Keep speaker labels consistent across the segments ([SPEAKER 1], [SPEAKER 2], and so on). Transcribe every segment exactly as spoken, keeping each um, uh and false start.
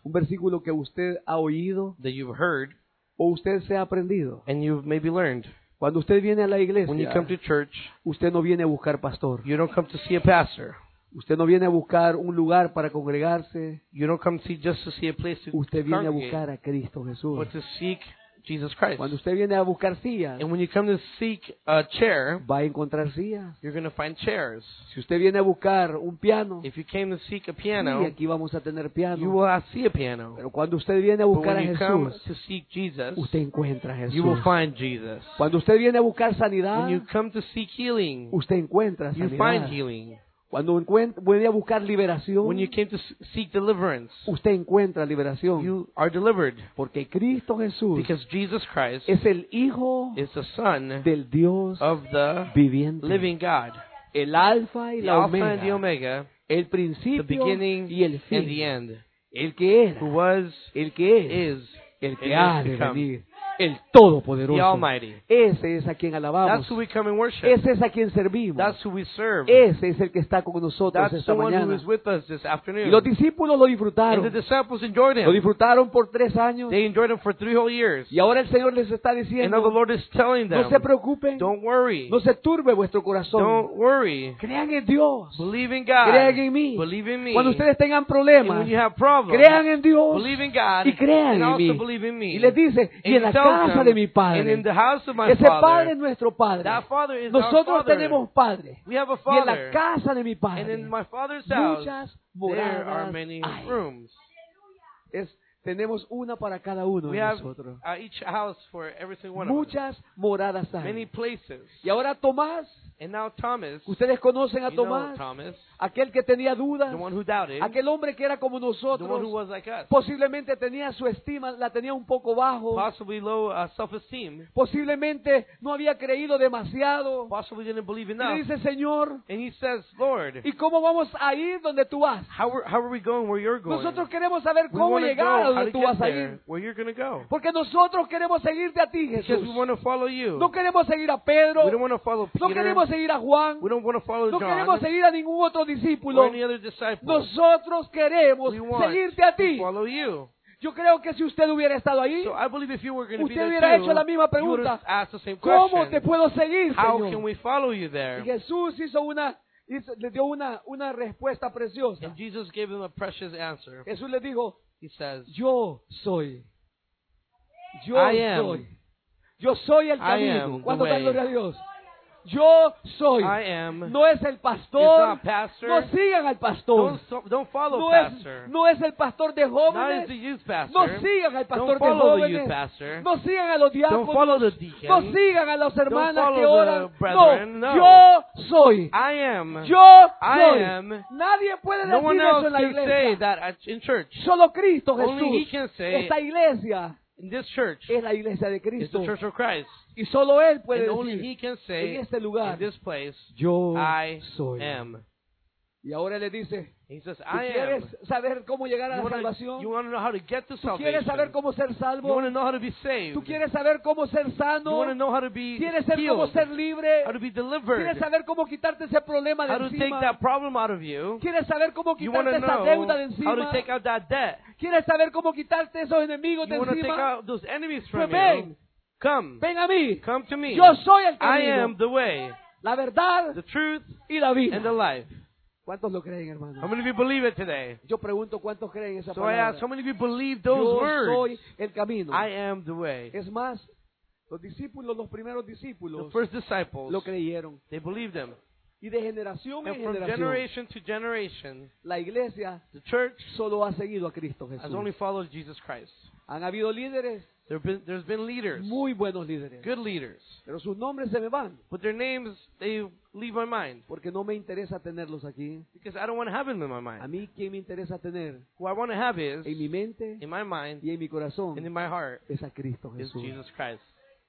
[SPEAKER 1] Un versículo que usted ha oído
[SPEAKER 2] that you've heard
[SPEAKER 1] o usted se ha aprendido.
[SPEAKER 2] and you've maybe learned.
[SPEAKER 1] Cuando usted viene a la
[SPEAKER 2] When you
[SPEAKER 1] iglesia,
[SPEAKER 2] come to church,
[SPEAKER 1] usted no viene a buscar pastor.
[SPEAKER 2] you don't come to see a pastor.
[SPEAKER 1] Usted no viene a buscar un lugar para congregarse.
[SPEAKER 2] You don't come see just to see a place to
[SPEAKER 1] Usted viene a
[SPEAKER 2] congregate,
[SPEAKER 1] buscar a Cristo Jesús.
[SPEAKER 2] but to seek Jesus Christ.
[SPEAKER 1] Cuando usted viene a buscar sillas,
[SPEAKER 2] And when you come to seek a chair,
[SPEAKER 1] va a encontrar sillas.
[SPEAKER 2] you're going to find chairs.
[SPEAKER 1] Si usted viene a buscar un piano,
[SPEAKER 2] If you came to seek a
[SPEAKER 1] sí,
[SPEAKER 2] piano,
[SPEAKER 1] aquí vamos a tener
[SPEAKER 2] you
[SPEAKER 1] piano.
[SPEAKER 2] will have see a piano.
[SPEAKER 1] Pero cuando usted viene a
[SPEAKER 2] But
[SPEAKER 1] buscar a
[SPEAKER 2] when you come
[SPEAKER 1] Jesús,
[SPEAKER 2] to seek Jesus,
[SPEAKER 1] usted encuentra a
[SPEAKER 2] you will
[SPEAKER 1] Jesús.
[SPEAKER 2] find Jesus.
[SPEAKER 1] Cuando usted viene a buscar sanidad,
[SPEAKER 2] When you come to seek healing,
[SPEAKER 1] usted encuentra
[SPEAKER 2] you find
[SPEAKER 1] sanidad.
[SPEAKER 2] healing.
[SPEAKER 1] Cuando encuent- viene a buscar liberación,
[SPEAKER 2] When you came to s- seek deliverance,
[SPEAKER 1] usted encuentra liberación.
[SPEAKER 2] you are delivered.
[SPEAKER 1] Porque Cristo Jesús
[SPEAKER 2] Because Jesus Christ
[SPEAKER 1] es el Hijo
[SPEAKER 2] is the Son
[SPEAKER 1] del Dios
[SPEAKER 2] of the
[SPEAKER 1] viviente.
[SPEAKER 2] living God,
[SPEAKER 1] El Alfa y
[SPEAKER 2] the
[SPEAKER 1] la
[SPEAKER 2] Alpha and the
[SPEAKER 1] Omega.
[SPEAKER 2] Omega,
[SPEAKER 1] El
[SPEAKER 2] the
[SPEAKER 1] principio
[SPEAKER 2] beginning
[SPEAKER 1] y el
[SPEAKER 2] and the
[SPEAKER 1] fin.
[SPEAKER 2] end,
[SPEAKER 1] El que era,
[SPEAKER 2] who was,
[SPEAKER 1] el que es,
[SPEAKER 2] is,
[SPEAKER 1] el
[SPEAKER 2] and
[SPEAKER 1] que
[SPEAKER 2] is
[SPEAKER 1] ha
[SPEAKER 2] to
[SPEAKER 1] de
[SPEAKER 2] come.
[SPEAKER 1] venir. El
[SPEAKER 2] the
[SPEAKER 1] Todopoderoso.
[SPEAKER 2] Almighty.
[SPEAKER 1] Ese es a quien alabamos.
[SPEAKER 2] That's who we come and worship.
[SPEAKER 1] Ese es a quien servimos.
[SPEAKER 2] That's who we serve.
[SPEAKER 1] Ese es el que está con nosotros
[SPEAKER 2] That's
[SPEAKER 1] esta
[SPEAKER 2] the one who
[SPEAKER 1] mañana.
[SPEAKER 2] is with us this
[SPEAKER 1] Y
[SPEAKER 2] afternoon.
[SPEAKER 1] los discípulos lo
[SPEAKER 2] And the
[SPEAKER 1] disfrutaron.
[SPEAKER 2] disciples enjoyed
[SPEAKER 1] Lo
[SPEAKER 2] him.
[SPEAKER 1] disfrutaron por tres años.
[SPEAKER 2] They enjoyed him for three whole years.
[SPEAKER 1] Y ahora el Señor les está
[SPEAKER 2] And now the
[SPEAKER 1] diciendo,
[SPEAKER 2] Lord is telling
[SPEAKER 1] no se
[SPEAKER 2] them,
[SPEAKER 1] preocupen,
[SPEAKER 2] don't worry.
[SPEAKER 1] no se turbe vuestro corazón.
[SPEAKER 2] Don't worry.
[SPEAKER 1] Crean en Dios.
[SPEAKER 2] Believe in
[SPEAKER 1] Crean
[SPEAKER 2] God.
[SPEAKER 1] en mí.
[SPEAKER 2] Believe in me.
[SPEAKER 1] Cuando ustedes tengan
[SPEAKER 2] And
[SPEAKER 1] problemas,
[SPEAKER 2] when you have problems,
[SPEAKER 1] crean en Dios
[SPEAKER 2] believe in God
[SPEAKER 1] y crean
[SPEAKER 2] and
[SPEAKER 1] en
[SPEAKER 2] also
[SPEAKER 1] mí.
[SPEAKER 2] believe in me.
[SPEAKER 1] Y les dice, y
[SPEAKER 2] And
[SPEAKER 1] en la
[SPEAKER 2] he tells
[SPEAKER 1] casa
[SPEAKER 2] them,
[SPEAKER 1] de mi
[SPEAKER 2] and
[SPEAKER 1] Padre,
[SPEAKER 2] in the house of my
[SPEAKER 1] ese Padre
[SPEAKER 2] Father,
[SPEAKER 1] es nuestro Padre.
[SPEAKER 2] that Father is our
[SPEAKER 1] Nosotros
[SPEAKER 2] Father.
[SPEAKER 1] tenemos Padre.
[SPEAKER 2] We have a
[SPEAKER 1] Y en la
[SPEAKER 2] Father.
[SPEAKER 1] casa de mi
[SPEAKER 2] And
[SPEAKER 1] Padre,
[SPEAKER 2] in my Father's house,
[SPEAKER 1] muchas
[SPEAKER 2] there are
[SPEAKER 1] moradas
[SPEAKER 2] many
[SPEAKER 1] hay.
[SPEAKER 2] rooms.
[SPEAKER 1] Es, tenemos una para cada uno
[SPEAKER 2] We
[SPEAKER 1] de
[SPEAKER 2] have
[SPEAKER 1] nosotros.
[SPEAKER 2] uh, each house for every single one of us.
[SPEAKER 1] Muchas moradas
[SPEAKER 2] Many
[SPEAKER 1] hay.
[SPEAKER 2] places.
[SPEAKER 1] Y ahora Tomás,
[SPEAKER 2] And now Thomas,
[SPEAKER 1] ustedes conocen a
[SPEAKER 2] you know
[SPEAKER 1] Tomás,
[SPEAKER 2] Thomas,
[SPEAKER 1] aquel que tenía dudas,
[SPEAKER 2] the one who doubted,
[SPEAKER 1] aquel hombre que era como
[SPEAKER 2] the one who
[SPEAKER 1] nosotros,
[SPEAKER 2] was like us,
[SPEAKER 1] posiblemente tenía su estima, la tenía un poco bajo,
[SPEAKER 2] possibly low uh, self-esteem,
[SPEAKER 1] posiblemente no había creído demasiado.
[SPEAKER 2] possibly didn't believe
[SPEAKER 1] Y le
[SPEAKER 2] enough.
[SPEAKER 1] dice, Señor,
[SPEAKER 2] And he says, Lord,
[SPEAKER 1] ¿y cómo vamos a ir donde tú vas?
[SPEAKER 2] how are, how are we going where you're going?
[SPEAKER 1] Nosotros queremos saber
[SPEAKER 2] We
[SPEAKER 1] cómo
[SPEAKER 2] want to
[SPEAKER 1] llegar a
[SPEAKER 2] go, how
[SPEAKER 1] donde
[SPEAKER 2] to
[SPEAKER 1] tú
[SPEAKER 2] get
[SPEAKER 1] vas a
[SPEAKER 2] there,
[SPEAKER 1] ir.
[SPEAKER 2] where you're going to go.
[SPEAKER 1] Porque nosotros queremos seguirte a ti,
[SPEAKER 2] Because
[SPEAKER 1] Jesús.
[SPEAKER 2] we want to follow you.
[SPEAKER 1] No queremos seguir a Pedro.
[SPEAKER 2] We don't want to follow
[SPEAKER 1] No
[SPEAKER 2] Peter.
[SPEAKER 1] queremos seguir a Juan.
[SPEAKER 2] We don't want to follow
[SPEAKER 1] No
[SPEAKER 2] John
[SPEAKER 1] queremos seguir a ningún otro
[SPEAKER 2] or
[SPEAKER 1] discípulo.
[SPEAKER 2] any other disciple.
[SPEAKER 1] Nosotros queremos
[SPEAKER 2] We want
[SPEAKER 1] seguirte a
[SPEAKER 2] to
[SPEAKER 1] ti.
[SPEAKER 2] follow you.
[SPEAKER 1] Yo creo que si usted hubiera estado ahí,
[SPEAKER 2] So I believe if you were going to be
[SPEAKER 1] usted
[SPEAKER 2] there
[SPEAKER 1] hubiera
[SPEAKER 2] too,
[SPEAKER 1] hecho la misma
[SPEAKER 2] you would
[SPEAKER 1] pregunta.
[SPEAKER 2] have asked the same
[SPEAKER 1] ¿cómo te
[SPEAKER 2] question.
[SPEAKER 1] puedo seguir,
[SPEAKER 2] How can
[SPEAKER 1] Señor?
[SPEAKER 2] we follow you
[SPEAKER 1] Y
[SPEAKER 2] there?
[SPEAKER 1] Jesús hizo una, hizo- le dio una, una respuesta preciosa.
[SPEAKER 2] And Jesus gave him a precious answer.
[SPEAKER 1] Jesús le dijo,
[SPEAKER 2] He says,
[SPEAKER 1] yo soy. Yo
[SPEAKER 2] I am.
[SPEAKER 1] soy. Yo soy el
[SPEAKER 2] I
[SPEAKER 1] camino.
[SPEAKER 2] am the
[SPEAKER 1] ¿Cuánto da
[SPEAKER 2] way.
[SPEAKER 1] gloria a Dios? Yo soy.
[SPEAKER 2] I am.
[SPEAKER 1] No es el
[SPEAKER 2] It's
[SPEAKER 1] pastor.
[SPEAKER 2] not pastor.
[SPEAKER 1] No sigan al pastor.
[SPEAKER 2] Don't, so- don't follow
[SPEAKER 1] No
[SPEAKER 2] pastor.
[SPEAKER 1] es, no es el pastor de
[SPEAKER 2] Not as
[SPEAKER 1] jóvenes.
[SPEAKER 2] the youth
[SPEAKER 1] No
[SPEAKER 2] pastor.
[SPEAKER 1] sigan al pastor
[SPEAKER 2] Don't
[SPEAKER 1] de
[SPEAKER 2] follow the youth
[SPEAKER 1] jóvenes.
[SPEAKER 2] pastor.
[SPEAKER 1] No sigan a los
[SPEAKER 2] Don't
[SPEAKER 1] diáconos. No
[SPEAKER 2] follow the deacon.
[SPEAKER 1] sigan a las hermanas
[SPEAKER 2] follow
[SPEAKER 1] que oran.
[SPEAKER 2] the brethren,
[SPEAKER 1] No,
[SPEAKER 2] no.
[SPEAKER 1] yo soy.
[SPEAKER 2] I am.
[SPEAKER 1] Yo
[SPEAKER 2] I
[SPEAKER 1] soy.
[SPEAKER 2] am.
[SPEAKER 1] Nadie puede
[SPEAKER 2] No one
[SPEAKER 1] decir eso
[SPEAKER 2] else
[SPEAKER 1] en la
[SPEAKER 2] can say
[SPEAKER 1] iglesia.
[SPEAKER 2] that at- in church.
[SPEAKER 1] Solo Cristo
[SPEAKER 2] Only He
[SPEAKER 1] Jesús.
[SPEAKER 2] can say
[SPEAKER 1] Esta iglesia
[SPEAKER 2] in this church
[SPEAKER 1] es la iglesia de
[SPEAKER 2] is
[SPEAKER 1] Cristo.
[SPEAKER 2] the church of Christ.
[SPEAKER 1] Y solo Él puede
[SPEAKER 2] And only
[SPEAKER 1] decir
[SPEAKER 2] He can
[SPEAKER 1] en
[SPEAKER 2] say
[SPEAKER 1] este lugar,
[SPEAKER 2] in this place,
[SPEAKER 1] yo
[SPEAKER 2] I
[SPEAKER 1] soy.
[SPEAKER 2] am.
[SPEAKER 1] Y ahora le dice,
[SPEAKER 2] He says,
[SPEAKER 1] ¿tú
[SPEAKER 2] I am.
[SPEAKER 1] quieres saber cómo llegar a
[SPEAKER 2] You
[SPEAKER 1] la
[SPEAKER 2] wanna,
[SPEAKER 1] salvación?
[SPEAKER 2] you want to know how to get to
[SPEAKER 1] ¿Tú quieres saber
[SPEAKER 2] salvation.
[SPEAKER 1] cómo ser
[SPEAKER 2] You
[SPEAKER 1] salvo?
[SPEAKER 2] want to know how to be saved.
[SPEAKER 1] ¿Tú quieres saber cómo ser
[SPEAKER 2] You
[SPEAKER 1] sano?
[SPEAKER 2] want to know how to be
[SPEAKER 1] ¿Quieres saber cómo
[SPEAKER 2] healed.
[SPEAKER 1] ser libre?
[SPEAKER 2] How to be
[SPEAKER 1] ¿Quieres
[SPEAKER 2] delivered.
[SPEAKER 1] saber cómo quitarte ese problema de
[SPEAKER 2] How to take
[SPEAKER 1] encima?
[SPEAKER 2] that problem out of you.
[SPEAKER 1] ¿Quieres saber cómo
[SPEAKER 2] You want
[SPEAKER 1] quitarte
[SPEAKER 2] to
[SPEAKER 1] esa
[SPEAKER 2] know
[SPEAKER 1] deuda de
[SPEAKER 2] how to
[SPEAKER 1] encima?
[SPEAKER 2] take out that debt.
[SPEAKER 1] ¿Quieres saber cómo quitarte esos enemigos de
[SPEAKER 2] You want to take
[SPEAKER 1] encima?
[SPEAKER 2] out those enemies
[SPEAKER 1] Pues
[SPEAKER 2] from you.
[SPEAKER 1] ven,
[SPEAKER 2] Come.
[SPEAKER 1] ven a mí.
[SPEAKER 2] Come to me.
[SPEAKER 1] Yo soy el
[SPEAKER 2] I am
[SPEAKER 1] camino,
[SPEAKER 2] the way,
[SPEAKER 1] la verdad
[SPEAKER 2] the truth,
[SPEAKER 1] y la vida.
[SPEAKER 2] and the life.
[SPEAKER 1] ¿Cuántos lo creen,
[SPEAKER 2] How
[SPEAKER 1] hermano?
[SPEAKER 2] many of you believe it today?
[SPEAKER 1] Yo pregunto cuántos creen esa
[SPEAKER 2] So I ask, how
[SPEAKER 1] palabra.
[SPEAKER 2] many of you believe those
[SPEAKER 1] Yo
[SPEAKER 2] words?
[SPEAKER 1] soy el camino.
[SPEAKER 2] I am the way.
[SPEAKER 1] Es más, los discípulos, los primeros
[SPEAKER 2] The
[SPEAKER 1] discípulos,
[SPEAKER 2] first disciples,
[SPEAKER 1] lo creyeron.
[SPEAKER 2] they believed them.
[SPEAKER 1] Y de generación en
[SPEAKER 2] And from
[SPEAKER 1] generación,
[SPEAKER 2] generation to generation,
[SPEAKER 1] la iglesia
[SPEAKER 2] the church
[SPEAKER 1] solo ha seguido a Cristo
[SPEAKER 2] has
[SPEAKER 1] Jesús.
[SPEAKER 2] only followed Jesus Christ.
[SPEAKER 1] Han habido líderes,
[SPEAKER 2] There have been, there's been leaders,
[SPEAKER 1] muy buenos líderes,
[SPEAKER 2] good leaders,
[SPEAKER 1] pero sus nombres se me van
[SPEAKER 2] but their names, they leave my mind
[SPEAKER 1] porque no me interesa tenerlos aquí.
[SPEAKER 2] because I don't want to have them in my
[SPEAKER 1] A
[SPEAKER 2] mind.
[SPEAKER 1] mí, ¿quién me interesa tener
[SPEAKER 2] Who I want to have is,
[SPEAKER 1] en mi mente
[SPEAKER 2] in my mind
[SPEAKER 1] y en mi corazón?
[SPEAKER 2] and in my heart,
[SPEAKER 1] Es a Cristo
[SPEAKER 2] is
[SPEAKER 1] Jesús.
[SPEAKER 2] Jesus Christ.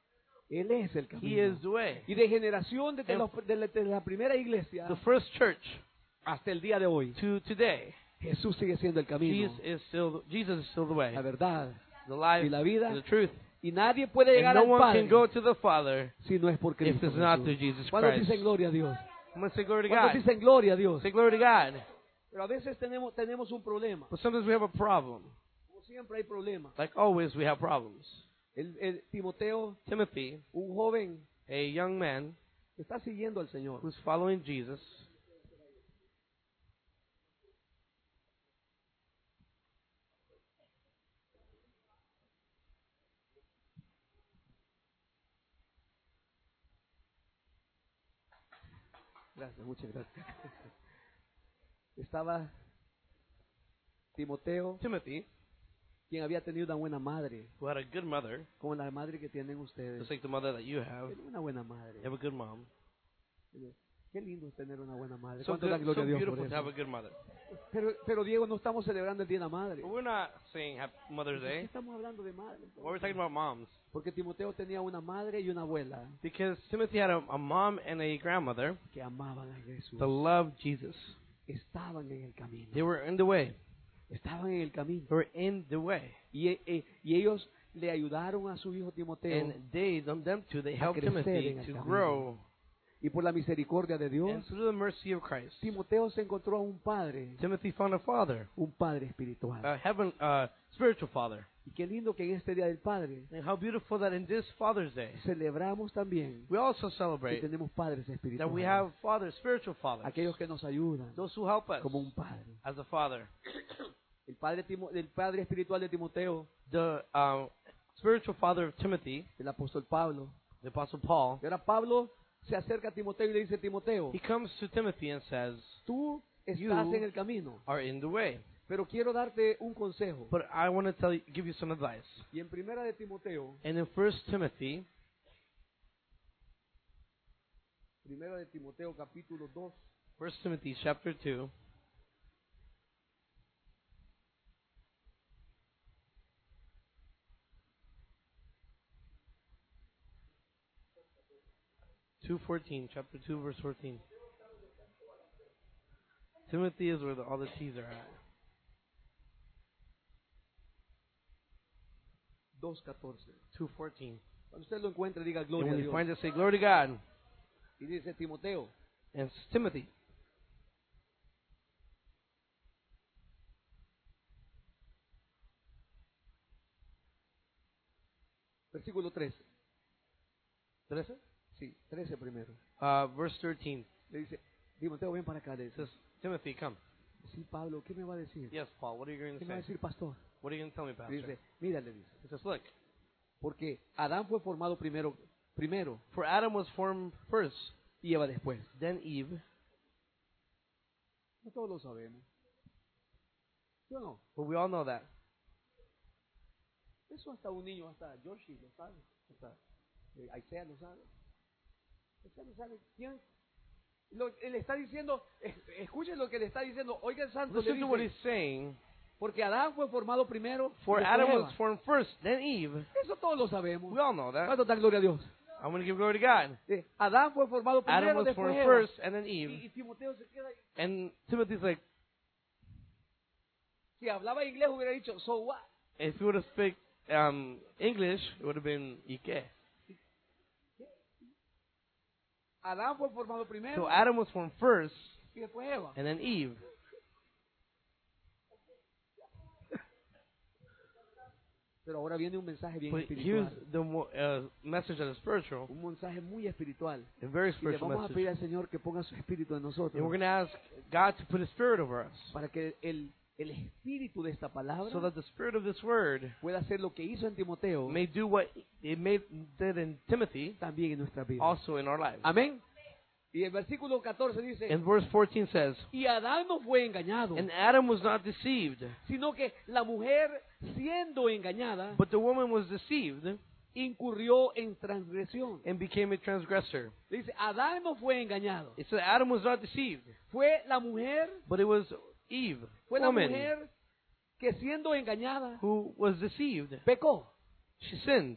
[SPEAKER 1] Él es el
[SPEAKER 2] He
[SPEAKER 1] camino.
[SPEAKER 2] is the way.
[SPEAKER 1] Y de generación desde,
[SPEAKER 2] And-
[SPEAKER 1] los- desde- desde la primera iglesia
[SPEAKER 2] The first church
[SPEAKER 1] hasta el día de hoy,
[SPEAKER 2] to today,
[SPEAKER 1] Jesús sigue siendo el camino,
[SPEAKER 2] Jesus is still, Jesus is still the way,
[SPEAKER 1] la verdad.
[SPEAKER 2] the life,
[SPEAKER 1] y la vida.
[SPEAKER 2] and the truth.
[SPEAKER 1] Y nadie puede
[SPEAKER 2] And
[SPEAKER 1] llegar
[SPEAKER 2] no
[SPEAKER 1] al
[SPEAKER 2] one
[SPEAKER 1] Padre
[SPEAKER 2] can go to the Father
[SPEAKER 1] si no es por
[SPEAKER 2] if
[SPEAKER 1] Cristo
[SPEAKER 2] it's not
[SPEAKER 1] Jesús.
[SPEAKER 2] through Jesus
[SPEAKER 1] ¿Cuántos
[SPEAKER 2] Christ.
[SPEAKER 1] dicen gloria a Dios?
[SPEAKER 2] I'm going to say glory to
[SPEAKER 1] ¿Cuántos
[SPEAKER 2] God.
[SPEAKER 1] dicen gloria a Dios?
[SPEAKER 2] Say glory to God.
[SPEAKER 1] Pero a veces tenemos, tenemos un problema.
[SPEAKER 2] But sometimes we have a problem.
[SPEAKER 1] siempre hay problemas.
[SPEAKER 2] Like always, we have problems.
[SPEAKER 1] El, el Timoteo,
[SPEAKER 2] Timothy,
[SPEAKER 1] un joven
[SPEAKER 2] a young man
[SPEAKER 1] que está siguiendo al Señor.
[SPEAKER 2] who's following Jesus,
[SPEAKER 1] Gracias, muchas gracias. Estaba Timoteo,
[SPEAKER 2] Timothy,
[SPEAKER 1] quien había tenido una buena madre,
[SPEAKER 2] who had a good mother,
[SPEAKER 1] como la madre que tienen ustedes.
[SPEAKER 2] just like the mother that you have.
[SPEAKER 1] Tiene una buena madre.
[SPEAKER 2] You have a good mom.
[SPEAKER 1] Qué lindo es tener una buena madre.
[SPEAKER 2] So,
[SPEAKER 1] ¿Cuánto
[SPEAKER 2] good,
[SPEAKER 1] da gloria
[SPEAKER 2] so
[SPEAKER 1] a Dios por
[SPEAKER 2] beautiful to have a
[SPEAKER 1] eso?
[SPEAKER 2] good mother.
[SPEAKER 1] Pero, pero Diego, no estamos celebrando el Día de la Madre.
[SPEAKER 2] But we're not saying Happy Mother's
[SPEAKER 1] ¿Por qué
[SPEAKER 2] Day.
[SPEAKER 1] estamos hablando de madre?
[SPEAKER 2] Well, we're talking about moms.
[SPEAKER 1] Porque Timoteo tenía una madre y una abuela
[SPEAKER 2] Because Timothy had a, a mom and a grandmother
[SPEAKER 1] que amaban a Jesús.
[SPEAKER 2] that loved Jesus.
[SPEAKER 1] Estaban en el camino.
[SPEAKER 2] They were in the way.
[SPEAKER 1] Estaban en el camino.
[SPEAKER 2] They were in the way.
[SPEAKER 1] Y, e- y ellos le ayudaron a su hijo Timoteo.
[SPEAKER 2] And they, them, them two, they
[SPEAKER 1] a
[SPEAKER 2] helped
[SPEAKER 1] crecer
[SPEAKER 2] Timothy
[SPEAKER 1] en el
[SPEAKER 2] to
[SPEAKER 1] camino.
[SPEAKER 2] grow.
[SPEAKER 1] Y por la misericordia de Dios,
[SPEAKER 2] And through the mercy of Christ,
[SPEAKER 1] Timoteo se encontró a un padre,
[SPEAKER 2] Timothy found a father,
[SPEAKER 1] un padre espiritual.
[SPEAKER 2] a heaven, uh, spiritual father.
[SPEAKER 1] Y qué lindo que en este Día del Padre
[SPEAKER 2] And how beautiful that in this Father's Day,
[SPEAKER 1] celebramos también
[SPEAKER 2] we also
[SPEAKER 1] que
[SPEAKER 2] celebrate
[SPEAKER 1] tenemos padres
[SPEAKER 2] that we
[SPEAKER 1] espirituales.
[SPEAKER 2] have fathers, spiritual fathers,
[SPEAKER 1] Aquellos que nos ayudan
[SPEAKER 2] those who help us
[SPEAKER 1] como un padre.
[SPEAKER 2] as a father.
[SPEAKER 1] El padre, Timo- el padre espiritual de Timoteo,
[SPEAKER 2] The uh, spiritual father of Timothy,
[SPEAKER 1] el apóstol Pablo.
[SPEAKER 2] the Apostle Paul,
[SPEAKER 1] Y ahora Pablo se acerca a Timoteo y le dice, Timoteo,
[SPEAKER 2] he comes to Timothy and says,
[SPEAKER 1] tú estás
[SPEAKER 2] You-
[SPEAKER 1] en el camino,
[SPEAKER 2] are in the way.
[SPEAKER 1] pero quiero darte un consejo.
[SPEAKER 2] But I want to tell you, give you some advice.
[SPEAKER 1] Y en primera de Timoteo,
[SPEAKER 2] And in First Timothy,
[SPEAKER 1] primera de Timoteo capítulo dos,
[SPEAKER 2] First Timothy chapter two, two fourteen, chapter two, verse fourteen. Timothy is where the, all the T's are at.
[SPEAKER 1] dos catorce.
[SPEAKER 2] two fourteen.
[SPEAKER 1] Cuando usted lo encuentre, diga
[SPEAKER 2] And
[SPEAKER 1] gloria a
[SPEAKER 2] when you
[SPEAKER 1] Dios.
[SPEAKER 2] find it, say, Glory to God.
[SPEAKER 1] Y dice, Timoteo,
[SPEAKER 2] And it's Timothy.
[SPEAKER 1] versículo trece.
[SPEAKER 2] thirteen?
[SPEAKER 1] Sí, trece primero.
[SPEAKER 2] Uh, verse thirteen.
[SPEAKER 1] Le dice, Timoteo, ven para acá. Le
[SPEAKER 2] It
[SPEAKER 1] dice,
[SPEAKER 2] says, Timothy, come.
[SPEAKER 1] sí, Pablo, ¿qué me va a decir?
[SPEAKER 2] Yes, Paul, what are you going
[SPEAKER 1] ¿Qué
[SPEAKER 2] to
[SPEAKER 1] me va a
[SPEAKER 2] say?
[SPEAKER 1] decir, pastor?
[SPEAKER 2] What are you going to tell me,
[SPEAKER 1] Le
[SPEAKER 2] Pastor?
[SPEAKER 1] dice, mira, le dice,
[SPEAKER 2] He says, look,
[SPEAKER 1] porque Adán fue formado primero, primero
[SPEAKER 2] for Adam was formed first,
[SPEAKER 1] y Eva después.
[SPEAKER 2] then Eve,
[SPEAKER 1] No todos lo sabemos. ¿Sí o no?
[SPEAKER 2] but we all know that.
[SPEAKER 1] Eso hasta un niño, hasta Yoshi lo sabe. Hasta eh, Aisea lo sabe. Aisea lo sabe. ¿Quién? Lo, él está diciendo, es- escuchen lo que le está diciendo. Oiga el santo, le
[SPEAKER 2] Listen to what he's
[SPEAKER 1] dice,
[SPEAKER 2] saying.
[SPEAKER 1] porque Adán fue formado primero.
[SPEAKER 2] For
[SPEAKER 1] y después
[SPEAKER 2] Adam
[SPEAKER 1] Eva.
[SPEAKER 2] was formed first, then Eve.
[SPEAKER 1] Eso todos lo sabemos.
[SPEAKER 2] We all know that.
[SPEAKER 1] ¿Cuánto da gloria a Dios?
[SPEAKER 2] I'm going to give glory to God.
[SPEAKER 1] Eh, Adán fue formado
[SPEAKER 2] Adam
[SPEAKER 1] primero,
[SPEAKER 2] was
[SPEAKER 1] después
[SPEAKER 2] formed
[SPEAKER 1] Eva.
[SPEAKER 2] first, and then
[SPEAKER 1] Y,
[SPEAKER 2] Eve.
[SPEAKER 1] y Timoteo se queda ahí.
[SPEAKER 2] And Timothy's like,
[SPEAKER 1] Si hablaba inglés hubiera dicho, so what?
[SPEAKER 2] if he would have speak um, English, it would have been Ike.
[SPEAKER 1] Adán fue formado primero
[SPEAKER 2] So Adam was formed first,
[SPEAKER 1] y después Eva.
[SPEAKER 2] and then Eve.
[SPEAKER 1] Pero ahora viene un mensaje bien
[SPEAKER 2] But here's
[SPEAKER 1] espiritual.
[SPEAKER 2] the mo- uh, message that is spiritual,
[SPEAKER 1] Un mensaje muy espiritual.
[SPEAKER 2] a very
[SPEAKER 1] Y le
[SPEAKER 2] spiritual
[SPEAKER 1] vamos a
[SPEAKER 2] message.
[SPEAKER 1] pedir al Señor que ponga su espíritu en nosotros.
[SPEAKER 2] And we're going to ask God to put His Spirit over us,
[SPEAKER 1] Para que el, el espíritu de esta palabra
[SPEAKER 2] so that the Spirit of this Word
[SPEAKER 1] pueda hacer lo que hizo en Timoteo
[SPEAKER 2] may do what it made, did in Timothy,
[SPEAKER 1] también en nuestra vida.
[SPEAKER 2] also in our lives.
[SPEAKER 1] Amén. Y el versículo catorce dice,
[SPEAKER 2] And verse fourteen says,
[SPEAKER 1] y Adán no fue engañado,
[SPEAKER 2] and Adam was not deceived,
[SPEAKER 1] sino que la mujer, siendo engañada,
[SPEAKER 2] but the woman was deceived
[SPEAKER 1] incurrió en transgresión.
[SPEAKER 2] and became a transgressor.
[SPEAKER 1] Dice, Adán no fue engañado,
[SPEAKER 2] It said Adam was not deceived,
[SPEAKER 1] fue la mujer,
[SPEAKER 2] but it was Eve,
[SPEAKER 1] fue la
[SPEAKER 2] woman,
[SPEAKER 1] mujer que siendo engañada,
[SPEAKER 2] who was deceived.
[SPEAKER 1] pecó.
[SPEAKER 2] She sinned.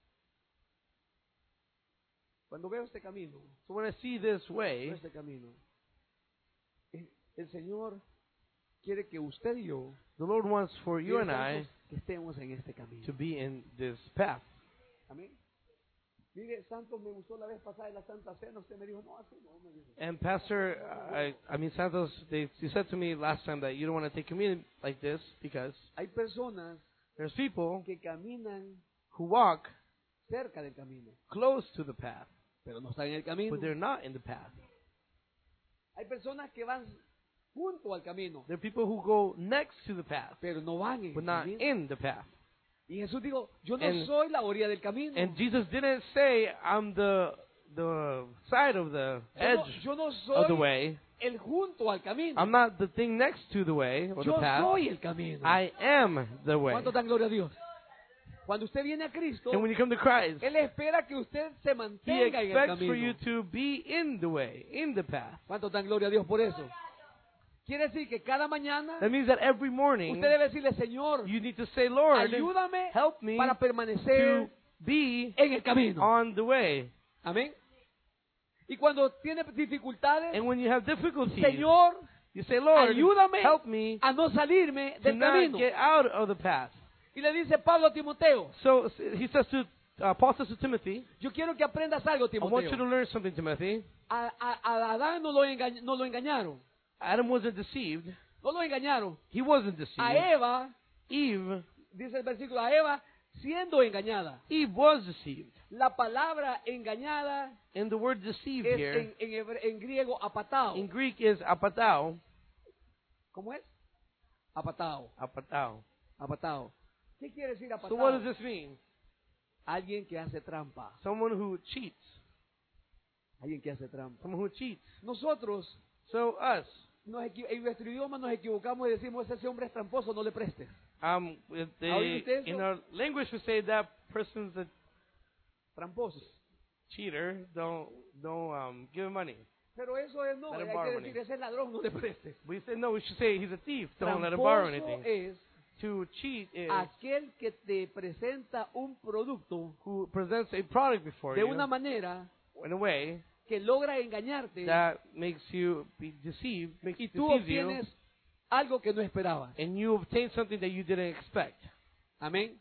[SPEAKER 1] Cuando veo este camino,
[SPEAKER 2] So when I see this
[SPEAKER 1] veo
[SPEAKER 2] way,
[SPEAKER 1] este camino, el el Señor quiere que usted y yo
[SPEAKER 2] the Lord wants for you and I
[SPEAKER 1] Santos, que estemos en este camino.
[SPEAKER 2] to be in this path.
[SPEAKER 1] Amén. Mire, Santos, me gustó la vez pasada de la Santa Cena. Usted me dijo, no, así no, me dijo.
[SPEAKER 2] And Pastor, I, I mean Santos, they, you said to me last time that you don't want to take communion like this because
[SPEAKER 1] Hay personas
[SPEAKER 2] There's people
[SPEAKER 1] que caminan
[SPEAKER 2] who walk
[SPEAKER 1] cerca del camino,
[SPEAKER 2] close to the path,
[SPEAKER 1] pero no están en el camino.
[SPEAKER 2] but they're not in the path.
[SPEAKER 1] Hay personas que van junto al camino,
[SPEAKER 2] There are people who go next to the path,
[SPEAKER 1] pero no van en
[SPEAKER 2] but
[SPEAKER 1] el
[SPEAKER 2] not
[SPEAKER 1] camino.
[SPEAKER 2] in the path.
[SPEAKER 1] Y Jesús dijo, yo no
[SPEAKER 2] And-
[SPEAKER 1] soy la orilla del camino.
[SPEAKER 2] And Jesus didn't say, I'm the the side of the
[SPEAKER 1] Yo
[SPEAKER 2] edge
[SPEAKER 1] no, yo no
[SPEAKER 2] of the
[SPEAKER 1] soy
[SPEAKER 2] way.
[SPEAKER 1] el junto al camino.
[SPEAKER 2] I'm not the thing next to the way or the
[SPEAKER 1] Yo
[SPEAKER 2] path.
[SPEAKER 1] soy el camino.
[SPEAKER 2] I am the way.
[SPEAKER 1] ¿Cuánto dan gloria a Dios? Cuando usted viene a Cristo,
[SPEAKER 2] And when you come to Christ,
[SPEAKER 1] Él espera que usted se
[SPEAKER 2] He
[SPEAKER 1] mantenga en el
[SPEAKER 2] expects for you
[SPEAKER 1] camino.
[SPEAKER 2] to be in the way, in the path.
[SPEAKER 1] ¿Cuánto dan gloria a Dios por eso? Quiere decir que cada mañana
[SPEAKER 2] That means that every morning
[SPEAKER 1] usted debe decirle, Señor,
[SPEAKER 2] you need to say, Lord,
[SPEAKER 1] ayúdame
[SPEAKER 2] help me
[SPEAKER 1] para
[SPEAKER 2] to
[SPEAKER 1] permanecer
[SPEAKER 2] be
[SPEAKER 1] en el camino.
[SPEAKER 2] on the way.
[SPEAKER 1] Amén. Y cuando tiene dificultades,
[SPEAKER 2] And when you have difficulties,
[SPEAKER 1] Señor,
[SPEAKER 2] you say, Lord,
[SPEAKER 1] ayúdame
[SPEAKER 2] help me
[SPEAKER 1] a no salirme
[SPEAKER 2] to
[SPEAKER 1] del
[SPEAKER 2] not
[SPEAKER 1] camino.
[SPEAKER 2] get out of the path.
[SPEAKER 1] Y le dice Pablo a Timoteo,
[SPEAKER 2] So he says to uh, Paul says to Timothy,
[SPEAKER 1] yo quiero que aprendas algo,
[SPEAKER 2] I want you to
[SPEAKER 1] Timoteo.
[SPEAKER 2] learn something, Timothy.
[SPEAKER 1] A, a- a Adán no lo, engañ- no lo engañaron.
[SPEAKER 2] Adam wasn't deceived.
[SPEAKER 1] No lo engañaron.
[SPEAKER 2] He wasn't deceived.
[SPEAKER 1] A Eva,
[SPEAKER 2] Eve,
[SPEAKER 1] dice el versículo, a Eva siendo engañada.
[SPEAKER 2] Eve was deceived.
[SPEAKER 1] La palabra engañada
[SPEAKER 2] And the word deceived
[SPEAKER 1] es
[SPEAKER 2] here
[SPEAKER 1] en, en, hebre- en griego apatao.
[SPEAKER 2] in Greek is apatao.
[SPEAKER 1] ¿Cómo es? Apatao.
[SPEAKER 2] Apatao.
[SPEAKER 1] Apatao. ¿Qué quiere decir apatao?
[SPEAKER 2] So what does this mean?
[SPEAKER 1] Alguien que hace trampa.
[SPEAKER 2] Someone who cheats.
[SPEAKER 1] Alguien que hace trampa.
[SPEAKER 2] Someone who cheats.
[SPEAKER 1] Nosotros,
[SPEAKER 2] So us,
[SPEAKER 1] nos equi- en nuestro idioma nos equivocamos y decimos, ese hombre es tramposo, no le prestes.
[SPEAKER 2] um, if they,
[SPEAKER 1] ¿Oye usted
[SPEAKER 2] in
[SPEAKER 1] eso?
[SPEAKER 2] our language we say that person's a
[SPEAKER 1] Tramposo.
[SPEAKER 2] cheater. Don't don't um, give him money.
[SPEAKER 1] Pero eso es no,
[SPEAKER 2] Let him
[SPEAKER 1] hay
[SPEAKER 2] borrow
[SPEAKER 1] que
[SPEAKER 2] money.
[SPEAKER 1] decir, ese es ladrón, no le prestes.
[SPEAKER 2] We say no. We should say he's a thief. Don't let him borrow
[SPEAKER 1] Tramposo
[SPEAKER 2] anything.
[SPEAKER 1] es
[SPEAKER 2] To cheat is
[SPEAKER 1] aquel que te presenta un producto
[SPEAKER 2] who presents a product before
[SPEAKER 1] de
[SPEAKER 2] you
[SPEAKER 1] una manera
[SPEAKER 2] in a way
[SPEAKER 1] que logra engañarte
[SPEAKER 2] that makes you be deceived, makes
[SPEAKER 1] y tú
[SPEAKER 2] deceives you,
[SPEAKER 1] obtienes algo que no esperabas.
[SPEAKER 2] and you obtain something that you didn't expect.
[SPEAKER 1] Amén.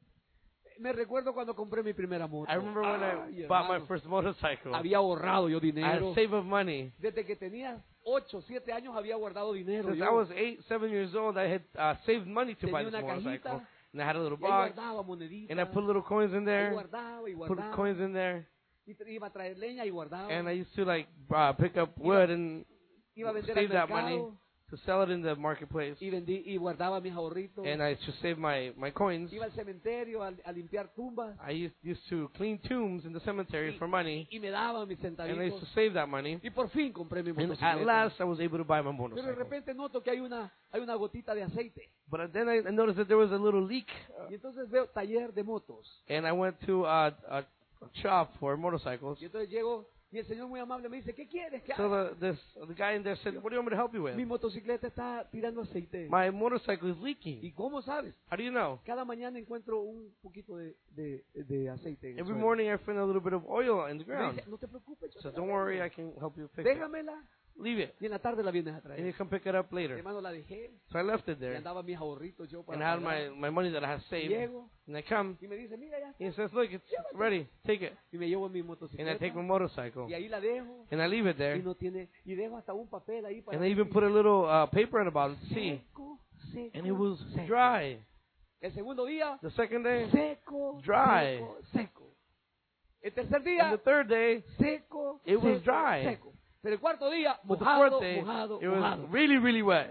[SPEAKER 1] Me recuerdo cuando compré mi primera moto.
[SPEAKER 2] I remember when
[SPEAKER 1] Ay,
[SPEAKER 2] I bought my
[SPEAKER 1] hermano,
[SPEAKER 2] first motorcycle.
[SPEAKER 1] había ahorrado yo
[SPEAKER 2] I had
[SPEAKER 1] dinero.
[SPEAKER 2] saved up money.
[SPEAKER 1] Desde que tenía ocho, siete años había guardado dinero.
[SPEAKER 2] Since
[SPEAKER 1] yo.
[SPEAKER 2] I was eight, seven years old, I had uh, saved money to buy
[SPEAKER 1] Tenía
[SPEAKER 2] this
[SPEAKER 1] una
[SPEAKER 2] motorcycle.
[SPEAKER 1] cajita,
[SPEAKER 2] And I had a little
[SPEAKER 1] y ahí
[SPEAKER 2] box,
[SPEAKER 1] guardaba moneditas.
[SPEAKER 2] and I put little coins in
[SPEAKER 1] Ahí
[SPEAKER 2] there,
[SPEAKER 1] guardaba y
[SPEAKER 2] put
[SPEAKER 1] guardaba.
[SPEAKER 2] coins in there,
[SPEAKER 1] Y tra- iba a traer leña y guardaba.
[SPEAKER 2] and I used to like uh, pick up wood and
[SPEAKER 1] Iba a vender
[SPEAKER 2] save
[SPEAKER 1] al
[SPEAKER 2] that money
[SPEAKER 1] mercado
[SPEAKER 2] to sell it in the marketplace.
[SPEAKER 1] y vendí y guardaba mis ahorritos.
[SPEAKER 2] And I just save my, my coins.
[SPEAKER 1] Iba al cementerio a, a limpiar tumbas
[SPEAKER 2] I used, used to clean tombs in the cemetery for money,
[SPEAKER 1] y me daba mis
[SPEAKER 2] and I used
[SPEAKER 1] centavitos.
[SPEAKER 2] to save that money.
[SPEAKER 1] Y por fin compré mi
[SPEAKER 2] And at
[SPEAKER 1] motocicleta.
[SPEAKER 2] last, I was able to buy my
[SPEAKER 1] Pero de
[SPEAKER 2] motorcycle.
[SPEAKER 1] repente noto que hay una hay una gotita de aceite.
[SPEAKER 2] But then I I noticed that there was a little leak, uh,
[SPEAKER 1] Y entonces veo taller de motos.
[SPEAKER 2] and I went to a, a, a shop for motorcycles.
[SPEAKER 1] Y entonces llego y el señor muy amable me dice, ¿qué quieres que
[SPEAKER 2] So
[SPEAKER 1] haga?
[SPEAKER 2] the, this, the guy in there said, "What do you want me to help you with?
[SPEAKER 1] Mi motocicleta está tirando aceite.
[SPEAKER 2] My motorcycle is
[SPEAKER 1] ¿Y
[SPEAKER 2] leaking."
[SPEAKER 1] cómo sabes?
[SPEAKER 2] How do you know?
[SPEAKER 1] Cada mañana encuentro un poquito de, de, de aceite en el
[SPEAKER 2] Every
[SPEAKER 1] suelo.
[SPEAKER 2] morning I find a little bit of oil in the
[SPEAKER 1] Y me
[SPEAKER 2] ground.
[SPEAKER 1] dice, no te preocupes, yo
[SPEAKER 2] So
[SPEAKER 1] te la
[SPEAKER 2] don't worry,
[SPEAKER 1] vendo.
[SPEAKER 2] I can help you fix it.
[SPEAKER 1] Déjamela
[SPEAKER 2] Leave it,
[SPEAKER 1] y en la tarde la vienes a
[SPEAKER 2] and you
[SPEAKER 1] traer.
[SPEAKER 2] come pick it up later.
[SPEAKER 1] Hermano, la dejé
[SPEAKER 2] So I left it
[SPEAKER 1] y
[SPEAKER 2] there,
[SPEAKER 1] andaba mis ahorritos yo para
[SPEAKER 2] and I had
[SPEAKER 1] pagar.
[SPEAKER 2] my, my money that I had saved.
[SPEAKER 1] Llego
[SPEAKER 2] And I come,
[SPEAKER 1] y me dice, mira ya.
[SPEAKER 2] he says, "Look, it's ready. Take it."
[SPEAKER 1] Y me llevo mi
[SPEAKER 2] And I
[SPEAKER 1] motocicleta
[SPEAKER 2] take my motorcycle,
[SPEAKER 1] y ahí la dejo
[SPEAKER 2] and I leave it
[SPEAKER 1] y
[SPEAKER 2] there,
[SPEAKER 1] no tiene y dejo hasta un papel ahí para
[SPEAKER 2] and I even put a little uh, paper in the bottom to see,
[SPEAKER 1] seco, seco,
[SPEAKER 2] and it was
[SPEAKER 1] seco.
[SPEAKER 2] dry.
[SPEAKER 1] El segundo día
[SPEAKER 2] The second day,
[SPEAKER 1] seco,
[SPEAKER 2] Dry.
[SPEAKER 1] seco, seco. El tercer
[SPEAKER 2] and
[SPEAKER 1] día
[SPEAKER 2] the third day,
[SPEAKER 1] seco,
[SPEAKER 2] It was
[SPEAKER 1] seco,
[SPEAKER 2] dry.
[SPEAKER 1] seco. Pero el cuarto día
[SPEAKER 2] but the
[SPEAKER 1] mojado,
[SPEAKER 2] fourth day,
[SPEAKER 1] mojado,
[SPEAKER 2] it was
[SPEAKER 1] mojado.
[SPEAKER 2] really, really wet.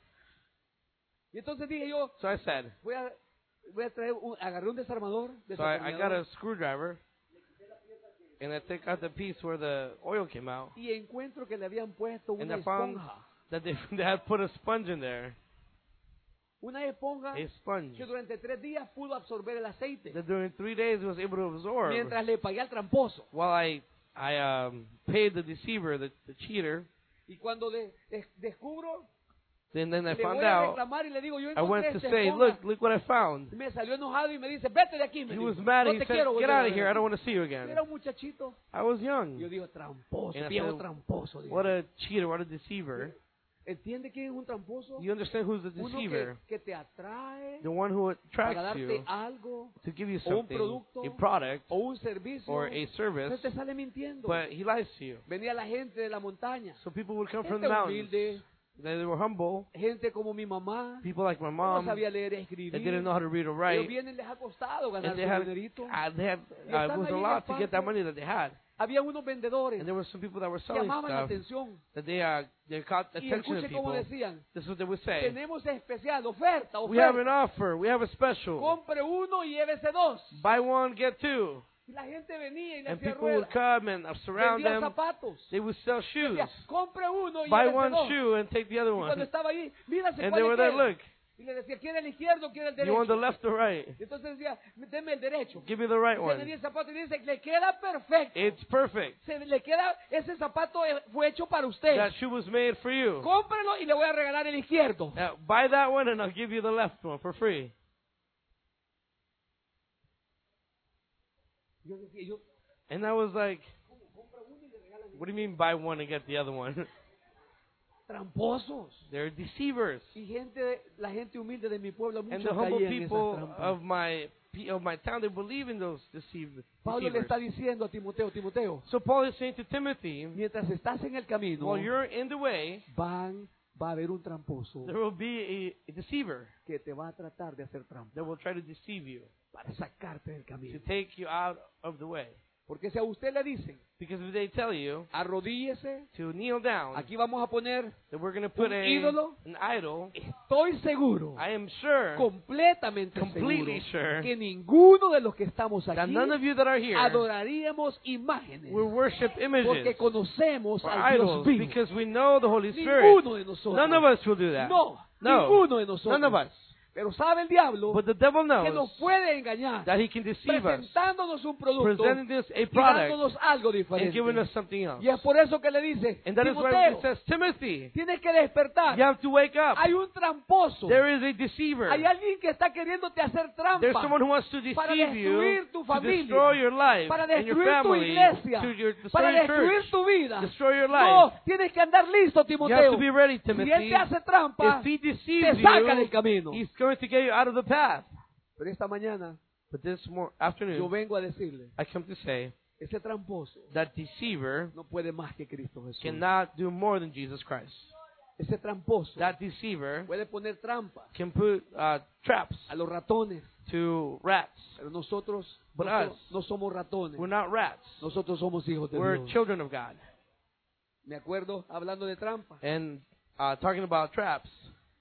[SPEAKER 1] Y entonces dije yo,
[SPEAKER 2] So I said,
[SPEAKER 1] voy a voy a traer un, agarré un desarmador,
[SPEAKER 2] so I, I got
[SPEAKER 1] destornillador,
[SPEAKER 2] a screwdriver, and I take out the piece where the oil came out,
[SPEAKER 1] y encuentro que le habían puesto
[SPEAKER 2] and
[SPEAKER 1] una
[SPEAKER 2] I found
[SPEAKER 1] esponja,
[SPEAKER 2] that they, they had put a sponge in there,
[SPEAKER 1] una esponja
[SPEAKER 2] a sponge,
[SPEAKER 1] que durante tres días pudo absorber el aceite,
[SPEAKER 2] that during three days it was able to absorb,
[SPEAKER 1] mientras le pagué al tramposo.
[SPEAKER 2] while I, I um, paid the deceiver, the, the cheater.
[SPEAKER 1] Y cuando de- des- descubro,
[SPEAKER 2] Then, then I
[SPEAKER 1] le
[SPEAKER 2] found
[SPEAKER 1] voy a
[SPEAKER 2] out,
[SPEAKER 1] reclamar y le digo, yo
[SPEAKER 2] I went
[SPEAKER 1] encontré
[SPEAKER 2] to
[SPEAKER 1] esta
[SPEAKER 2] say,
[SPEAKER 1] esponja.
[SPEAKER 2] look, look what I found.
[SPEAKER 1] Y me salió enojado y me dice, vete de aquí. Me
[SPEAKER 2] He
[SPEAKER 1] dijo,
[SPEAKER 2] was mad,
[SPEAKER 1] no
[SPEAKER 2] he
[SPEAKER 1] te
[SPEAKER 2] said,
[SPEAKER 1] quiero
[SPEAKER 2] get
[SPEAKER 1] volver a
[SPEAKER 2] out of
[SPEAKER 1] ver
[SPEAKER 2] here, I
[SPEAKER 1] aquí".
[SPEAKER 2] don't want to see you again.
[SPEAKER 1] Era un muchachito.
[SPEAKER 2] I was young.
[SPEAKER 1] Yo digo, tramposo,
[SPEAKER 2] And I
[SPEAKER 1] viejo
[SPEAKER 2] said,
[SPEAKER 1] tramposo. digo.
[SPEAKER 2] What a cheater, what a deceiver.
[SPEAKER 1] ¿Entiende quién es un tramposo?
[SPEAKER 2] You understand who's the
[SPEAKER 1] Uno que,
[SPEAKER 2] deceiver?
[SPEAKER 1] que te atrae
[SPEAKER 2] The one who
[SPEAKER 1] para
[SPEAKER 2] attracts
[SPEAKER 1] darte
[SPEAKER 2] you
[SPEAKER 1] algo
[SPEAKER 2] to give you
[SPEAKER 1] o un
[SPEAKER 2] something,
[SPEAKER 1] producto,
[SPEAKER 2] a product
[SPEAKER 1] o un servicio.
[SPEAKER 2] or a service,
[SPEAKER 1] Entonces te sale mintiendo.
[SPEAKER 2] but he lies to you.
[SPEAKER 1] Venía la gente de la montaña.
[SPEAKER 2] So people would come from
[SPEAKER 1] Gente
[SPEAKER 2] the mountains.
[SPEAKER 1] humilde,
[SPEAKER 2] They were humble.
[SPEAKER 1] Gente como mi mamá,
[SPEAKER 2] People like my
[SPEAKER 1] no
[SPEAKER 2] mom
[SPEAKER 1] sabía leer y
[SPEAKER 2] that
[SPEAKER 1] escribir.
[SPEAKER 2] didn't know how to read or write.
[SPEAKER 1] Ellos vienen, les ha costado ganar
[SPEAKER 2] And they
[SPEAKER 1] su
[SPEAKER 2] have,
[SPEAKER 1] dinerito.
[SPEAKER 2] uh, they have,
[SPEAKER 1] Y
[SPEAKER 2] uh,
[SPEAKER 1] están
[SPEAKER 2] it was
[SPEAKER 1] ahí
[SPEAKER 2] a
[SPEAKER 1] en
[SPEAKER 2] lot
[SPEAKER 1] el
[SPEAKER 2] to get that
[SPEAKER 1] parque.
[SPEAKER 2] money that they had.
[SPEAKER 1] Había unos vendedores
[SPEAKER 2] And there were some people that were
[SPEAKER 1] que
[SPEAKER 2] selling
[SPEAKER 1] llamaban la
[SPEAKER 2] stuff
[SPEAKER 1] atención.
[SPEAKER 2] that they, uh, they caught
[SPEAKER 1] Y
[SPEAKER 2] attention of
[SPEAKER 1] escuche cómo
[SPEAKER 2] people.
[SPEAKER 1] decían,
[SPEAKER 2] This is what they would say.
[SPEAKER 1] tenemos especial, oferta,
[SPEAKER 2] We have an
[SPEAKER 1] oferta.
[SPEAKER 2] offer. We have a special.
[SPEAKER 1] Compre uno y llévese dos.
[SPEAKER 2] Buy one, get two.
[SPEAKER 1] Y la gente venía y le
[SPEAKER 2] And
[SPEAKER 1] hacía
[SPEAKER 2] people would
[SPEAKER 1] rueda.
[SPEAKER 2] come and uh, surround
[SPEAKER 1] Vendía
[SPEAKER 2] them.
[SPEAKER 1] zapatos.
[SPEAKER 2] They would sell shoes.
[SPEAKER 1] Decía, compre uno y
[SPEAKER 2] Buy
[SPEAKER 1] llévese
[SPEAKER 2] one
[SPEAKER 1] dos.
[SPEAKER 2] shoe and take the other
[SPEAKER 1] Y cuando
[SPEAKER 2] one.
[SPEAKER 1] estaba ahí, mírase
[SPEAKER 2] And
[SPEAKER 1] cuál
[SPEAKER 2] they
[SPEAKER 1] le
[SPEAKER 2] were there,
[SPEAKER 1] queda.
[SPEAKER 2] look.
[SPEAKER 1] Y le decía, ¿quiere el izquierdo o quiere el
[SPEAKER 2] You want the
[SPEAKER 1] derecho?
[SPEAKER 2] left or right?
[SPEAKER 1] Y entonces decía, deme el derecho.
[SPEAKER 2] Give me the right
[SPEAKER 1] Y se
[SPEAKER 2] one.
[SPEAKER 1] venía el zapato y dice, le queda perfecto.
[SPEAKER 2] It's perfect.
[SPEAKER 1] Se le queda, ese zapato eh, fue hecho para usted.
[SPEAKER 2] That shoe was made for you.
[SPEAKER 1] Cómprelo y le voy a regalar el izquierdo.
[SPEAKER 2] Now, buy that one and I'll give you the left one for free.
[SPEAKER 1] Yo decía, yo,
[SPEAKER 2] And I was like, what do you mean buy one and get the other one?
[SPEAKER 1] tramposos.
[SPEAKER 2] They're deceivers.
[SPEAKER 1] Y gente, la gente humilde de mi pueblo,
[SPEAKER 2] And
[SPEAKER 1] muchos
[SPEAKER 2] the humble
[SPEAKER 1] caían en esas
[SPEAKER 2] people
[SPEAKER 1] trampas.
[SPEAKER 2] of my of my town, they believe in those deceive-
[SPEAKER 1] Pablo le
[SPEAKER 2] deceivers.
[SPEAKER 1] está diciendo a Timoteo, Timoteo,
[SPEAKER 2] So Paul is saying to Timothy,
[SPEAKER 1] mientras estás en el camino,
[SPEAKER 2] while you're in the way,
[SPEAKER 1] van, va a haber un tramposo
[SPEAKER 2] there will be a, a deceiver
[SPEAKER 1] que te va a tratar de hacer trampa
[SPEAKER 2] that will try to deceive you,
[SPEAKER 1] para sacarte del
[SPEAKER 2] to
[SPEAKER 1] camino.
[SPEAKER 2] take you out of the way.
[SPEAKER 1] Porque si a usted le dicen,
[SPEAKER 2] Because if they tell you
[SPEAKER 1] arrodíllese,
[SPEAKER 2] to kneel down,
[SPEAKER 1] aquí vamos a poner,
[SPEAKER 2] that we're going to put
[SPEAKER 1] un
[SPEAKER 2] a,
[SPEAKER 1] ídolo,
[SPEAKER 2] an idol,
[SPEAKER 1] estoy seguro,
[SPEAKER 2] I am sure,
[SPEAKER 1] completamente
[SPEAKER 2] completely
[SPEAKER 1] seguro,
[SPEAKER 2] sure,
[SPEAKER 1] que ninguno de los que estamos
[SPEAKER 2] that
[SPEAKER 1] aquí
[SPEAKER 2] none of you that are here
[SPEAKER 1] adoraríamos imágenes,
[SPEAKER 2] will worship
[SPEAKER 1] porque
[SPEAKER 2] images
[SPEAKER 1] conocemos
[SPEAKER 2] or
[SPEAKER 1] al Dios
[SPEAKER 2] idols,
[SPEAKER 1] vivo.
[SPEAKER 2] because we know the Holy Spirit.
[SPEAKER 1] Ninguno de nosotros.
[SPEAKER 2] None of us will do that.
[SPEAKER 1] No,
[SPEAKER 2] No,
[SPEAKER 1] ninguno de nosotros.
[SPEAKER 2] none of us.
[SPEAKER 1] Pero sabe el diablo
[SPEAKER 2] But the devil
[SPEAKER 1] que
[SPEAKER 2] knows
[SPEAKER 1] nos puede engañar,
[SPEAKER 2] that he can deceive us,
[SPEAKER 1] presentándonos un producto
[SPEAKER 2] presenting us a
[SPEAKER 1] y
[SPEAKER 2] product
[SPEAKER 1] dándonos algo
[SPEAKER 2] and
[SPEAKER 1] diferente.
[SPEAKER 2] giving us something else.
[SPEAKER 1] Y es por eso que le dice,
[SPEAKER 2] And that is why
[SPEAKER 1] Timoteo,
[SPEAKER 2] it says, Timothy,
[SPEAKER 1] tienes que despertar.
[SPEAKER 2] you have to wake up.
[SPEAKER 1] Hay un tramposo.
[SPEAKER 2] There is a deceiver.
[SPEAKER 1] Hay alguien que está queriéndote hacer trampa.
[SPEAKER 2] There's someone who wants to
[SPEAKER 1] para
[SPEAKER 2] deceive you,
[SPEAKER 1] destruir tu
[SPEAKER 2] to
[SPEAKER 1] familia,
[SPEAKER 2] destroy your life
[SPEAKER 1] para
[SPEAKER 2] and your
[SPEAKER 1] destruir tu
[SPEAKER 2] family,
[SPEAKER 1] iglesia,
[SPEAKER 2] to your, destroy
[SPEAKER 1] para
[SPEAKER 2] your
[SPEAKER 1] destruir
[SPEAKER 2] church,
[SPEAKER 1] tu vida.
[SPEAKER 2] destroy your
[SPEAKER 1] No,
[SPEAKER 2] life.
[SPEAKER 1] tienes que andar listo,
[SPEAKER 2] You have
[SPEAKER 1] Timoteo.
[SPEAKER 2] to be ready,
[SPEAKER 1] Si él
[SPEAKER 2] Timothy.
[SPEAKER 1] te hace trampa,
[SPEAKER 2] If he
[SPEAKER 1] te
[SPEAKER 2] deceives
[SPEAKER 1] saca del
[SPEAKER 2] you,
[SPEAKER 1] camino.
[SPEAKER 2] he's going to get you out of the path.
[SPEAKER 1] Pero esta mañana
[SPEAKER 2] But this more
[SPEAKER 1] yo
[SPEAKER 2] afternoon,
[SPEAKER 1] vengo a decirle,
[SPEAKER 2] I come to say
[SPEAKER 1] ese tramposo
[SPEAKER 2] that deceiver
[SPEAKER 1] no puede más que Cristo Jesús.
[SPEAKER 2] cannot do more than Jesus Christ.
[SPEAKER 1] Ese tramposo
[SPEAKER 2] That deceiver
[SPEAKER 1] puede poner trampa
[SPEAKER 2] can put uh, traps
[SPEAKER 1] a los ratones,
[SPEAKER 2] to rats.
[SPEAKER 1] pero nosotros
[SPEAKER 2] But
[SPEAKER 1] no,
[SPEAKER 2] us,
[SPEAKER 1] so- no somos ratones.
[SPEAKER 2] We're not rats.
[SPEAKER 1] Nosotros somos hijos de
[SPEAKER 2] We're
[SPEAKER 1] Dios.
[SPEAKER 2] children of God.
[SPEAKER 1] Me acuerdo hablando de trampa.
[SPEAKER 2] And uh, talking about traps,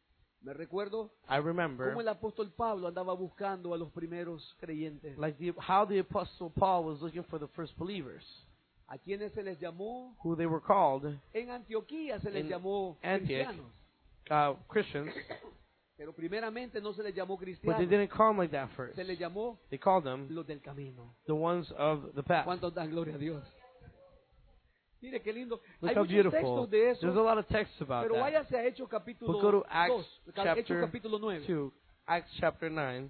[SPEAKER 1] Me recuerdo
[SPEAKER 2] I remember
[SPEAKER 1] cómo el apóstol Pablo andaba buscando a los primeros creyentes,
[SPEAKER 2] like the, how the apostle Paul was looking for the first believers,
[SPEAKER 1] a quienes se les llamó,
[SPEAKER 2] who they were called
[SPEAKER 1] en Antioquía se les
[SPEAKER 2] In
[SPEAKER 1] llamó
[SPEAKER 2] Antioch,
[SPEAKER 1] cristianos,
[SPEAKER 2] uh, Christians,
[SPEAKER 1] pero primeramente no se les llamó
[SPEAKER 2] but they
[SPEAKER 1] cristianos,
[SPEAKER 2] didn't call them like that first.
[SPEAKER 1] se les llamó
[SPEAKER 2] They called them
[SPEAKER 1] los del camino.
[SPEAKER 2] the ones of the path.
[SPEAKER 1] ¿Cuántos dan gloria a Dios? Mire qué lindo.
[SPEAKER 2] Look
[SPEAKER 1] Hay
[SPEAKER 2] how
[SPEAKER 1] muchos
[SPEAKER 2] beautiful.
[SPEAKER 1] textos de
[SPEAKER 2] There's a
[SPEAKER 1] eso,
[SPEAKER 2] lot of texts about
[SPEAKER 1] pero
[SPEAKER 2] that.
[SPEAKER 1] váyase a Hechos capítulo
[SPEAKER 2] We'll go to Acts
[SPEAKER 1] dos, Hechos
[SPEAKER 2] chapter
[SPEAKER 1] capítulo nueve.
[SPEAKER 2] two, Acts chapter nine.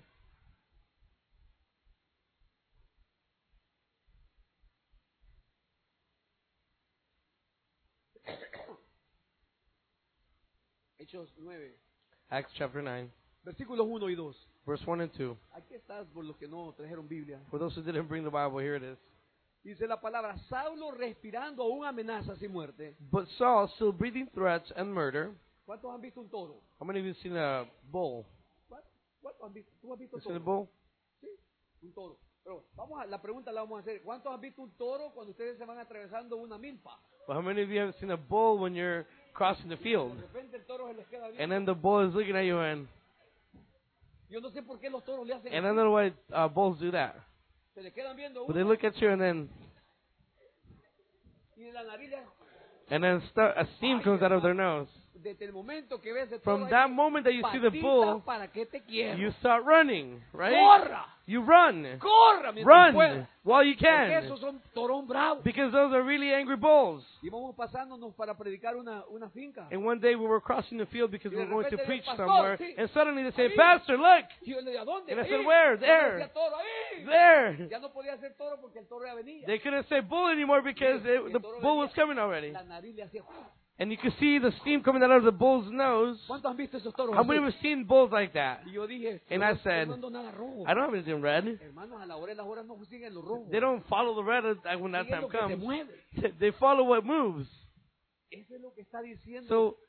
[SPEAKER 1] Hechos nueve,
[SPEAKER 2] Acts chapter nine,
[SPEAKER 1] versículos uno y dos.
[SPEAKER 2] verse one and two.
[SPEAKER 1] Aquí está por los que no trajeron Biblia.
[SPEAKER 2] For those who didn't bring the Bible, here it is.
[SPEAKER 1] Dice la palabra, Saulo respirando aún amenazas y muerte.
[SPEAKER 2] But Saul, still breathing threats and murder.
[SPEAKER 1] ¿Cuántos han visto un toro?
[SPEAKER 2] How many of you have seen a bull?
[SPEAKER 1] ¿Cuántos cuántos han visto? ¿Tú has visto
[SPEAKER 2] You seen a
[SPEAKER 1] toro?
[SPEAKER 2] bull?
[SPEAKER 1] Sí, un toro. Pero vamos a, la pregunta la vamos a hacer. ¿Cuántos han visto un toro cuando ustedes se van atravesando una milpa?
[SPEAKER 2] Well, how many of you have seen a bull when you're crossing the field?
[SPEAKER 1] De repente el toro se les queda bien.
[SPEAKER 2] And then the bull is looking at you, and,
[SPEAKER 1] Yo no sé por qué los toros le hacen
[SPEAKER 2] and I
[SPEAKER 1] así.
[SPEAKER 2] don't know why uh, bulls do that.
[SPEAKER 1] Se le quedan viendo
[SPEAKER 2] But they
[SPEAKER 1] uno
[SPEAKER 2] look at you, and then
[SPEAKER 1] y de la nariz le-
[SPEAKER 2] and then stu- a steam comes out of their nose.
[SPEAKER 1] desde el momento que ves el toro
[SPEAKER 2] From
[SPEAKER 1] ahí,
[SPEAKER 2] that moment that you see the
[SPEAKER 1] patita,
[SPEAKER 2] bull,
[SPEAKER 1] ¿para qué te quiero?
[SPEAKER 2] you start running, right?
[SPEAKER 1] ¡Corra!
[SPEAKER 2] You run.
[SPEAKER 1] ¡Corra mientras
[SPEAKER 2] Run
[SPEAKER 1] pueda!
[SPEAKER 2] while you
[SPEAKER 1] Porque
[SPEAKER 2] can.
[SPEAKER 1] esos son toros bravos.
[SPEAKER 2] Because those are really angry bulls.
[SPEAKER 1] Íbamos pasándonos para predicar una, una finca.
[SPEAKER 2] And one day we were crossing the field because we
[SPEAKER 1] Y de
[SPEAKER 2] were going to
[SPEAKER 1] repente
[SPEAKER 2] preach
[SPEAKER 1] el pastor,
[SPEAKER 2] somewhere.
[SPEAKER 1] sí.
[SPEAKER 2] And suddenly they say,
[SPEAKER 1] Ahí.
[SPEAKER 2] Pastor, look!
[SPEAKER 1] Y yo le dije, ¿a dónde?
[SPEAKER 2] And I
[SPEAKER 1] Ahí.
[SPEAKER 2] said, "Where?
[SPEAKER 1] Y yo
[SPEAKER 2] There."
[SPEAKER 1] decía, toro, ahí.
[SPEAKER 2] There!
[SPEAKER 1] Ya no podía ser toro porque el toro ya venía.
[SPEAKER 2] They couldn't say bull anymore because
[SPEAKER 1] Sí,
[SPEAKER 2] it,
[SPEAKER 1] el
[SPEAKER 2] the
[SPEAKER 1] toro
[SPEAKER 2] bull
[SPEAKER 1] venía.
[SPEAKER 2] was coming already.
[SPEAKER 1] La nariz le hacía.
[SPEAKER 2] And you could see the steam coming out of the bull's nose.
[SPEAKER 1] ¿Cuántos han visto esos toros?
[SPEAKER 2] How
[SPEAKER 1] así?
[SPEAKER 2] many have seen bulls like that?
[SPEAKER 1] Y yo dije,
[SPEAKER 2] And
[SPEAKER 1] yo
[SPEAKER 2] I
[SPEAKER 1] no-
[SPEAKER 2] said,
[SPEAKER 1] yo no ando nada rojo.
[SPEAKER 2] I don't have anything red.
[SPEAKER 1] Hermanos, a la hora de las horas no siguen los rojos.
[SPEAKER 2] They don't follow the red when that
[SPEAKER 1] Siguen
[SPEAKER 2] time
[SPEAKER 1] lo que se
[SPEAKER 2] comes.
[SPEAKER 1] mueve.
[SPEAKER 2] They follow what moves.
[SPEAKER 1] Eso es lo que está diciendo
[SPEAKER 2] So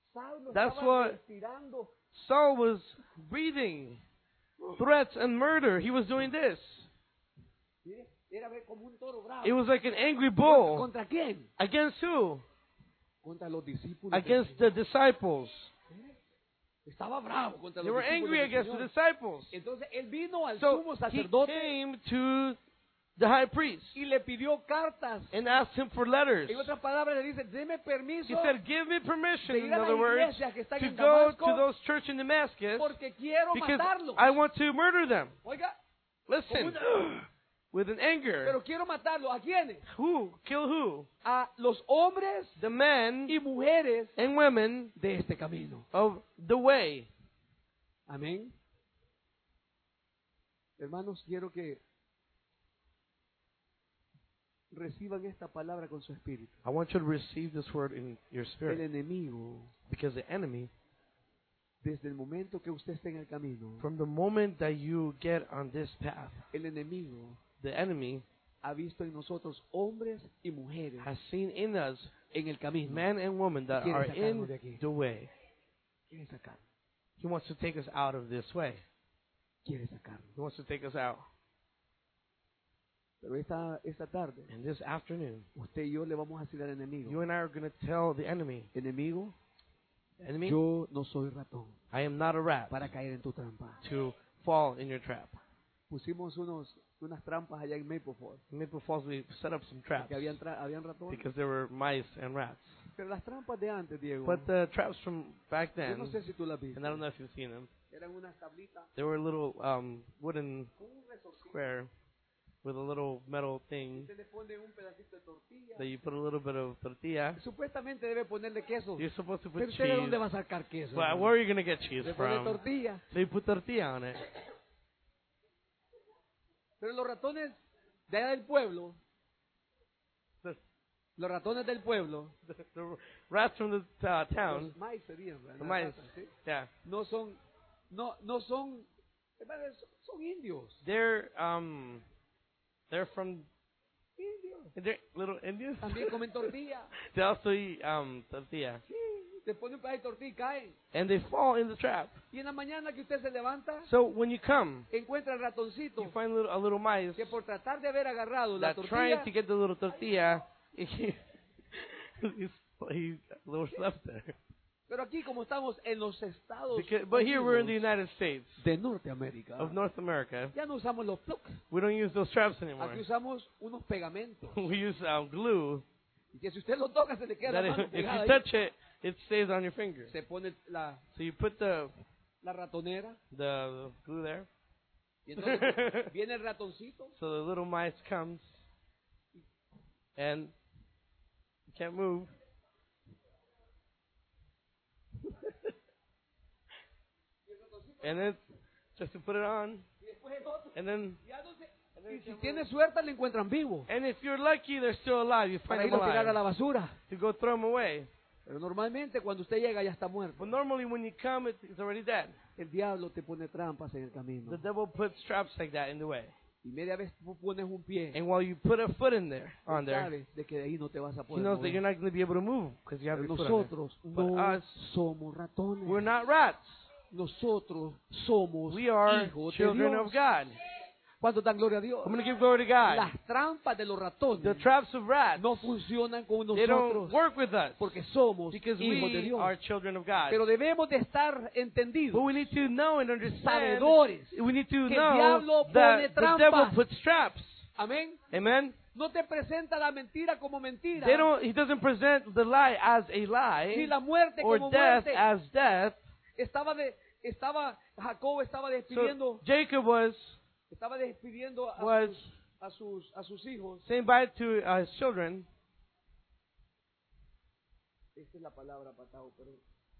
[SPEAKER 1] Saulo
[SPEAKER 2] That's
[SPEAKER 1] estaba
[SPEAKER 2] what-
[SPEAKER 1] respirando.
[SPEAKER 2] Saul was breathing threats and murder. He was doing this.
[SPEAKER 1] Mire, era como un toro bravo.
[SPEAKER 2] It was like an angry
[SPEAKER 1] ¿Contra,
[SPEAKER 2] bull.
[SPEAKER 1] contra quién?
[SPEAKER 2] Against who?
[SPEAKER 1] Contra los discípulos.
[SPEAKER 2] Against
[SPEAKER 1] del
[SPEAKER 2] the disciples.
[SPEAKER 1] Señor. Estaba bravo contra
[SPEAKER 2] They
[SPEAKER 1] los
[SPEAKER 2] were
[SPEAKER 1] discípulos
[SPEAKER 2] angry
[SPEAKER 1] del
[SPEAKER 2] against the
[SPEAKER 1] Señor.
[SPEAKER 2] disciples.
[SPEAKER 1] Entonces él vino al
[SPEAKER 2] So
[SPEAKER 1] sumo
[SPEAKER 2] he
[SPEAKER 1] sacerdote
[SPEAKER 2] came to the high priest
[SPEAKER 1] y le pidió cartas.
[SPEAKER 2] and asked him for letters.
[SPEAKER 1] En otras palabras le dice, deme permiso
[SPEAKER 2] He said, give me permission,
[SPEAKER 1] de
[SPEAKER 2] in
[SPEAKER 1] ir a la
[SPEAKER 2] other words,
[SPEAKER 1] iglesia que están
[SPEAKER 2] to
[SPEAKER 1] en
[SPEAKER 2] go
[SPEAKER 1] Damasco
[SPEAKER 2] to those church in Damascus
[SPEAKER 1] porque quiero
[SPEAKER 2] because
[SPEAKER 1] matarlos.
[SPEAKER 2] I want to murder them.
[SPEAKER 1] Oiga,
[SPEAKER 2] Listen, with an anger.
[SPEAKER 1] pero quiero matarlos. ¿A quiénes?
[SPEAKER 2] Who? Kill who?
[SPEAKER 1] A los hombres
[SPEAKER 2] The men
[SPEAKER 1] y mujeres
[SPEAKER 2] and women
[SPEAKER 1] de este camino.
[SPEAKER 2] of the way.
[SPEAKER 1] Amén. Hermanos, quiero que reciban esta palabra con su espíritu.
[SPEAKER 2] I want you to receive this word in your
[SPEAKER 1] El
[SPEAKER 2] spirit
[SPEAKER 1] enemigo,
[SPEAKER 2] because the enemy,
[SPEAKER 1] desde el momento que usted esté en el camino,
[SPEAKER 2] from the moment that you get on this path,
[SPEAKER 1] el enemigo
[SPEAKER 2] the enemy
[SPEAKER 1] ha visto en nosotros hombres y mujeres
[SPEAKER 2] has seen in us
[SPEAKER 1] en el camino.
[SPEAKER 2] men and women that
[SPEAKER 1] Quiere
[SPEAKER 2] are
[SPEAKER 1] sacarnos
[SPEAKER 2] in
[SPEAKER 1] de aquí.
[SPEAKER 2] the way.
[SPEAKER 1] Quiere sacar,
[SPEAKER 2] He wants to take us out of this way.
[SPEAKER 1] quiere sacarnos.
[SPEAKER 2] He wants to take us out.
[SPEAKER 1] Pero esta, esta tarde,
[SPEAKER 2] And this afternoon,
[SPEAKER 1] usted y yo le vamos a decir al
[SPEAKER 2] you
[SPEAKER 1] enemigo,
[SPEAKER 2] and I are going to tell the enemy,
[SPEAKER 1] enemigo,
[SPEAKER 2] enemy,
[SPEAKER 1] yo no soy ratón
[SPEAKER 2] I am not a rat
[SPEAKER 1] para caer en tu trampa.
[SPEAKER 2] to fall in your trap.
[SPEAKER 1] Pusimos unos, unas trampas allá en Maple Falls,
[SPEAKER 2] In Maple Falls, we set up some traps
[SPEAKER 1] que habían, tra- habían ratones.
[SPEAKER 2] because there were mice and rats.
[SPEAKER 1] Pero las trampas de antes, Diego,
[SPEAKER 2] But the traps from back
[SPEAKER 1] yo no
[SPEAKER 2] then,
[SPEAKER 1] sé si tú las viste,
[SPEAKER 2] and I don't know if you've seen them,
[SPEAKER 1] eran unas tablitas
[SPEAKER 2] they were a little um, wooden
[SPEAKER 1] con un resortito.
[SPEAKER 2] square with a little metal thing
[SPEAKER 1] Usted le pone un pedacito de tortilla.
[SPEAKER 2] that you put a little bit of tortilla.
[SPEAKER 1] Supuestamente debe ponerle queso.
[SPEAKER 2] You're supposed to put
[SPEAKER 1] Pero usted de dónde
[SPEAKER 2] cheese.
[SPEAKER 1] va a sacar queso.
[SPEAKER 2] Well,
[SPEAKER 1] hermano?
[SPEAKER 2] where are you going to get cheese
[SPEAKER 1] Le pone
[SPEAKER 2] from?
[SPEAKER 1] tortilla.
[SPEAKER 2] So you put tortilla on it.
[SPEAKER 1] Pero los ratones de allá del pueblo,
[SPEAKER 2] The,
[SPEAKER 1] los ratones del pueblo,
[SPEAKER 2] the, the rats from the uh, town,
[SPEAKER 1] los mice serían, ¿verdad?
[SPEAKER 2] the
[SPEAKER 1] Las
[SPEAKER 2] mice,
[SPEAKER 1] ratas, ¿sí?
[SPEAKER 2] yeah,
[SPEAKER 1] No son, no, no son, hermano, son, son indios.
[SPEAKER 2] they're um, they're from
[SPEAKER 1] Indios.
[SPEAKER 2] they're little Indians.
[SPEAKER 1] También comen tortilla.
[SPEAKER 2] They also eat um tortilla,
[SPEAKER 1] Sí, te pone un pedazo de tortilla y caen.
[SPEAKER 2] and they fall in the trap.
[SPEAKER 1] Y en la mañana que usted se levanta,
[SPEAKER 2] So when you come,
[SPEAKER 1] encuentra el ratoncito
[SPEAKER 2] you find a little, a little mice
[SPEAKER 1] que por tratar de haber agarrado la
[SPEAKER 2] that trying
[SPEAKER 1] tortilla,
[SPEAKER 2] to get the little tortilla, he, he's, he little left there.
[SPEAKER 1] pero aquí como estamos en los Estados
[SPEAKER 2] Because, but here we're in the
[SPEAKER 1] Unidos
[SPEAKER 2] United States
[SPEAKER 1] de Norteamérica,
[SPEAKER 2] of North America.
[SPEAKER 1] ya no usamos los plugs,
[SPEAKER 2] We don't use those traps anymore.
[SPEAKER 1] aquí usamos unos pegamentos.
[SPEAKER 2] We use um, glue
[SPEAKER 1] Y que si usted lo toca se le queda
[SPEAKER 2] that
[SPEAKER 1] la
[SPEAKER 2] if,
[SPEAKER 1] mano
[SPEAKER 2] if
[SPEAKER 1] pegada
[SPEAKER 2] you
[SPEAKER 1] ahí.
[SPEAKER 2] touch it, it stays on your finger.
[SPEAKER 1] Se pone la,
[SPEAKER 2] So you put the
[SPEAKER 1] la ratonera
[SPEAKER 2] the, the glue there.
[SPEAKER 1] y entonces viene el ratoncito
[SPEAKER 2] So the little mice comes and you can't move. And then just to put it on,
[SPEAKER 1] y después el otro.
[SPEAKER 2] and then
[SPEAKER 1] Ya no se-
[SPEAKER 2] and, then
[SPEAKER 1] y
[SPEAKER 2] you
[SPEAKER 1] si
[SPEAKER 2] can't
[SPEAKER 1] tiene
[SPEAKER 2] move.
[SPEAKER 1] suerte lo encuentran vivo
[SPEAKER 2] And if you're lucky, they're still alive. You find
[SPEAKER 1] para
[SPEAKER 2] them
[SPEAKER 1] ir a tirar a
[SPEAKER 2] alive
[SPEAKER 1] la basura.
[SPEAKER 2] to go throw them away.
[SPEAKER 1] Pero normalmente cuando usted llega ya está muerto.
[SPEAKER 2] But normally when you come, it, it's already dead.
[SPEAKER 1] El diablo te pone trampas en el camino.
[SPEAKER 2] The devil puts traps like that in the way.
[SPEAKER 1] Y media vez tú pones un pie,
[SPEAKER 2] And while you put a foot in there, on
[SPEAKER 1] tú
[SPEAKER 2] there,
[SPEAKER 1] sabes de que de ahí no te vas a
[SPEAKER 2] he
[SPEAKER 1] poder
[SPEAKER 2] knows that
[SPEAKER 1] mover.
[SPEAKER 2] you're not going to be able to move because you have
[SPEAKER 1] Pero
[SPEAKER 2] your foot on
[SPEAKER 1] nosotros
[SPEAKER 2] But
[SPEAKER 1] no
[SPEAKER 2] us,
[SPEAKER 1] somos ratones.
[SPEAKER 2] there. We're not rats.
[SPEAKER 1] Nosotros somos
[SPEAKER 2] We are
[SPEAKER 1] hijos de
[SPEAKER 2] children
[SPEAKER 1] Dios.
[SPEAKER 2] of God.
[SPEAKER 1] ¿Cuánto dan gloria a Dios?
[SPEAKER 2] I'm going to give glory to God.
[SPEAKER 1] Las trampas de los ratones
[SPEAKER 2] The traps of rats,
[SPEAKER 1] no funcionan con
[SPEAKER 2] they don't
[SPEAKER 1] nosotros
[SPEAKER 2] work with us
[SPEAKER 1] porque somos
[SPEAKER 2] because
[SPEAKER 1] hijos de
[SPEAKER 2] we
[SPEAKER 1] Dios.
[SPEAKER 2] are children of God.
[SPEAKER 1] Pero debemos de estar
[SPEAKER 2] But
[SPEAKER 1] entendidos,
[SPEAKER 2] we need to know and understand,
[SPEAKER 1] sabedores,
[SPEAKER 2] we need to
[SPEAKER 1] que el
[SPEAKER 2] know
[SPEAKER 1] diablo pone
[SPEAKER 2] that the devil
[SPEAKER 1] trampas.
[SPEAKER 2] puts traps.
[SPEAKER 1] amén.
[SPEAKER 2] Amen?
[SPEAKER 1] No te presenta la mentira como mentira,
[SPEAKER 2] They don't, he doesn't present the lie as a
[SPEAKER 1] ni
[SPEAKER 2] lie
[SPEAKER 1] la muerte
[SPEAKER 2] or
[SPEAKER 1] como
[SPEAKER 2] death
[SPEAKER 1] muerte.
[SPEAKER 2] as death.
[SPEAKER 1] Estaba de, estaba Jacob estaba
[SPEAKER 2] So
[SPEAKER 1] despidiendo,
[SPEAKER 2] Jacob was
[SPEAKER 1] estaba despidiendo a,
[SPEAKER 2] was
[SPEAKER 1] sus, a sus a sus hijos.
[SPEAKER 2] saying bye to uh, his children.
[SPEAKER 1] Esta es la palabra, Patao, pero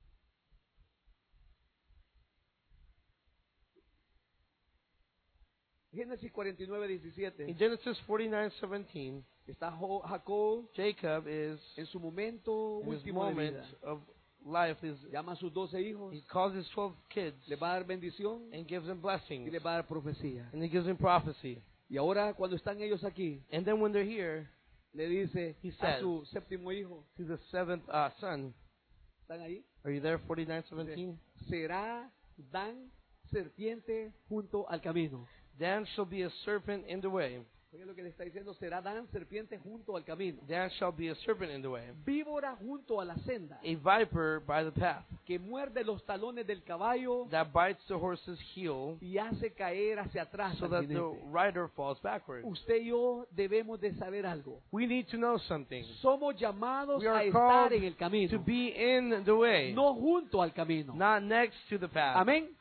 [SPEAKER 1] Génesis cuarenta y nueve, diecisiete.
[SPEAKER 2] In Genesis forty-nine seventeen,
[SPEAKER 1] Está Jo- Jacob
[SPEAKER 2] Jacob is
[SPEAKER 1] en su momento
[SPEAKER 2] in his
[SPEAKER 1] último de
[SPEAKER 2] moment
[SPEAKER 1] vida.
[SPEAKER 2] of life. Is
[SPEAKER 1] Llama a sus doce hijos,
[SPEAKER 2] he calls his twelve kids
[SPEAKER 1] le va a dar bendición
[SPEAKER 2] and gives them
[SPEAKER 1] y
[SPEAKER 2] blessings
[SPEAKER 1] le va a dar profecía.
[SPEAKER 2] and he gives them prophecy.
[SPEAKER 1] Y ahora cuando están ellos aquí,
[SPEAKER 2] And then when they're here,
[SPEAKER 1] le dice
[SPEAKER 2] He
[SPEAKER 1] a
[SPEAKER 2] says,
[SPEAKER 1] su séptimo hijo,
[SPEAKER 2] to the seventh uh, son,
[SPEAKER 1] ¿Están ahí?
[SPEAKER 2] Are you there? forty-nine seventeen.
[SPEAKER 1] Será Dan serpiente junto al camino.
[SPEAKER 2] Dan shall be a serpent in the way.
[SPEAKER 1] Oye lo que le está diciendo, será Dan serpiente junto al camino.
[SPEAKER 2] Dan shall be a serpent in the way.
[SPEAKER 1] Víbora junto a la senda,
[SPEAKER 2] A viper by the path.
[SPEAKER 1] que muerde los talones del caballo
[SPEAKER 2] That bites the horse's heel
[SPEAKER 1] y hace caer hacia atrás
[SPEAKER 2] so
[SPEAKER 1] al
[SPEAKER 2] that the
[SPEAKER 1] jinete.
[SPEAKER 2] rider falls backward.
[SPEAKER 1] Usted y yo debemos de saber algo.
[SPEAKER 2] We need to know something.
[SPEAKER 1] Somos llamados
[SPEAKER 2] We
[SPEAKER 1] a
[SPEAKER 2] are
[SPEAKER 1] estar
[SPEAKER 2] called
[SPEAKER 1] en el camino,
[SPEAKER 2] to be in the way,
[SPEAKER 1] no junto al camino.
[SPEAKER 2] not next to the path.
[SPEAKER 1] Amén.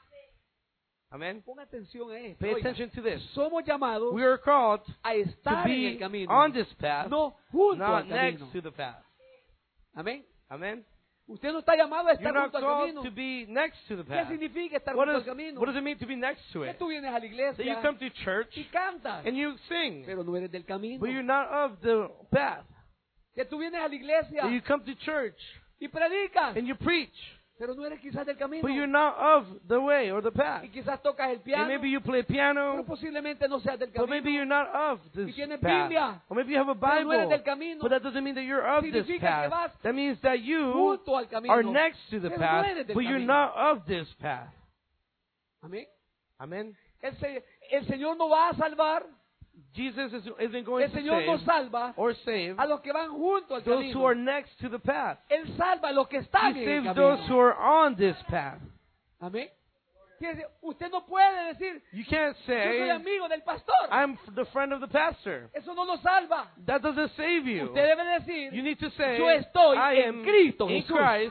[SPEAKER 2] Amen.
[SPEAKER 1] Ponga atención a esto.
[SPEAKER 2] Pay
[SPEAKER 1] Oiga,
[SPEAKER 2] attention to this.
[SPEAKER 1] somos llamados
[SPEAKER 2] We are called
[SPEAKER 1] a
[SPEAKER 2] to
[SPEAKER 1] estar en el
[SPEAKER 2] be
[SPEAKER 1] camino,
[SPEAKER 2] on this path,
[SPEAKER 1] no junto
[SPEAKER 2] not
[SPEAKER 1] al
[SPEAKER 2] next
[SPEAKER 1] camino.
[SPEAKER 2] to the path.
[SPEAKER 1] Amén.
[SPEAKER 2] Amen.
[SPEAKER 1] Usted no está llamado a
[SPEAKER 2] You're
[SPEAKER 1] estar
[SPEAKER 2] not
[SPEAKER 1] junto al
[SPEAKER 2] called
[SPEAKER 1] camino.
[SPEAKER 2] to be next to the
[SPEAKER 1] ¿Qué
[SPEAKER 2] path.
[SPEAKER 1] significa estar
[SPEAKER 2] What
[SPEAKER 1] junto al
[SPEAKER 2] does,
[SPEAKER 1] camino?
[SPEAKER 2] what does it mean to be next to
[SPEAKER 1] Que
[SPEAKER 2] it?
[SPEAKER 1] tú vienes a la
[SPEAKER 2] That you
[SPEAKER 1] iglesia
[SPEAKER 2] come to church
[SPEAKER 1] y cantas,
[SPEAKER 2] and you sing,
[SPEAKER 1] pero no eres del camino.
[SPEAKER 2] but you're not of the path.
[SPEAKER 1] Que tú vienes a la iglesia
[SPEAKER 2] That you come to church
[SPEAKER 1] y predicas,
[SPEAKER 2] and you preach,
[SPEAKER 1] pero no eres quizás del camino.
[SPEAKER 2] but you're not of the way or the path.
[SPEAKER 1] Y quizás tocas el
[SPEAKER 2] And
[SPEAKER 1] piano,
[SPEAKER 2] maybe you play
[SPEAKER 1] pero
[SPEAKER 2] piano,
[SPEAKER 1] posiblemente no seas del
[SPEAKER 2] but
[SPEAKER 1] camino.
[SPEAKER 2] maybe you're not of
[SPEAKER 1] Y
[SPEAKER 2] this
[SPEAKER 1] tienes
[SPEAKER 2] path.
[SPEAKER 1] Biblia,
[SPEAKER 2] Or maybe you have a
[SPEAKER 1] pero no eres
[SPEAKER 2] Bible,
[SPEAKER 1] del camino.
[SPEAKER 2] but that doesn't mean that you're of this
[SPEAKER 1] Significa que
[SPEAKER 2] path.
[SPEAKER 1] vas
[SPEAKER 2] That means that you
[SPEAKER 1] Junto al camino,
[SPEAKER 2] are next to the
[SPEAKER 1] pero
[SPEAKER 2] path,
[SPEAKER 1] no eres del
[SPEAKER 2] but you're
[SPEAKER 1] camino.
[SPEAKER 2] not of this path.
[SPEAKER 1] Amén.
[SPEAKER 2] Amen.
[SPEAKER 1] El, se- el Señor no va a salvar,
[SPEAKER 2] Jesus is, isn't going
[SPEAKER 1] el
[SPEAKER 2] to
[SPEAKER 1] Señor no
[SPEAKER 2] save
[SPEAKER 1] salva
[SPEAKER 2] or save
[SPEAKER 1] a los que van junto al
[SPEAKER 2] those who are
[SPEAKER 1] camino.
[SPEAKER 2] next to the path.
[SPEAKER 1] Él salva a los que
[SPEAKER 2] He
[SPEAKER 1] están en el
[SPEAKER 2] saves those who
[SPEAKER 1] camino.
[SPEAKER 2] are on this path.
[SPEAKER 1] Amén. Quiere decir, usted no puede decir,
[SPEAKER 2] You can't
[SPEAKER 1] yo soy
[SPEAKER 2] say,
[SPEAKER 1] amigo del pastor.
[SPEAKER 2] I'm f- the friend of the pastor.
[SPEAKER 1] Eso no lo salva.
[SPEAKER 2] That doesn't save you.
[SPEAKER 1] Usted debe decir,
[SPEAKER 2] You need to say,
[SPEAKER 1] yo estoy
[SPEAKER 2] I
[SPEAKER 1] en
[SPEAKER 2] am
[SPEAKER 1] Cristo
[SPEAKER 2] in
[SPEAKER 1] Jesús.
[SPEAKER 2] Christ.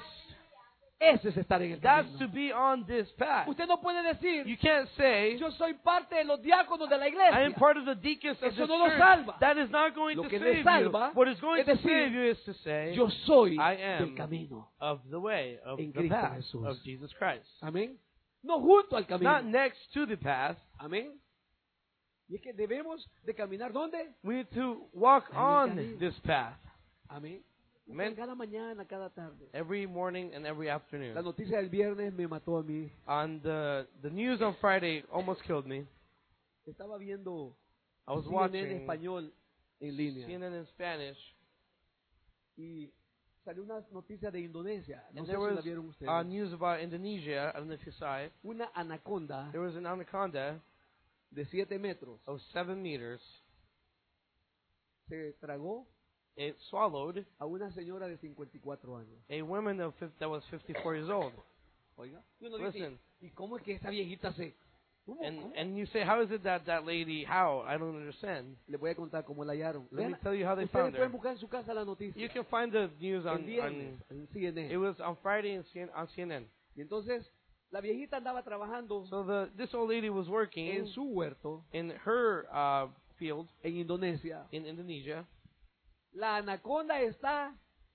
[SPEAKER 1] ese es estar en el
[SPEAKER 2] That's
[SPEAKER 1] camino.
[SPEAKER 2] to be on this path.
[SPEAKER 1] Usted no puede decir,
[SPEAKER 2] You can't say,
[SPEAKER 1] yo soy parte de los diáconos de la
[SPEAKER 2] I am
[SPEAKER 1] iglesia.
[SPEAKER 2] part of the deacons of
[SPEAKER 1] Eso
[SPEAKER 2] this
[SPEAKER 1] no lo
[SPEAKER 2] church.
[SPEAKER 1] salva.
[SPEAKER 2] That is not going
[SPEAKER 1] Lo
[SPEAKER 2] to
[SPEAKER 1] que
[SPEAKER 2] save
[SPEAKER 1] le salva
[SPEAKER 2] you. What is going
[SPEAKER 1] es
[SPEAKER 2] to
[SPEAKER 1] decir,
[SPEAKER 2] save you is to say,
[SPEAKER 1] Yo soy
[SPEAKER 2] I
[SPEAKER 1] del
[SPEAKER 2] am
[SPEAKER 1] camino.
[SPEAKER 2] of the way, of
[SPEAKER 1] En
[SPEAKER 2] the
[SPEAKER 1] Cristo
[SPEAKER 2] path
[SPEAKER 1] Jesús.
[SPEAKER 2] of Jesus Christ.
[SPEAKER 1] Amén. No junto al
[SPEAKER 2] Not
[SPEAKER 1] camino.
[SPEAKER 2] next to the path.
[SPEAKER 1] Amén. Y es que debemos de caminar ¿dónde?
[SPEAKER 2] We need to walk
[SPEAKER 1] En el
[SPEAKER 2] on
[SPEAKER 1] camino.
[SPEAKER 2] this path.
[SPEAKER 1] Amén.
[SPEAKER 2] Amén.
[SPEAKER 1] Cada mañana, cada tarde.
[SPEAKER 2] Every morning and every
[SPEAKER 1] La
[SPEAKER 2] afternoon.
[SPEAKER 1] noticia del viernes me mató a mí.
[SPEAKER 2] On the the news on Friday almost killed me.
[SPEAKER 1] Estaba viendo
[SPEAKER 2] I was
[SPEAKER 1] C N N
[SPEAKER 2] watching
[SPEAKER 1] español en
[SPEAKER 2] C
[SPEAKER 1] línea
[SPEAKER 2] N N in Spanish,
[SPEAKER 1] y salió una noticia de Indonesia. No
[SPEAKER 2] and
[SPEAKER 1] sé
[SPEAKER 2] there
[SPEAKER 1] si la
[SPEAKER 2] was
[SPEAKER 1] vieron ustedes.
[SPEAKER 2] uh, news about Indonesia. I don't know if you saw it.
[SPEAKER 1] Una anaconda
[SPEAKER 2] There was an anaconda
[SPEAKER 1] de siete metros
[SPEAKER 2] of seven meters.
[SPEAKER 1] se tragó
[SPEAKER 2] It swallowed
[SPEAKER 1] a una señora de cincuenta y cuatro años.
[SPEAKER 2] a woman of fif- that was fifty-four years old.
[SPEAKER 1] Oiga. Y uno dice,
[SPEAKER 2] Listen.
[SPEAKER 1] ¿y cómo es que esa viejita se...? ¿Cómo?
[SPEAKER 2] And
[SPEAKER 1] ¿Cómo?
[SPEAKER 2] and you say, how is it that that lady? How? I don't understand.
[SPEAKER 1] Le voy a contar cómo la hallaron.
[SPEAKER 2] Let me
[SPEAKER 1] Vean,
[SPEAKER 2] tell you how they
[SPEAKER 1] ustedes
[SPEAKER 2] found
[SPEAKER 1] pueden
[SPEAKER 2] her.
[SPEAKER 1] buscar en su casa la noticia.
[SPEAKER 2] You can find the news
[SPEAKER 1] El
[SPEAKER 2] on
[SPEAKER 1] viernes,
[SPEAKER 2] on.
[SPEAKER 1] en C N N.
[SPEAKER 2] It was on Friday in C N- on C N N.
[SPEAKER 1] Y entonces, la viejita andaba trabajando
[SPEAKER 2] So the this old lady was working
[SPEAKER 1] en su huerto
[SPEAKER 2] in her uh, field
[SPEAKER 1] en Indonesia.
[SPEAKER 2] in Indonesia.
[SPEAKER 1] La anaconda está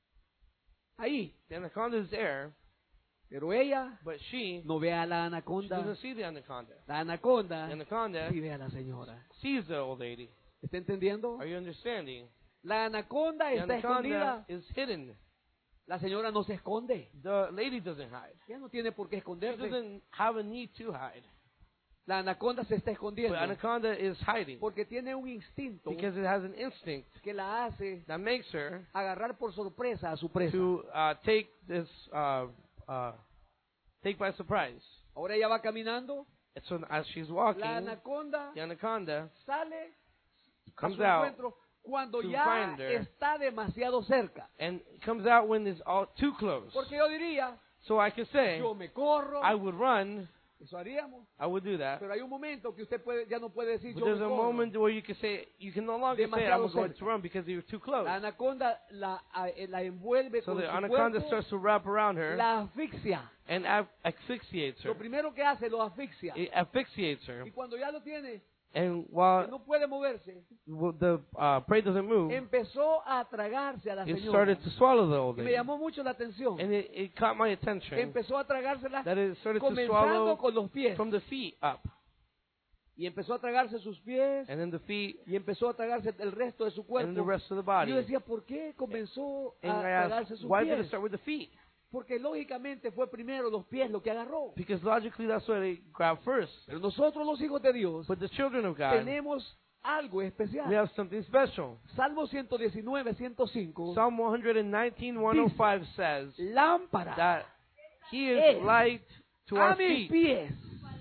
[SPEAKER 1] ahí,
[SPEAKER 2] The anaconda is there,
[SPEAKER 1] pero ella
[SPEAKER 2] but she,
[SPEAKER 1] no ve a la
[SPEAKER 2] she
[SPEAKER 1] anaconda.
[SPEAKER 2] doesn't see the anaconda.
[SPEAKER 1] La anaconda
[SPEAKER 2] The anaconda
[SPEAKER 1] sí ve a la señora.
[SPEAKER 2] sees the old lady.
[SPEAKER 1] ¿Está entendiendo?
[SPEAKER 2] Are you understanding?
[SPEAKER 1] La anaconda
[SPEAKER 2] The
[SPEAKER 1] está
[SPEAKER 2] anaconda
[SPEAKER 1] escondida.
[SPEAKER 2] is hidden.
[SPEAKER 1] La señora no se esconde.
[SPEAKER 2] The lady doesn't hide.
[SPEAKER 1] Ella no tiene por qué
[SPEAKER 2] She
[SPEAKER 1] esconderse.
[SPEAKER 2] doesn't have a need to hide.
[SPEAKER 1] La anaconda se está escondiendo
[SPEAKER 2] But anaconda is hiding
[SPEAKER 1] porque tiene un instinto
[SPEAKER 2] because it has an instinct
[SPEAKER 1] que la hace
[SPEAKER 2] that makes her
[SPEAKER 1] agarrar por sorpresa a su presa.
[SPEAKER 2] to uh, take this uh, uh, take by surprise.
[SPEAKER 1] Ahora ella va caminando,
[SPEAKER 2] And so as she's walking,
[SPEAKER 1] la anaconda
[SPEAKER 2] the anaconda
[SPEAKER 1] sale a
[SPEAKER 2] comes
[SPEAKER 1] su
[SPEAKER 2] out
[SPEAKER 1] encuentro cuando
[SPEAKER 2] to
[SPEAKER 1] ya
[SPEAKER 2] find her.
[SPEAKER 1] está demasiado cerca.
[SPEAKER 2] and comes out when it's all too close.
[SPEAKER 1] Porque yo diría,
[SPEAKER 2] So I can say,
[SPEAKER 1] yo me corro,
[SPEAKER 2] I would run,
[SPEAKER 1] eso haríamos.
[SPEAKER 2] I would do that.
[SPEAKER 1] Pero hay un momento que usted puede, ya no puede decir
[SPEAKER 2] But
[SPEAKER 1] yo
[SPEAKER 2] there's
[SPEAKER 1] me
[SPEAKER 2] a
[SPEAKER 1] corro.
[SPEAKER 2] moment where you can say, you can no longer say,
[SPEAKER 1] Demasiado
[SPEAKER 2] I'm going
[SPEAKER 1] cerca.
[SPEAKER 2] to run because you're too close.
[SPEAKER 1] La anaconda la, a- eh, la envuelve
[SPEAKER 2] So
[SPEAKER 1] con
[SPEAKER 2] the
[SPEAKER 1] su
[SPEAKER 2] anaconda
[SPEAKER 1] cuerpo,
[SPEAKER 2] starts to wrap around her
[SPEAKER 1] la asfixia.
[SPEAKER 2] and af- asphyxiates her.
[SPEAKER 1] Lo primero que hace, lo asfixia.
[SPEAKER 2] It asphyxiates her.
[SPEAKER 1] Y cuando ya lo tiene,
[SPEAKER 2] And
[SPEAKER 1] que
[SPEAKER 2] while
[SPEAKER 1] no puede moverse,
[SPEAKER 2] well, the uh, prey doesn't move,
[SPEAKER 1] empezó a tragarse a la
[SPEAKER 2] it
[SPEAKER 1] señora.
[SPEAKER 2] started to swallow the old
[SPEAKER 1] Y me
[SPEAKER 2] lady.
[SPEAKER 1] llamó mucho la atención.
[SPEAKER 2] And it, it caught my attention
[SPEAKER 1] Empezó a tragársela
[SPEAKER 2] that it started to
[SPEAKER 1] comenzando
[SPEAKER 2] swallow
[SPEAKER 1] con los pies.
[SPEAKER 2] from the feet up.
[SPEAKER 1] Y empezó a tragarse sus pies
[SPEAKER 2] And then the feet
[SPEAKER 1] y empezó a tragarse el resto de su
[SPEAKER 2] and then the
[SPEAKER 1] cuerpo.
[SPEAKER 2] rest of the
[SPEAKER 1] Y
[SPEAKER 2] body.
[SPEAKER 1] yo decía, ¿por qué comenzó
[SPEAKER 2] And
[SPEAKER 1] a
[SPEAKER 2] I
[SPEAKER 1] tragarse
[SPEAKER 2] asked,
[SPEAKER 1] sus
[SPEAKER 2] why did it
[SPEAKER 1] pies?
[SPEAKER 2] start with the feet?
[SPEAKER 1] Porque lógicamente fue primero los pies lo que agarró.
[SPEAKER 2] Because logically that's what they grab first.
[SPEAKER 1] Pero nosotros los hijos de Dios
[SPEAKER 2] But the children of God,
[SPEAKER 1] tenemos algo
[SPEAKER 2] we
[SPEAKER 1] especial.
[SPEAKER 2] have something special.
[SPEAKER 1] Salmo ciento diecinueve, ciento cinco.
[SPEAKER 2] Psalm one nineteen, one oh five says
[SPEAKER 1] Lámpara
[SPEAKER 2] that He is
[SPEAKER 1] es
[SPEAKER 2] light to our
[SPEAKER 1] a mis
[SPEAKER 2] feet,
[SPEAKER 1] pies,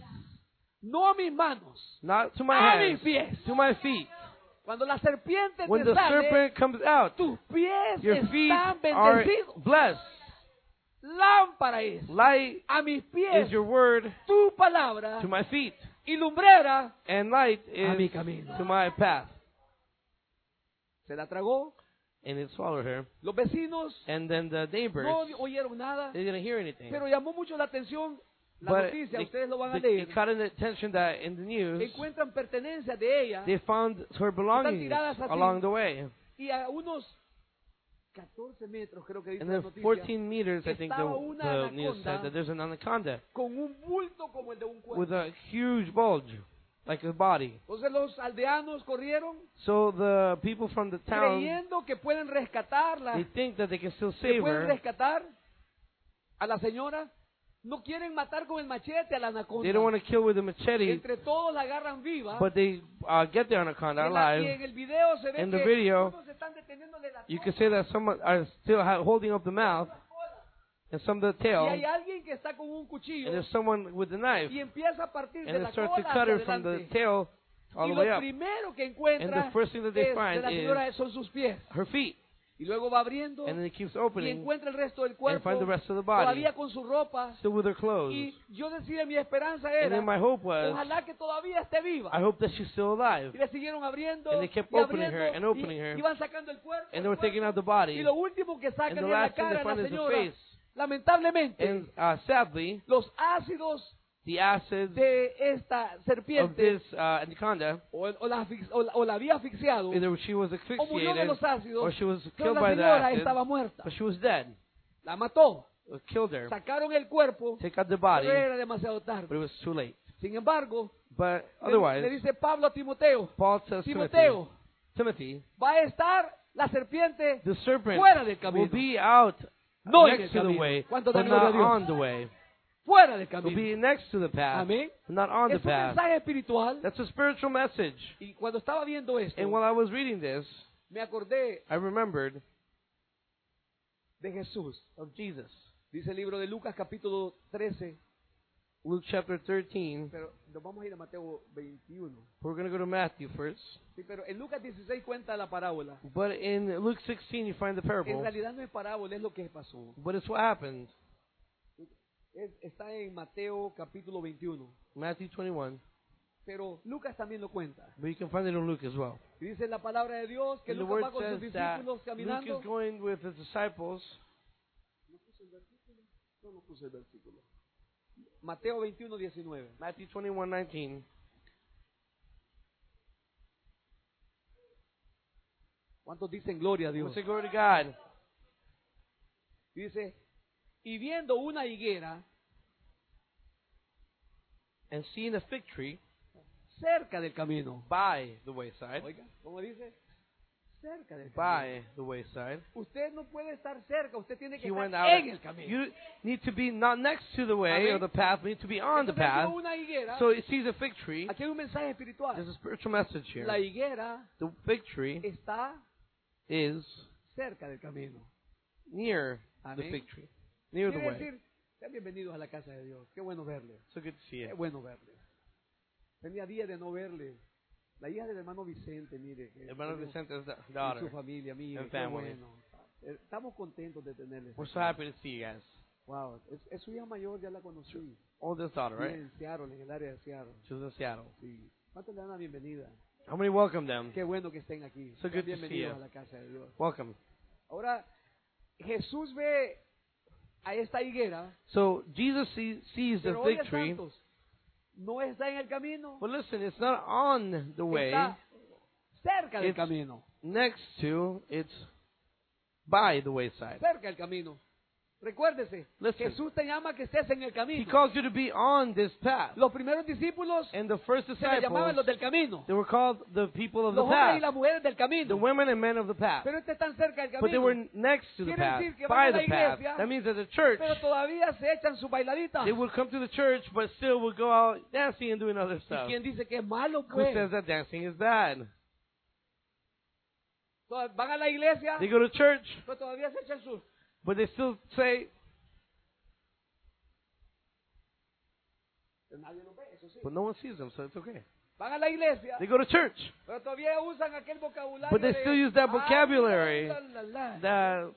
[SPEAKER 1] no a mis manos,
[SPEAKER 2] not to my
[SPEAKER 1] a
[SPEAKER 2] hands,
[SPEAKER 1] mis pies.
[SPEAKER 2] to my feet.
[SPEAKER 1] Cuando la serpiente
[SPEAKER 2] When
[SPEAKER 1] te
[SPEAKER 2] the
[SPEAKER 1] sale,
[SPEAKER 2] serpent comes out,
[SPEAKER 1] tus pies
[SPEAKER 2] your feet
[SPEAKER 1] están
[SPEAKER 2] are
[SPEAKER 1] bendecidos.
[SPEAKER 2] blessed.
[SPEAKER 1] Lámpara es
[SPEAKER 2] Light
[SPEAKER 1] a mis pies
[SPEAKER 2] is your word
[SPEAKER 1] tu palabra
[SPEAKER 2] to my feet,
[SPEAKER 1] y lumbrera
[SPEAKER 2] and light
[SPEAKER 1] a mi
[SPEAKER 2] is
[SPEAKER 1] camino.
[SPEAKER 2] to my path.
[SPEAKER 1] Se la tragó.
[SPEAKER 2] And it swallowed her.
[SPEAKER 1] Los vecinos
[SPEAKER 2] And then the neighbors,
[SPEAKER 1] no oyeron nada,
[SPEAKER 2] they didn't hear anything.
[SPEAKER 1] pero llamó mucho la atención la
[SPEAKER 2] But
[SPEAKER 1] noticia.
[SPEAKER 2] they,
[SPEAKER 1] Ustedes lo van a
[SPEAKER 2] they,
[SPEAKER 1] leer.
[SPEAKER 2] it caught in the attention that in the news,
[SPEAKER 1] Encuentran pertenencias de ella
[SPEAKER 2] they found her belongings
[SPEAKER 1] tiradas así.
[SPEAKER 2] along the way.
[SPEAKER 1] y a unos catorce metros, creo que dice
[SPEAKER 2] And
[SPEAKER 1] la
[SPEAKER 2] then
[SPEAKER 1] noticia,
[SPEAKER 2] fourteen meters, I think the,
[SPEAKER 1] estaba una
[SPEAKER 2] the news
[SPEAKER 1] anaconda
[SPEAKER 2] said that there's an anaconda
[SPEAKER 1] con un bulto como el de un cuerpo.
[SPEAKER 2] with a huge bulge, like a body.
[SPEAKER 1] Entonces los aldeanos corrieron
[SPEAKER 2] So the people from the town,
[SPEAKER 1] creyendo que pueden rescatarla,
[SPEAKER 2] they think that they can still
[SPEAKER 1] que
[SPEAKER 2] save
[SPEAKER 1] pueden
[SPEAKER 2] her.
[SPEAKER 1] rescatar a la señora. No quieren matar con el machete a la anaconda.
[SPEAKER 2] They don't want to kill with a machete,
[SPEAKER 1] Entre todos la agarran viva.
[SPEAKER 2] but they uh, get the anaconda
[SPEAKER 1] y, en la- y
[SPEAKER 2] alive.
[SPEAKER 1] en el video se ve
[SPEAKER 2] In the
[SPEAKER 1] que
[SPEAKER 2] video,
[SPEAKER 1] unos están deteniéndole la
[SPEAKER 2] You
[SPEAKER 1] cola,
[SPEAKER 2] can say that some are still ha- holding up the mouth and some of the
[SPEAKER 1] y
[SPEAKER 2] tail,
[SPEAKER 1] hay alguien que está con un cuchillo
[SPEAKER 2] and there's someone with the knife,
[SPEAKER 1] y empieza a partir de
[SPEAKER 2] and
[SPEAKER 1] la
[SPEAKER 2] it starts to
[SPEAKER 1] cola
[SPEAKER 2] cut
[SPEAKER 1] hacia
[SPEAKER 2] her from the
[SPEAKER 1] adelante.
[SPEAKER 2] tail all
[SPEAKER 1] Y
[SPEAKER 2] the
[SPEAKER 1] lo
[SPEAKER 2] way up.
[SPEAKER 1] primero que
[SPEAKER 2] And
[SPEAKER 1] encuentra
[SPEAKER 2] the first thing that they
[SPEAKER 1] es de
[SPEAKER 2] find
[SPEAKER 1] la señora son sus pies.
[SPEAKER 2] Her feet,
[SPEAKER 1] Y luego va abriendo
[SPEAKER 2] and then it keeps
[SPEAKER 1] y
[SPEAKER 2] opening,
[SPEAKER 1] encuentra el resto del
[SPEAKER 2] and
[SPEAKER 1] cuerpo
[SPEAKER 2] find the rest of the body,
[SPEAKER 1] todavía con su ropa.
[SPEAKER 2] still with her clothes.
[SPEAKER 1] Y yo decía, mi esperanza
[SPEAKER 2] And
[SPEAKER 1] era,
[SPEAKER 2] then my hope was,
[SPEAKER 1] ojalá que todavía esté viva.
[SPEAKER 2] I hope that she's still alive.
[SPEAKER 1] Y le siguieron abriendo
[SPEAKER 2] And they kept
[SPEAKER 1] y
[SPEAKER 2] opening
[SPEAKER 1] abriendo
[SPEAKER 2] her and opening
[SPEAKER 1] y
[SPEAKER 2] her.
[SPEAKER 1] iban sacando el cuerpo.
[SPEAKER 2] And they were
[SPEAKER 1] el cuerpo,
[SPEAKER 2] taking out the
[SPEAKER 1] y
[SPEAKER 2] body,
[SPEAKER 1] lo último que sacan
[SPEAKER 2] and
[SPEAKER 1] es
[SPEAKER 2] the
[SPEAKER 1] la
[SPEAKER 2] last thing
[SPEAKER 1] cara
[SPEAKER 2] they
[SPEAKER 1] de la
[SPEAKER 2] find is the
[SPEAKER 1] señora.
[SPEAKER 2] face.
[SPEAKER 1] Lamentablemente,
[SPEAKER 2] And uh, sadly,
[SPEAKER 1] los ácidos
[SPEAKER 2] the acids
[SPEAKER 1] de esta
[SPEAKER 2] of
[SPEAKER 1] serpiente
[SPEAKER 2] this uh, anaconda,
[SPEAKER 1] o, o la, asfix- o, la, o la había asfixiado
[SPEAKER 2] either she was
[SPEAKER 1] o murió de
[SPEAKER 2] asphyxiated
[SPEAKER 1] los ácidos,
[SPEAKER 2] or she was
[SPEAKER 1] pero
[SPEAKER 2] killed
[SPEAKER 1] la
[SPEAKER 2] by the
[SPEAKER 1] señora
[SPEAKER 2] acid,
[SPEAKER 1] estaba muerta.
[SPEAKER 2] but she was dead.
[SPEAKER 1] La mató.
[SPEAKER 2] It killed her.
[SPEAKER 1] Sacaron el cuerpo,
[SPEAKER 2] Take out the body,
[SPEAKER 1] pero era demasiado
[SPEAKER 2] but
[SPEAKER 1] tarde.
[SPEAKER 2] it was too late.
[SPEAKER 1] Sin embargo,
[SPEAKER 2] But
[SPEAKER 1] le,
[SPEAKER 2] otherwise,
[SPEAKER 1] le dice Pablo a Timoteo,
[SPEAKER 2] Paul says Timothy,
[SPEAKER 1] Timoteo,
[SPEAKER 2] Timothy,
[SPEAKER 1] va a estar la serpiente
[SPEAKER 2] the serpent
[SPEAKER 1] fuera del
[SPEAKER 2] will
[SPEAKER 1] camino.
[SPEAKER 2] be out
[SPEAKER 1] No en el
[SPEAKER 2] next to the
[SPEAKER 1] camino.
[SPEAKER 2] way,
[SPEAKER 1] ¿Cuánto
[SPEAKER 2] but
[SPEAKER 1] da gloria a
[SPEAKER 2] not
[SPEAKER 1] Dios?
[SPEAKER 2] on the way.
[SPEAKER 1] Fuera del
[SPEAKER 2] Will
[SPEAKER 1] camino.
[SPEAKER 2] be next to the path,
[SPEAKER 1] Amén.
[SPEAKER 2] not on the
[SPEAKER 1] Es un
[SPEAKER 2] path.
[SPEAKER 1] mensaje espiritual.
[SPEAKER 2] That's a spiritual message.
[SPEAKER 1] Y cuando estaba viendo esto,
[SPEAKER 2] And while I was reading this,
[SPEAKER 1] me acordé
[SPEAKER 2] I remembered
[SPEAKER 1] de Jesús.
[SPEAKER 2] of Jesus.
[SPEAKER 1] Dice el libro de Lucas capítulo trece,
[SPEAKER 2] Luke chapter thirteen.
[SPEAKER 1] pero nos vamos a ir a Mateo veintiuno.
[SPEAKER 2] We're going to go to Matthew first.
[SPEAKER 1] Sí, pero en Lucas dieciséis cuenta la parábola.
[SPEAKER 2] But in Luke sixteen, you find the
[SPEAKER 1] En
[SPEAKER 2] parable.
[SPEAKER 1] realidad no es parábola, es lo que pasó.
[SPEAKER 2] But it's what happened.
[SPEAKER 1] Es- está en Mateo capítulo veintiuno.
[SPEAKER 2] Matthew twenty-one.
[SPEAKER 1] Pero Lucas también lo cuenta.
[SPEAKER 2] But you can find it in Luke as well.
[SPEAKER 1] Y dice la palabra de Dios que
[SPEAKER 2] And the
[SPEAKER 1] Lucas
[SPEAKER 2] word
[SPEAKER 1] va con sus
[SPEAKER 2] says that
[SPEAKER 1] discípulos
[SPEAKER 2] Luke
[SPEAKER 1] caminando.
[SPEAKER 2] is going with his disciples.
[SPEAKER 1] No, no puse el versículo. Mateo veintiuno, diecinueve.
[SPEAKER 2] Matthew twenty-one, nineteen.
[SPEAKER 1] ¿Cuántos dicen gloria a Dios?
[SPEAKER 2] Let's say glory to God.
[SPEAKER 1] Dice, y viendo una higuera
[SPEAKER 2] And seeing a fig tree
[SPEAKER 1] cerca del camino.
[SPEAKER 2] by the wayside.
[SPEAKER 1] Oiga, ¿cómo dice? Cerca del camino.
[SPEAKER 2] By the wayside.
[SPEAKER 1] Usted no puede estar cerca, usted tiene que
[SPEAKER 2] He went
[SPEAKER 1] estar
[SPEAKER 2] out.
[SPEAKER 1] en el camino.
[SPEAKER 2] You need to be not next to the way
[SPEAKER 1] Amén.
[SPEAKER 2] or the path, but you need to be on the
[SPEAKER 1] Entonces,
[SPEAKER 2] path.
[SPEAKER 1] vio una higuera.
[SPEAKER 2] So he sees a fig tree.
[SPEAKER 1] Aquí hay un mensaje espiritual.
[SPEAKER 2] There's a spiritual message here.
[SPEAKER 1] La higuera
[SPEAKER 2] The fig tree
[SPEAKER 1] está
[SPEAKER 2] is
[SPEAKER 1] cerca del camino.
[SPEAKER 2] near the
[SPEAKER 1] Amén.
[SPEAKER 2] fig tree, near the
[SPEAKER 1] Quiere
[SPEAKER 2] way.
[SPEAKER 1] decir, sean bienvenidos a la casa de Dios. Qué bueno verle.
[SPEAKER 2] So good to see
[SPEAKER 1] Qué
[SPEAKER 2] you.
[SPEAKER 1] bueno verle. Tenía días de no verle. La hija del hermano Vicente, mire. que
[SPEAKER 2] Hermano
[SPEAKER 1] tenemos-
[SPEAKER 2] Vicente's da-
[SPEAKER 1] y su
[SPEAKER 2] daughter.
[SPEAKER 1] familia, mire.
[SPEAKER 2] and
[SPEAKER 1] Qué
[SPEAKER 2] family.
[SPEAKER 1] bueno. Eh, Estamos contentos de tenerles.
[SPEAKER 2] We're so
[SPEAKER 1] aquí.
[SPEAKER 2] happy to see you guys.
[SPEAKER 1] Wow. Es, es su hija mayor, ya la conocí.
[SPEAKER 2] Oldest daughter,
[SPEAKER 1] Vive
[SPEAKER 2] right?
[SPEAKER 1] en Seattle, en el área de Seattle.
[SPEAKER 2] She was in Seattle.
[SPEAKER 1] Sí. ¿Cuántos le dan la bienvenida?
[SPEAKER 2] How many welcome them?
[SPEAKER 1] Qué bueno que estén aquí.
[SPEAKER 2] So
[SPEAKER 1] Sean
[SPEAKER 2] good to see
[SPEAKER 1] bienvenidos
[SPEAKER 2] you.
[SPEAKER 1] a la casa de Dios.
[SPEAKER 2] Welcome.
[SPEAKER 1] Ahora, Jesús ve a esta higuera,
[SPEAKER 2] So Jesus see, sees the
[SPEAKER 1] pero
[SPEAKER 2] fig
[SPEAKER 1] oye,
[SPEAKER 2] tree.
[SPEAKER 1] santos, no está en el camino,
[SPEAKER 2] But listen, it's not on the way.
[SPEAKER 1] está cerca del
[SPEAKER 2] It's-
[SPEAKER 1] camino,
[SPEAKER 2] Next to, it's by the wayside.
[SPEAKER 1] cerca del camino. Recuérdese,
[SPEAKER 2] Listen.
[SPEAKER 1] Jesús te llama que estés en el
[SPEAKER 2] He
[SPEAKER 1] camino.
[SPEAKER 2] calls you to be on this path.
[SPEAKER 1] Los primeros discípulos
[SPEAKER 2] And the first
[SPEAKER 1] se le llamaban
[SPEAKER 2] disciples,
[SPEAKER 1] los del camino,
[SPEAKER 2] they were called the people of the
[SPEAKER 1] los hombres y
[SPEAKER 2] path.
[SPEAKER 1] las mujeres del
[SPEAKER 2] The
[SPEAKER 1] camino,
[SPEAKER 2] women and men of the path.
[SPEAKER 1] pero este están cerca del
[SPEAKER 2] But they
[SPEAKER 1] camino,
[SPEAKER 2] were next to the
[SPEAKER 1] Quiere
[SPEAKER 2] path,
[SPEAKER 1] decir que
[SPEAKER 2] by
[SPEAKER 1] van a la
[SPEAKER 2] the path.
[SPEAKER 1] iglesia,
[SPEAKER 2] That means that the church,
[SPEAKER 1] pero todavía se echan su bailadita.
[SPEAKER 2] they would come to the church, but still would go out dancing and doing other
[SPEAKER 1] ¿Y
[SPEAKER 2] stuff.
[SPEAKER 1] quién dice que es malo,
[SPEAKER 2] Who
[SPEAKER 1] pues?
[SPEAKER 2] says that dancing is bad?
[SPEAKER 1] Todas- Van a la iglesia,
[SPEAKER 2] They go to church,
[SPEAKER 1] pero todavía se echan sus...
[SPEAKER 2] but they still say,
[SPEAKER 1] Nadie lo ve, eso sí.
[SPEAKER 2] but no one sees them, so it's okay.
[SPEAKER 1] Van a la iglesia,
[SPEAKER 2] They go to church,
[SPEAKER 1] pero todavía usan aquel vocabulario.
[SPEAKER 2] but they
[SPEAKER 1] de,
[SPEAKER 2] still use that
[SPEAKER 1] "Ay,
[SPEAKER 2] vocabulary
[SPEAKER 1] la, la, la".
[SPEAKER 2] that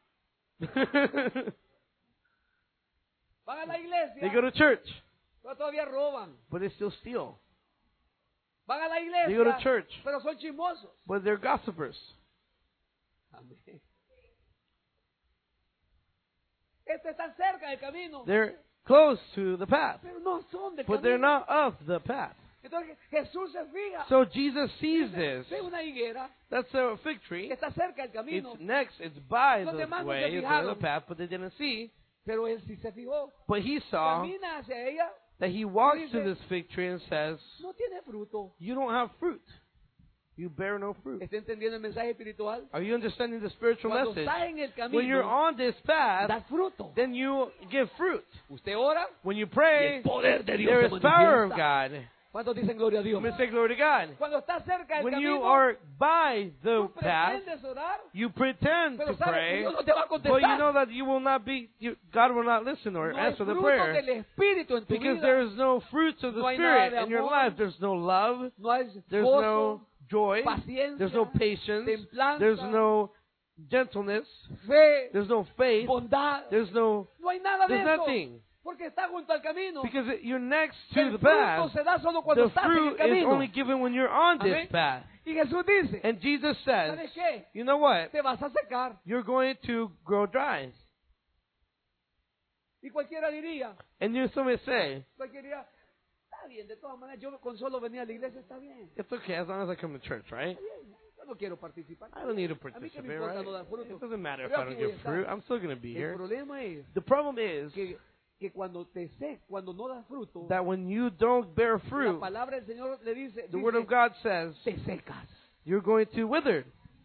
[SPEAKER 1] Van a la iglesia,
[SPEAKER 2] they go to church,
[SPEAKER 1] pero todavía roban.
[SPEAKER 2] but they still steal.
[SPEAKER 1] Van a la
[SPEAKER 2] They go to
[SPEAKER 1] iglesia,
[SPEAKER 2] church,
[SPEAKER 1] pero son chismosos.
[SPEAKER 2] but they're gossipers.
[SPEAKER 1] Amén. Este está cerca del camino,
[SPEAKER 2] They're close to the path,
[SPEAKER 1] pero no son del
[SPEAKER 2] but they're
[SPEAKER 1] camino.
[SPEAKER 2] not of the path.
[SPEAKER 1] Entonces Jesús se fija.
[SPEAKER 2] So Jesus sees this.
[SPEAKER 1] Ve una higuera
[SPEAKER 2] That's a fig
[SPEAKER 1] que
[SPEAKER 2] tree.
[SPEAKER 1] está cerca del camino,
[SPEAKER 2] It's next, it's by
[SPEAKER 1] Los
[SPEAKER 2] the
[SPEAKER 1] demás no se
[SPEAKER 2] way, it's by
[SPEAKER 1] fijaron.
[SPEAKER 2] the path, but they didn't see.
[SPEAKER 1] pero él sí se fijó.
[SPEAKER 2] But he saw
[SPEAKER 1] Camina hacia ella,
[SPEAKER 2] that he walks to
[SPEAKER 1] Dice-
[SPEAKER 2] this fig tree and says,
[SPEAKER 1] no tiene fruto.
[SPEAKER 2] you don't have fruit. You bear no fruit.
[SPEAKER 1] ¿Está entendiendo el mensaje espiritual?
[SPEAKER 2] Are you understanding the spiritual
[SPEAKER 1] Cuando
[SPEAKER 2] message?
[SPEAKER 1] está en el
[SPEAKER 2] When you're
[SPEAKER 1] camino,
[SPEAKER 2] on this path,
[SPEAKER 1] da fruto.
[SPEAKER 2] then you give fruit.
[SPEAKER 1] Usted ora
[SPEAKER 2] When you
[SPEAKER 1] y
[SPEAKER 2] pray,
[SPEAKER 1] el poder de Dios
[SPEAKER 2] there
[SPEAKER 1] se
[SPEAKER 2] is power of
[SPEAKER 1] manifiesta.
[SPEAKER 2] God.
[SPEAKER 1] ¿Cuántos dicen gloria a Dios?
[SPEAKER 2] I'm going to say glory to God.
[SPEAKER 1] Cuando está cerca del
[SPEAKER 2] When you
[SPEAKER 1] camino,
[SPEAKER 2] are by the
[SPEAKER 1] tú
[SPEAKER 2] path,
[SPEAKER 1] pretendes orar,
[SPEAKER 2] you pretend
[SPEAKER 1] pero
[SPEAKER 2] to
[SPEAKER 1] sabes que
[SPEAKER 2] pray,
[SPEAKER 1] Dios no te va a
[SPEAKER 2] but you
[SPEAKER 1] contestar.
[SPEAKER 2] know that you will not be, you, God will not listen or
[SPEAKER 1] No hay
[SPEAKER 2] answer the
[SPEAKER 1] fruto
[SPEAKER 2] prayer.
[SPEAKER 1] del Espíritu en tu
[SPEAKER 2] Because
[SPEAKER 1] vida.
[SPEAKER 2] there is no fruits of the
[SPEAKER 1] No hay
[SPEAKER 2] Spirit
[SPEAKER 1] nada de
[SPEAKER 2] in your
[SPEAKER 1] amor.
[SPEAKER 2] life. There's no love.
[SPEAKER 1] No hay
[SPEAKER 2] There's
[SPEAKER 1] gozo,
[SPEAKER 2] no joy.
[SPEAKER 1] paciencia,
[SPEAKER 2] There's no patience.
[SPEAKER 1] templanza,
[SPEAKER 2] There's no gentleness.
[SPEAKER 1] fe,
[SPEAKER 2] There's no faith.
[SPEAKER 1] bondad.
[SPEAKER 2] There's no,
[SPEAKER 1] No hay nada de
[SPEAKER 2] there's
[SPEAKER 1] eso.
[SPEAKER 2] nothing.
[SPEAKER 1] Porque está junto al camino.
[SPEAKER 2] Because it- you're next to
[SPEAKER 1] El
[SPEAKER 2] the
[SPEAKER 1] fruto
[SPEAKER 2] path.
[SPEAKER 1] se da solo cuando
[SPEAKER 2] The
[SPEAKER 1] estás en el
[SPEAKER 2] fruit is
[SPEAKER 1] camino.
[SPEAKER 2] only given when you're on this
[SPEAKER 1] Amén.
[SPEAKER 2] path.
[SPEAKER 1] Y Jesús dice,
[SPEAKER 2] And Jesus says,
[SPEAKER 1] ¿sabes qué?
[SPEAKER 2] you know what?
[SPEAKER 1] Te vas a secar.
[SPEAKER 2] You're going to grow dry.
[SPEAKER 1] Y cualquiera diría,
[SPEAKER 2] And you somebody say,
[SPEAKER 1] cualquiera diría, está bien, de todas maneras, yo con solo venir a la iglesia está bien.
[SPEAKER 2] it's okay as long as I come to church, right?
[SPEAKER 1] Está bien. Yo no quiero participar.
[SPEAKER 2] I don't need to
[SPEAKER 1] A mí que me
[SPEAKER 2] participate,
[SPEAKER 1] importa
[SPEAKER 2] right?
[SPEAKER 1] no dar fruto.
[SPEAKER 2] It doesn't matter if
[SPEAKER 1] Yo
[SPEAKER 2] I
[SPEAKER 1] aquí
[SPEAKER 2] don't
[SPEAKER 1] voy a
[SPEAKER 2] get
[SPEAKER 1] estar.
[SPEAKER 2] fruit. I'm still going to be
[SPEAKER 1] El
[SPEAKER 2] here.
[SPEAKER 1] problema es
[SPEAKER 2] The problem is
[SPEAKER 1] que, que cuando te sé, cuando no das fruto,
[SPEAKER 2] that when you don't bear
[SPEAKER 1] la
[SPEAKER 2] fruit,
[SPEAKER 1] palabra del Señor le dice,
[SPEAKER 2] the
[SPEAKER 1] dice,
[SPEAKER 2] Word of God says
[SPEAKER 1] te secas.
[SPEAKER 2] you're going to wither.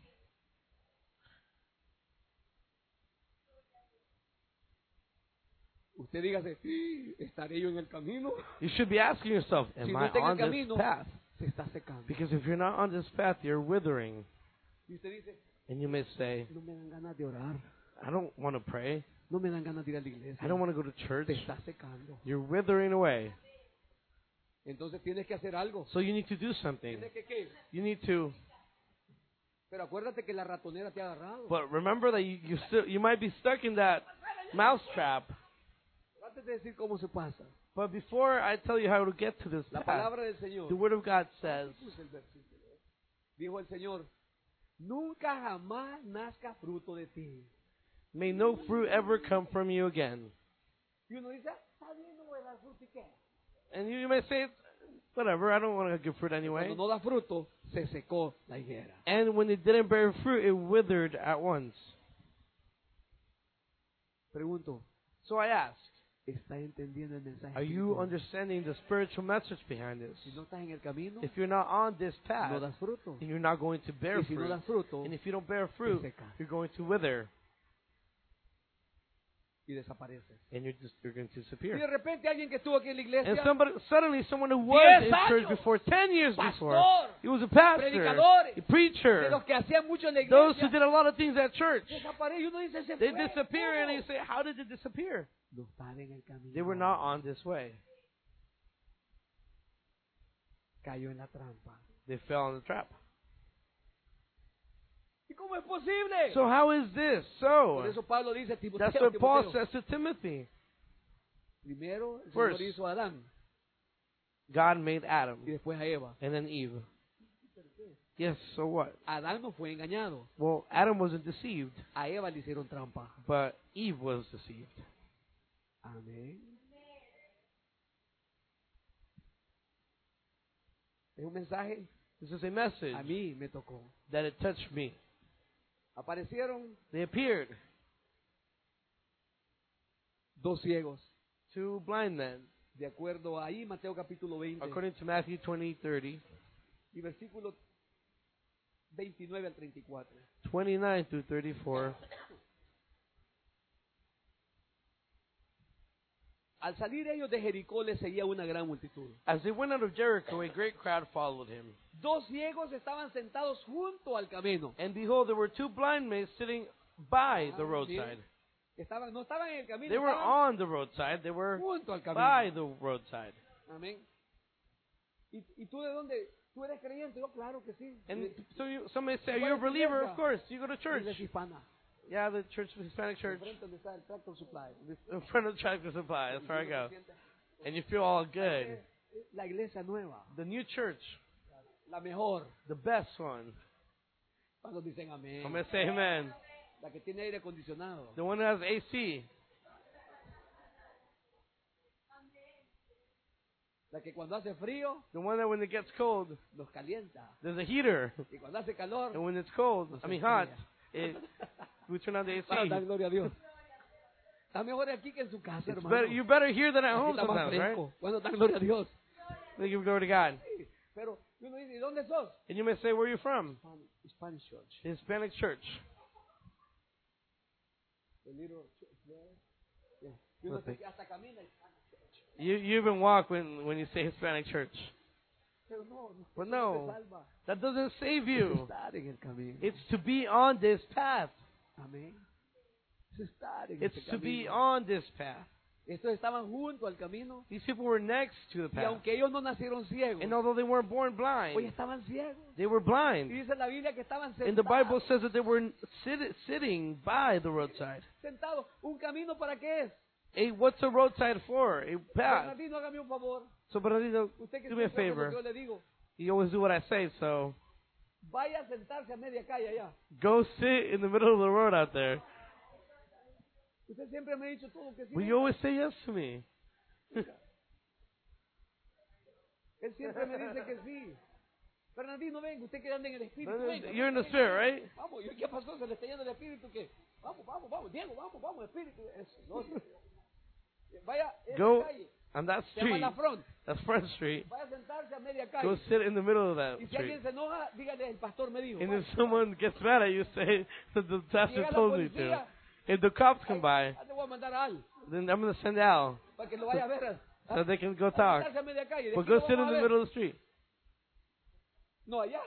[SPEAKER 1] Usted dígase, ¿estaré yo en el camino?
[SPEAKER 2] You should be asking yourself, am
[SPEAKER 1] Si no
[SPEAKER 2] I
[SPEAKER 1] está en el
[SPEAKER 2] on this
[SPEAKER 1] camino,
[SPEAKER 2] path?
[SPEAKER 1] se está secando.
[SPEAKER 2] Because if you're not on this path, you're withering.
[SPEAKER 1] Y usted dice,
[SPEAKER 2] And you may say,
[SPEAKER 1] no me dan ganas de orar,
[SPEAKER 2] I don't want to pray.
[SPEAKER 1] no me dan ganas de ir a la iglesia.
[SPEAKER 2] I don't want to go to church.
[SPEAKER 1] Te está secando.
[SPEAKER 2] You're withering away.
[SPEAKER 1] Entonces tienes que hacer algo.
[SPEAKER 2] So you need to do something.
[SPEAKER 1] Tienes que qué?
[SPEAKER 2] You need to,
[SPEAKER 1] Pero acuérdate que la ratonera te ha agarrado.
[SPEAKER 2] but remember that you you, still, you might be stuck in that mousetrap.
[SPEAKER 1] Antes de decir cómo se pasa,
[SPEAKER 2] But before I tell you how to get to this
[SPEAKER 1] la
[SPEAKER 2] path,
[SPEAKER 1] palabra del Señor.
[SPEAKER 2] the Word of God says,
[SPEAKER 1] Puse el versículo. Dijo el Señor, nunca jamás nazca fruto de ti.
[SPEAKER 2] may no fruit ever come from you again.
[SPEAKER 1] Y uno dice, "Ah, está bien, no voy a dar fruto, ¿y qué?"
[SPEAKER 2] And you, you may say, whatever, I don't want to give fruit anyway.
[SPEAKER 1] Cuando no da fruto, se secó la higuera.
[SPEAKER 2] And when it didn't bear fruit, it withered at once.
[SPEAKER 1] Pregunto,
[SPEAKER 2] So I ask,
[SPEAKER 1] ¿está entendiendo el mensaje?
[SPEAKER 2] are you
[SPEAKER 1] espiritual?
[SPEAKER 2] understanding the spiritual message behind this?
[SPEAKER 1] Si no estás en el camino,
[SPEAKER 2] If you're not on this
[SPEAKER 1] no
[SPEAKER 2] path,
[SPEAKER 1] das fruto.
[SPEAKER 2] then you're not going to bear
[SPEAKER 1] Y si no
[SPEAKER 2] fruit.
[SPEAKER 1] das fruto,
[SPEAKER 2] And if you don't bear
[SPEAKER 1] te
[SPEAKER 2] fruit,
[SPEAKER 1] secas
[SPEAKER 2] you're going to wither,
[SPEAKER 1] y desapareces.
[SPEAKER 2] and you're just you're going to
[SPEAKER 1] Y de
[SPEAKER 2] disappear.
[SPEAKER 1] repente alguien que estuvo aquí en la
[SPEAKER 2] And
[SPEAKER 1] iglesia,
[SPEAKER 2] somebody, suddenly, someone who was
[SPEAKER 1] Diez
[SPEAKER 2] in church
[SPEAKER 1] años.
[SPEAKER 2] before ten years before,
[SPEAKER 1] Pastor.
[SPEAKER 2] he was a pastor,
[SPEAKER 1] Predicadores.
[SPEAKER 2] a
[SPEAKER 1] de
[SPEAKER 2] preacher,
[SPEAKER 1] los que hacían mucho en la
[SPEAKER 2] those who
[SPEAKER 1] iglesia,
[SPEAKER 2] did a lot of things at church.
[SPEAKER 1] desaparece y uno dice, se
[SPEAKER 2] They
[SPEAKER 1] fue.
[SPEAKER 2] disappear, and
[SPEAKER 1] ¿Cómo?
[SPEAKER 2] you say, how did they disappear?
[SPEAKER 1] No están en el camino.
[SPEAKER 2] They were not on this way.
[SPEAKER 1] Cayó en la trampa.
[SPEAKER 2] They fell in the trap.
[SPEAKER 1] ¿Y cómo es posible?
[SPEAKER 2] So how is this?
[SPEAKER 1] Por
[SPEAKER 2] So
[SPEAKER 1] eso Pablo dice, Timoteo,
[SPEAKER 2] that's what Paul
[SPEAKER 1] Timoteo,
[SPEAKER 2] says to Timothy.
[SPEAKER 1] primero el
[SPEAKER 2] First.
[SPEAKER 1] Señor hizo a Adán
[SPEAKER 2] God made Adam
[SPEAKER 1] y después a Eva.
[SPEAKER 2] and then Eve. Yes, so what?
[SPEAKER 1] Adán no fue engañado.
[SPEAKER 2] Well, Adam wasn't deceived,
[SPEAKER 1] A Eva le hicieron trampa.
[SPEAKER 2] but Eve was deceived.
[SPEAKER 1] Amén. Es un mensaje,
[SPEAKER 2] This is a message
[SPEAKER 1] a mí me tocó.
[SPEAKER 2] that it touched me.
[SPEAKER 1] Aparecieron
[SPEAKER 2] They appeared
[SPEAKER 1] dos ciegos.
[SPEAKER 2] two blind men,
[SPEAKER 1] De acuerdo ahí, Mateo capítulo veinte
[SPEAKER 2] according to Matthew twenty, thirty,
[SPEAKER 1] y versículo veintinueve al treinta y cuatro.
[SPEAKER 2] twenty-nine through thirty-four.
[SPEAKER 1] Al salir ellos de Jericó les seguía una gran multitud.
[SPEAKER 2] As they went out of Jericho, a great crowd followed him.
[SPEAKER 1] Dos ciegos estaban sentados junto al camino.
[SPEAKER 2] And behold, there were two blind men sitting by the
[SPEAKER 1] Ah,
[SPEAKER 2] roadside.
[SPEAKER 1] bien. Estaban, no estaban en el camino,
[SPEAKER 2] They were
[SPEAKER 1] estaban
[SPEAKER 2] on the roadside. They were
[SPEAKER 1] junto al camino.
[SPEAKER 2] by the roadside.
[SPEAKER 1] Amén. ¿Y, ¿Y tú de dónde? ¿Tú eres creyente? Yo, claro que sí.
[SPEAKER 2] And
[SPEAKER 1] De-
[SPEAKER 2] so you, some may say,
[SPEAKER 1] ¿Cuál
[SPEAKER 2] you're a
[SPEAKER 1] es tu
[SPEAKER 2] believer,
[SPEAKER 1] iglesia?
[SPEAKER 2] of course. You go to church.
[SPEAKER 1] Iglesia hispana.
[SPEAKER 2] Yeah, the church, Hispanic church.
[SPEAKER 1] Enfrente donde está el Tractor Supply.
[SPEAKER 2] In front of the Tractor Supply. That's where I go. And you feel all good.
[SPEAKER 1] La iglesia nueva,
[SPEAKER 2] The new church,
[SPEAKER 1] la mejor.
[SPEAKER 2] the best one.
[SPEAKER 1] Cuando dicen amén.
[SPEAKER 2] I'm going to say amen.
[SPEAKER 1] La que tiene aire acondicionado.
[SPEAKER 2] The one that has A C.
[SPEAKER 1] La que cuando hace frío,
[SPEAKER 2] The one that when it gets cold,
[SPEAKER 1] nos calienta.
[SPEAKER 2] there's a heater.
[SPEAKER 1] Y cuando hace calor,
[SPEAKER 2] And when it's cold, I mean hot, it, we turn on the A
[SPEAKER 1] para dar
[SPEAKER 2] C.
[SPEAKER 1] gloria a Dios. Está mejor aquí que en su casa,
[SPEAKER 2] It's
[SPEAKER 1] hermano.
[SPEAKER 2] better, you're better here than at
[SPEAKER 1] Aquí
[SPEAKER 2] home
[SPEAKER 1] está más
[SPEAKER 2] sometimes, right?
[SPEAKER 1] fresco. Cuando da gloria a Dios.
[SPEAKER 2] Then give glory to God.
[SPEAKER 1] Sí, pero uno dice, ¿y dónde sos?
[SPEAKER 2] And you may say, where are you from?
[SPEAKER 1] Spanish Church.
[SPEAKER 2] Hispanic church.
[SPEAKER 1] The little church there. Yeah. Y uno
[SPEAKER 2] Perfect.
[SPEAKER 1] se- hasta camina. Hispanic Church.
[SPEAKER 2] You, you even walk when, when you say Hispanic church.
[SPEAKER 1] Pero no, no,
[SPEAKER 2] But
[SPEAKER 1] no
[SPEAKER 2] no.
[SPEAKER 1] te salva.
[SPEAKER 2] That doesn't save
[SPEAKER 1] Es
[SPEAKER 2] you.
[SPEAKER 1] estar en el camino.
[SPEAKER 2] It's to be on this path.
[SPEAKER 1] Amén. Es estar en
[SPEAKER 2] It's
[SPEAKER 1] este
[SPEAKER 2] to be
[SPEAKER 1] camino.
[SPEAKER 2] on this path.
[SPEAKER 1] Estos estaban junto al camino.
[SPEAKER 2] These people were next to the
[SPEAKER 1] Y
[SPEAKER 2] path.
[SPEAKER 1] aunque ellos no nacieron ciegos,
[SPEAKER 2] And although they weren't born
[SPEAKER 1] hoy
[SPEAKER 2] blind,
[SPEAKER 1] estaban ciegos.
[SPEAKER 2] they were
[SPEAKER 1] Y
[SPEAKER 2] blind.
[SPEAKER 1] dice la Biblia que estaban
[SPEAKER 2] And the Bible
[SPEAKER 1] sentados.
[SPEAKER 2] says that they were sit, sitting by the roadside.
[SPEAKER 1] Sentados. ¿Un camino para qué es?
[SPEAKER 2] A, what's a roadside for? A path.
[SPEAKER 1] Bernardino, hágame un favor.
[SPEAKER 2] So, Bernardino,
[SPEAKER 1] Usted que
[SPEAKER 2] do me a
[SPEAKER 1] siempre hace lo que
[SPEAKER 2] favor.
[SPEAKER 1] yo le digo.
[SPEAKER 2] You always do what I say, so
[SPEAKER 1] Vaya a sentarse a media calle allá.
[SPEAKER 2] go sit in the middle of the road out there.
[SPEAKER 1] Usted siempre me ha dicho todo que sí.
[SPEAKER 2] Will you always say yes to me?
[SPEAKER 1] Él siempre me dice que sí. Bernardino, venga, usted que anda en el espíritu. Venga,
[SPEAKER 2] You're in the
[SPEAKER 1] venga,
[SPEAKER 2] spirit,
[SPEAKER 1] venga.
[SPEAKER 2] right?
[SPEAKER 1] Vamos, ¿y ¿qué pasó? ¿Se le está yendo el espíritu? ¿Qué? Vamos, vamos, vamos. Diego, vamos, vamos, espíritu. Eso, no. Vaya, esa
[SPEAKER 2] Go
[SPEAKER 1] calle.
[SPEAKER 2] on that
[SPEAKER 1] Se llama
[SPEAKER 2] street.
[SPEAKER 1] La Front.
[SPEAKER 2] That's Front Street.
[SPEAKER 1] Vaya a sentarse a media
[SPEAKER 2] Go
[SPEAKER 1] calle.
[SPEAKER 2] sit in the middle of that
[SPEAKER 1] Y si
[SPEAKER 2] street.
[SPEAKER 1] alguien se enoja, dígale, el pastor me dijo.
[SPEAKER 2] And
[SPEAKER 1] Vaya.
[SPEAKER 2] if someone gets mad at you, say that the pastor
[SPEAKER 1] Llega la
[SPEAKER 2] told me to.
[SPEAKER 1] policía.
[SPEAKER 2] If the cops come by,
[SPEAKER 1] Ya te voy a mandar a Al
[SPEAKER 2] then I'm going to send Al
[SPEAKER 1] para que lo vaya a ver.
[SPEAKER 2] so they can go
[SPEAKER 1] A
[SPEAKER 2] talk.
[SPEAKER 1] sentarse a media calle. ¿De
[SPEAKER 2] But
[SPEAKER 1] quién
[SPEAKER 2] go
[SPEAKER 1] lo
[SPEAKER 2] sit in
[SPEAKER 1] vamos
[SPEAKER 2] the
[SPEAKER 1] a ver?
[SPEAKER 2] middle of the street.
[SPEAKER 1] No, allá.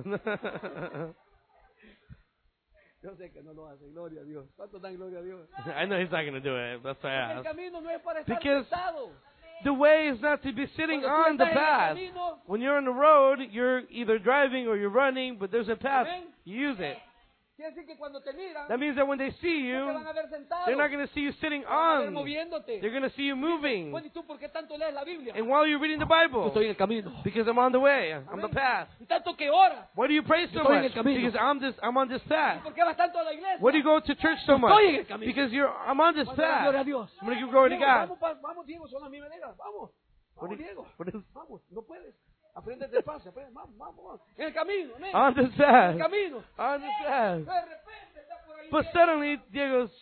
[SPEAKER 1] Yo sé que no lo hace. Gloria a Dios. ¿Cuánto dan gloria a Dios?
[SPEAKER 2] I know he's not going to do it. That's why I
[SPEAKER 1] El
[SPEAKER 2] asked.
[SPEAKER 1] camino no es para estar
[SPEAKER 2] Because
[SPEAKER 1] sentado.
[SPEAKER 2] The way is not to be sitting
[SPEAKER 1] Cuando tú
[SPEAKER 2] on the
[SPEAKER 1] estás en el
[SPEAKER 2] path.
[SPEAKER 1] camino,
[SPEAKER 2] When you're on the road, you're either driving or you're running, but there's a path.
[SPEAKER 1] Amén.
[SPEAKER 2] You use it.
[SPEAKER 1] quiere decir que cuando te miran,
[SPEAKER 2] That means that when they see
[SPEAKER 1] no te
[SPEAKER 2] you,
[SPEAKER 1] van a ver sentado.
[SPEAKER 2] they're not going to see you sitting
[SPEAKER 1] Te van a ver
[SPEAKER 2] on.
[SPEAKER 1] moviéndote.
[SPEAKER 2] They're going to see you moving.
[SPEAKER 1] Bueno, ¿y tú por qué tanto lees la Biblia?
[SPEAKER 2] And while you're reading the
[SPEAKER 1] Yo
[SPEAKER 2] Bible,
[SPEAKER 1] estoy en el camino.
[SPEAKER 2] because I'm on the way, I'm the
[SPEAKER 1] Amén.
[SPEAKER 2] path.
[SPEAKER 1] Y tanto que oras.
[SPEAKER 2] Why do you pray so
[SPEAKER 1] Yo estoy en
[SPEAKER 2] much?
[SPEAKER 1] el camino.
[SPEAKER 2] Because I'm this. I'm on this
[SPEAKER 1] ¿Y
[SPEAKER 2] path.
[SPEAKER 1] por qué vas tanto a la iglesia?
[SPEAKER 2] Why do you go to church so much?
[SPEAKER 1] Estoy en el camino.
[SPEAKER 2] Because you're. I'm on this
[SPEAKER 1] Vamos a dar gloria a
[SPEAKER 2] path.
[SPEAKER 1] Dios.
[SPEAKER 2] I'm going to give glory to
[SPEAKER 1] Diego,
[SPEAKER 2] God.
[SPEAKER 1] Vamos, pa- vamos, Diego, son las mismas maneras. Vamos.
[SPEAKER 2] What
[SPEAKER 1] Vamos,
[SPEAKER 2] is-
[SPEAKER 1] Diego.
[SPEAKER 2] what is-
[SPEAKER 1] Vamos, no puedes. Aprende despacio, aprende. Vamos, vamos, vamos. En el camino, amén.
[SPEAKER 2] On this
[SPEAKER 1] En el
[SPEAKER 2] path.
[SPEAKER 1] camino.
[SPEAKER 2] On this path.
[SPEAKER 1] De repente está por ahí.
[SPEAKER 2] But
[SPEAKER 1] Diego.
[SPEAKER 2] suddenly, Diego's.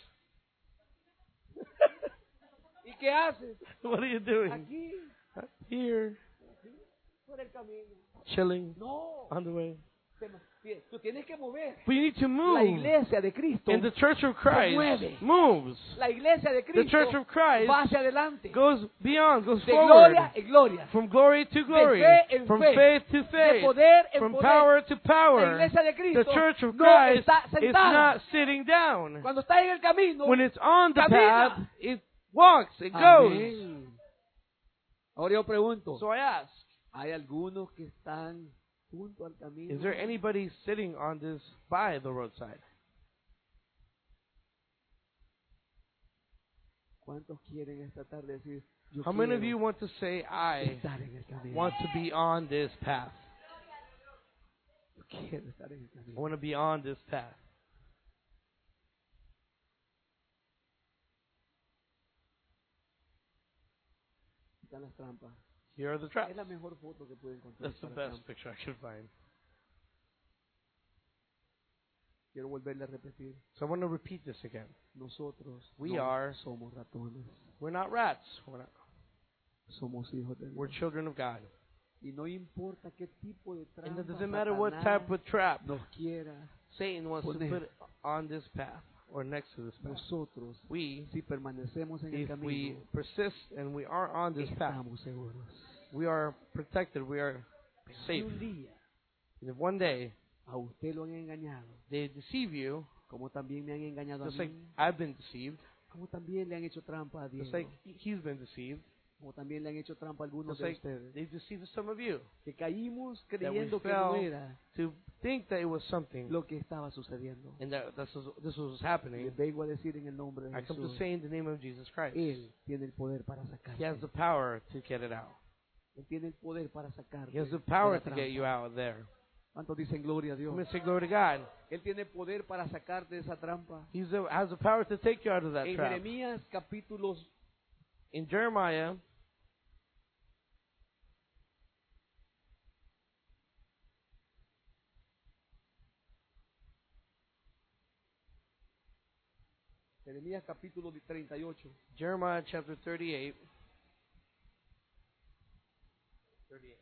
[SPEAKER 1] ¿Y qué haces?
[SPEAKER 2] What are you doing?
[SPEAKER 1] Aquí,
[SPEAKER 2] Here,
[SPEAKER 1] por el camino.
[SPEAKER 2] chilling,
[SPEAKER 1] No.
[SPEAKER 2] on the way.
[SPEAKER 1] Te- Tú tienes que mover.
[SPEAKER 2] But you need to
[SPEAKER 1] La
[SPEAKER 2] move.
[SPEAKER 1] iglesia de Cristo.
[SPEAKER 2] And the Church of Christ
[SPEAKER 1] mueve.
[SPEAKER 2] moves.
[SPEAKER 1] La iglesia de
[SPEAKER 2] The
[SPEAKER 1] Cristo
[SPEAKER 2] Church of Christ
[SPEAKER 1] va hacia adelante.
[SPEAKER 2] goes beyond, goes
[SPEAKER 1] De
[SPEAKER 2] forward.
[SPEAKER 1] gloria en gloria.
[SPEAKER 2] From glory to glory.
[SPEAKER 1] fe en
[SPEAKER 2] From
[SPEAKER 1] fe.
[SPEAKER 2] faith to
[SPEAKER 1] De
[SPEAKER 2] faith.
[SPEAKER 1] poder en
[SPEAKER 2] From
[SPEAKER 1] poder.
[SPEAKER 2] power to
[SPEAKER 1] La
[SPEAKER 2] power.
[SPEAKER 1] iglesia de
[SPEAKER 2] The
[SPEAKER 1] Cristo
[SPEAKER 2] Church of
[SPEAKER 1] no
[SPEAKER 2] Christ
[SPEAKER 1] está
[SPEAKER 2] is
[SPEAKER 1] sentada.
[SPEAKER 2] not sitting down.
[SPEAKER 1] Cuando está en el camino,
[SPEAKER 2] When it's on the
[SPEAKER 1] camina.
[SPEAKER 2] path, it walks, it goes.
[SPEAKER 1] Amén. Ahora yo pregunto,
[SPEAKER 2] So I ask,
[SPEAKER 1] ¿hay algunos que están junto al camino?
[SPEAKER 2] is there anybody sitting on this by the roadside?
[SPEAKER 1] ¿Cuántos quieren esta tarde decir, yo
[SPEAKER 2] How many of
[SPEAKER 1] quiero
[SPEAKER 2] you want to say, I
[SPEAKER 1] estar en el camino?
[SPEAKER 2] want to be on this path?
[SPEAKER 1] Yo quiero estar en el
[SPEAKER 2] I
[SPEAKER 1] camino.
[SPEAKER 2] want to be on this path.
[SPEAKER 1] Están las trampas.
[SPEAKER 2] Here are the traps.
[SPEAKER 1] Es la mejor foto que pude encontrar.
[SPEAKER 2] That's the
[SPEAKER 1] para
[SPEAKER 2] best
[SPEAKER 1] trampas.
[SPEAKER 2] picture I could find.
[SPEAKER 1] Quiero volverle a repetir.
[SPEAKER 2] So I want to repeat this again.
[SPEAKER 1] Nosotros
[SPEAKER 2] We
[SPEAKER 1] no
[SPEAKER 2] are-
[SPEAKER 1] somos ratones.
[SPEAKER 2] We're not rats. We're, not,
[SPEAKER 1] Somos hijos de
[SPEAKER 2] we're
[SPEAKER 1] Dios.
[SPEAKER 2] children of God.
[SPEAKER 1] Y no importa qué tipo de
[SPEAKER 2] And
[SPEAKER 1] trampa
[SPEAKER 2] it doesn't matter what
[SPEAKER 1] Satanás
[SPEAKER 2] type of trap
[SPEAKER 1] nos quiera
[SPEAKER 2] Satan wants to
[SPEAKER 1] poner.
[SPEAKER 2] put on this path. or next to this path.
[SPEAKER 1] nosotros,
[SPEAKER 2] We,
[SPEAKER 1] si permanecemos en el
[SPEAKER 2] if we
[SPEAKER 1] camino,
[SPEAKER 2] persist and we are on this path,
[SPEAKER 1] estamos seguros.
[SPEAKER 2] we are protected, we are
[SPEAKER 1] Pero si
[SPEAKER 2] safe.
[SPEAKER 1] un día
[SPEAKER 2] And if one day
[SPEAKER 1] a usted lo han engañado,
[SPEAKER 2] they deceive you,
[SPEAKER 1] como también me han engañado a
[SPEAKER 2] just like
[SPEAKER 1] mí,
[SPEAKER 2] I've been deceived,
[SPEAKER 1] como también le han hecho trampa a Dios,
[SPEAKER 2] just like he's been deceived,
[SPEAKER 1] como también le han hecho trampa a algunos
[SPEAKER 2] just
[SPEAKER 1] de
[SPEAKER 2] like
[SPEAKER 1] ustedes,
[SPEAKER 2] they've deceived some of you,
[SPEAKER 1] que caímos
[SPEAKER 2] that we
[SPEAKER 1] creyendo que no
[SPEAKER 2] fell
[SPEAKER 1] era
[SPEAKER 2] to think that it was something
[SPEAKER 1] lo que estaba sucediendo.
[SPEAKER 2] and that this was, this was
[SPEAKER 1] Les
[SPEAKER 2] happening.
[SPEAKER 1] vengo a decir en el nombre de
[SPEAKER 2] I come to
[SPEAKER 1] Jesús,
[SPEAKER 2] say in the name of Jesus Christ,
[SPEAKER 1] Él tiene el poder para
[SPEAKER 2] He has
[SPEAKER 1] sacarte.
[SPEAKER 2] the power to get it out.
[SPEAKER 1] Él tiene el poder para sacarte.
[SPEAKER 2] He has the
[SPEAKER 1] de
[SPEAKER 2] power
[SPEAKER 1] la
[SPEAKER 2] to get
[SPEAKER 1] trampa.
[SPEAKER 2] you out of there.
[SPEAKER 1] ¿Cuántos dicen gloria a
[SPEAKER 2] I'm
[SPEAKER 1] Dios?
[SPEAKER 2] going to say glory to God.
[SPEAKER 1] Él tiene poder para sacarte de esa trampa.
[SPEAKER 2] He has the power to take you out of that
[SPEAKER 1] En
[SPEAKER 2] trap.
[SPEAKER 1] Jeremías capítulos
[SPEAKER 2] In Jeremiah,
[SPEAKER 1] Jeremías capítulo treinta y ocho.
[SPEAKER 2] Jeremiah chapter thirty-eight. thirty-eight.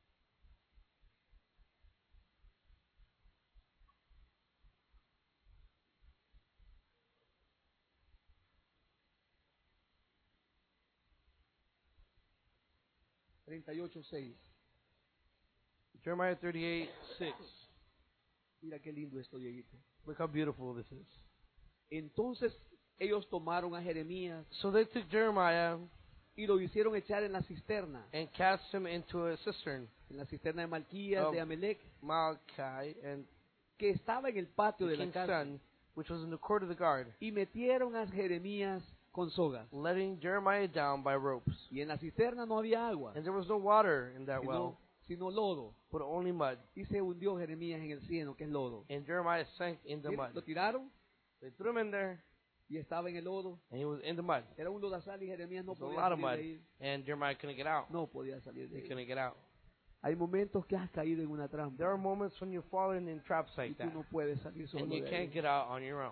[SPEAKER 1] treinta y ocho, seis.
[SPEAKER 2] Jeremiah thirty-eight, six.
[SPEAKER 1] Mira qué lindo esto, Dieguito.
[SPEAKER 2] Look how beautiful this is.
[SPEAKER 1] Entonces ellos tomaron a Jeremías
[SPEAKER 2] So they took Jeremiah
[SPEAKER 1] y lo hicieron echar en la cisterna,
[SPEAKER 2] and cast him into a cistern,
[SPEAKER 1] en la cisterna de Malquías,
[SPEAKER 2] Oh.
[SPEAKER 1] de Amelec,
[SPEAKER 2] Malachi, and
[SPEAKER 1] que estaba en el patio
[SPEAKER 2] the
[SPEAKER 1] de la
[SPEAKER 2] king's
[SPEAKER 1] casa,
[SPEAKER 2] son, which was in the court of the guard,
[SPEAKER 1] y metieron a Jeremías con sogas.
[SPEAKER 2] letting Jeremiah down by ropes.
[SPEAKER 1] Y en la cisterna no había agua,
[SPEAKER 2] And there was no water in that well,
[SPEAKER 1] sino, sino lodo.
[SPEAKER 2] but only mud.
[SPEAKER 1] Y se hundió Jeremías en el cieno, que es lodo.
[SPEAKER 2] And Jeremiah sank in the
[SPEAKER 1] Mira,
[SPEAKER 2] mud.
[SPEAKER 1] lo tiraron
[SPEAKER 2] They threw him in there,
[SPEAKER 1] y estaba en el lodo.
[SPEAKER 2] and he was in the mud.
[SPEAKER 1] Era un lodazal y Jeremías no
[SPEAKER 2] It was a
[SPEAKER 1] podía
[SPEAKER 2] lot of
[SPEAKER 1] salir
[SPEAKER 2] mud,
[SPEAKER 1] de ahí.
[SPEAKER 2] and Jeremiah couldn't get out.
[SPEAKER 1] No podía salir de
[SPEAKER 2] He
[SPEAKER 1] ahí.
[SPEAKER 2] couldn't get out.
[SPEAKER 1] Hay momentos que has caído en una trampa
[SPEAKER 2] There are moments when you've fallen in traps
[SPEAKER 1] y
[SPEAKER 2] like
[SPEAKER 1] tú
[SPEAKER 2] that,
[SPEAKER 1] no puedes salir solo
[SPEAKER 2] and you
[SPEAKER 1] de
[SPEAKER 2] can't
[SPEAKER 1] ahí.
[SPEAKER 2] get out on your own.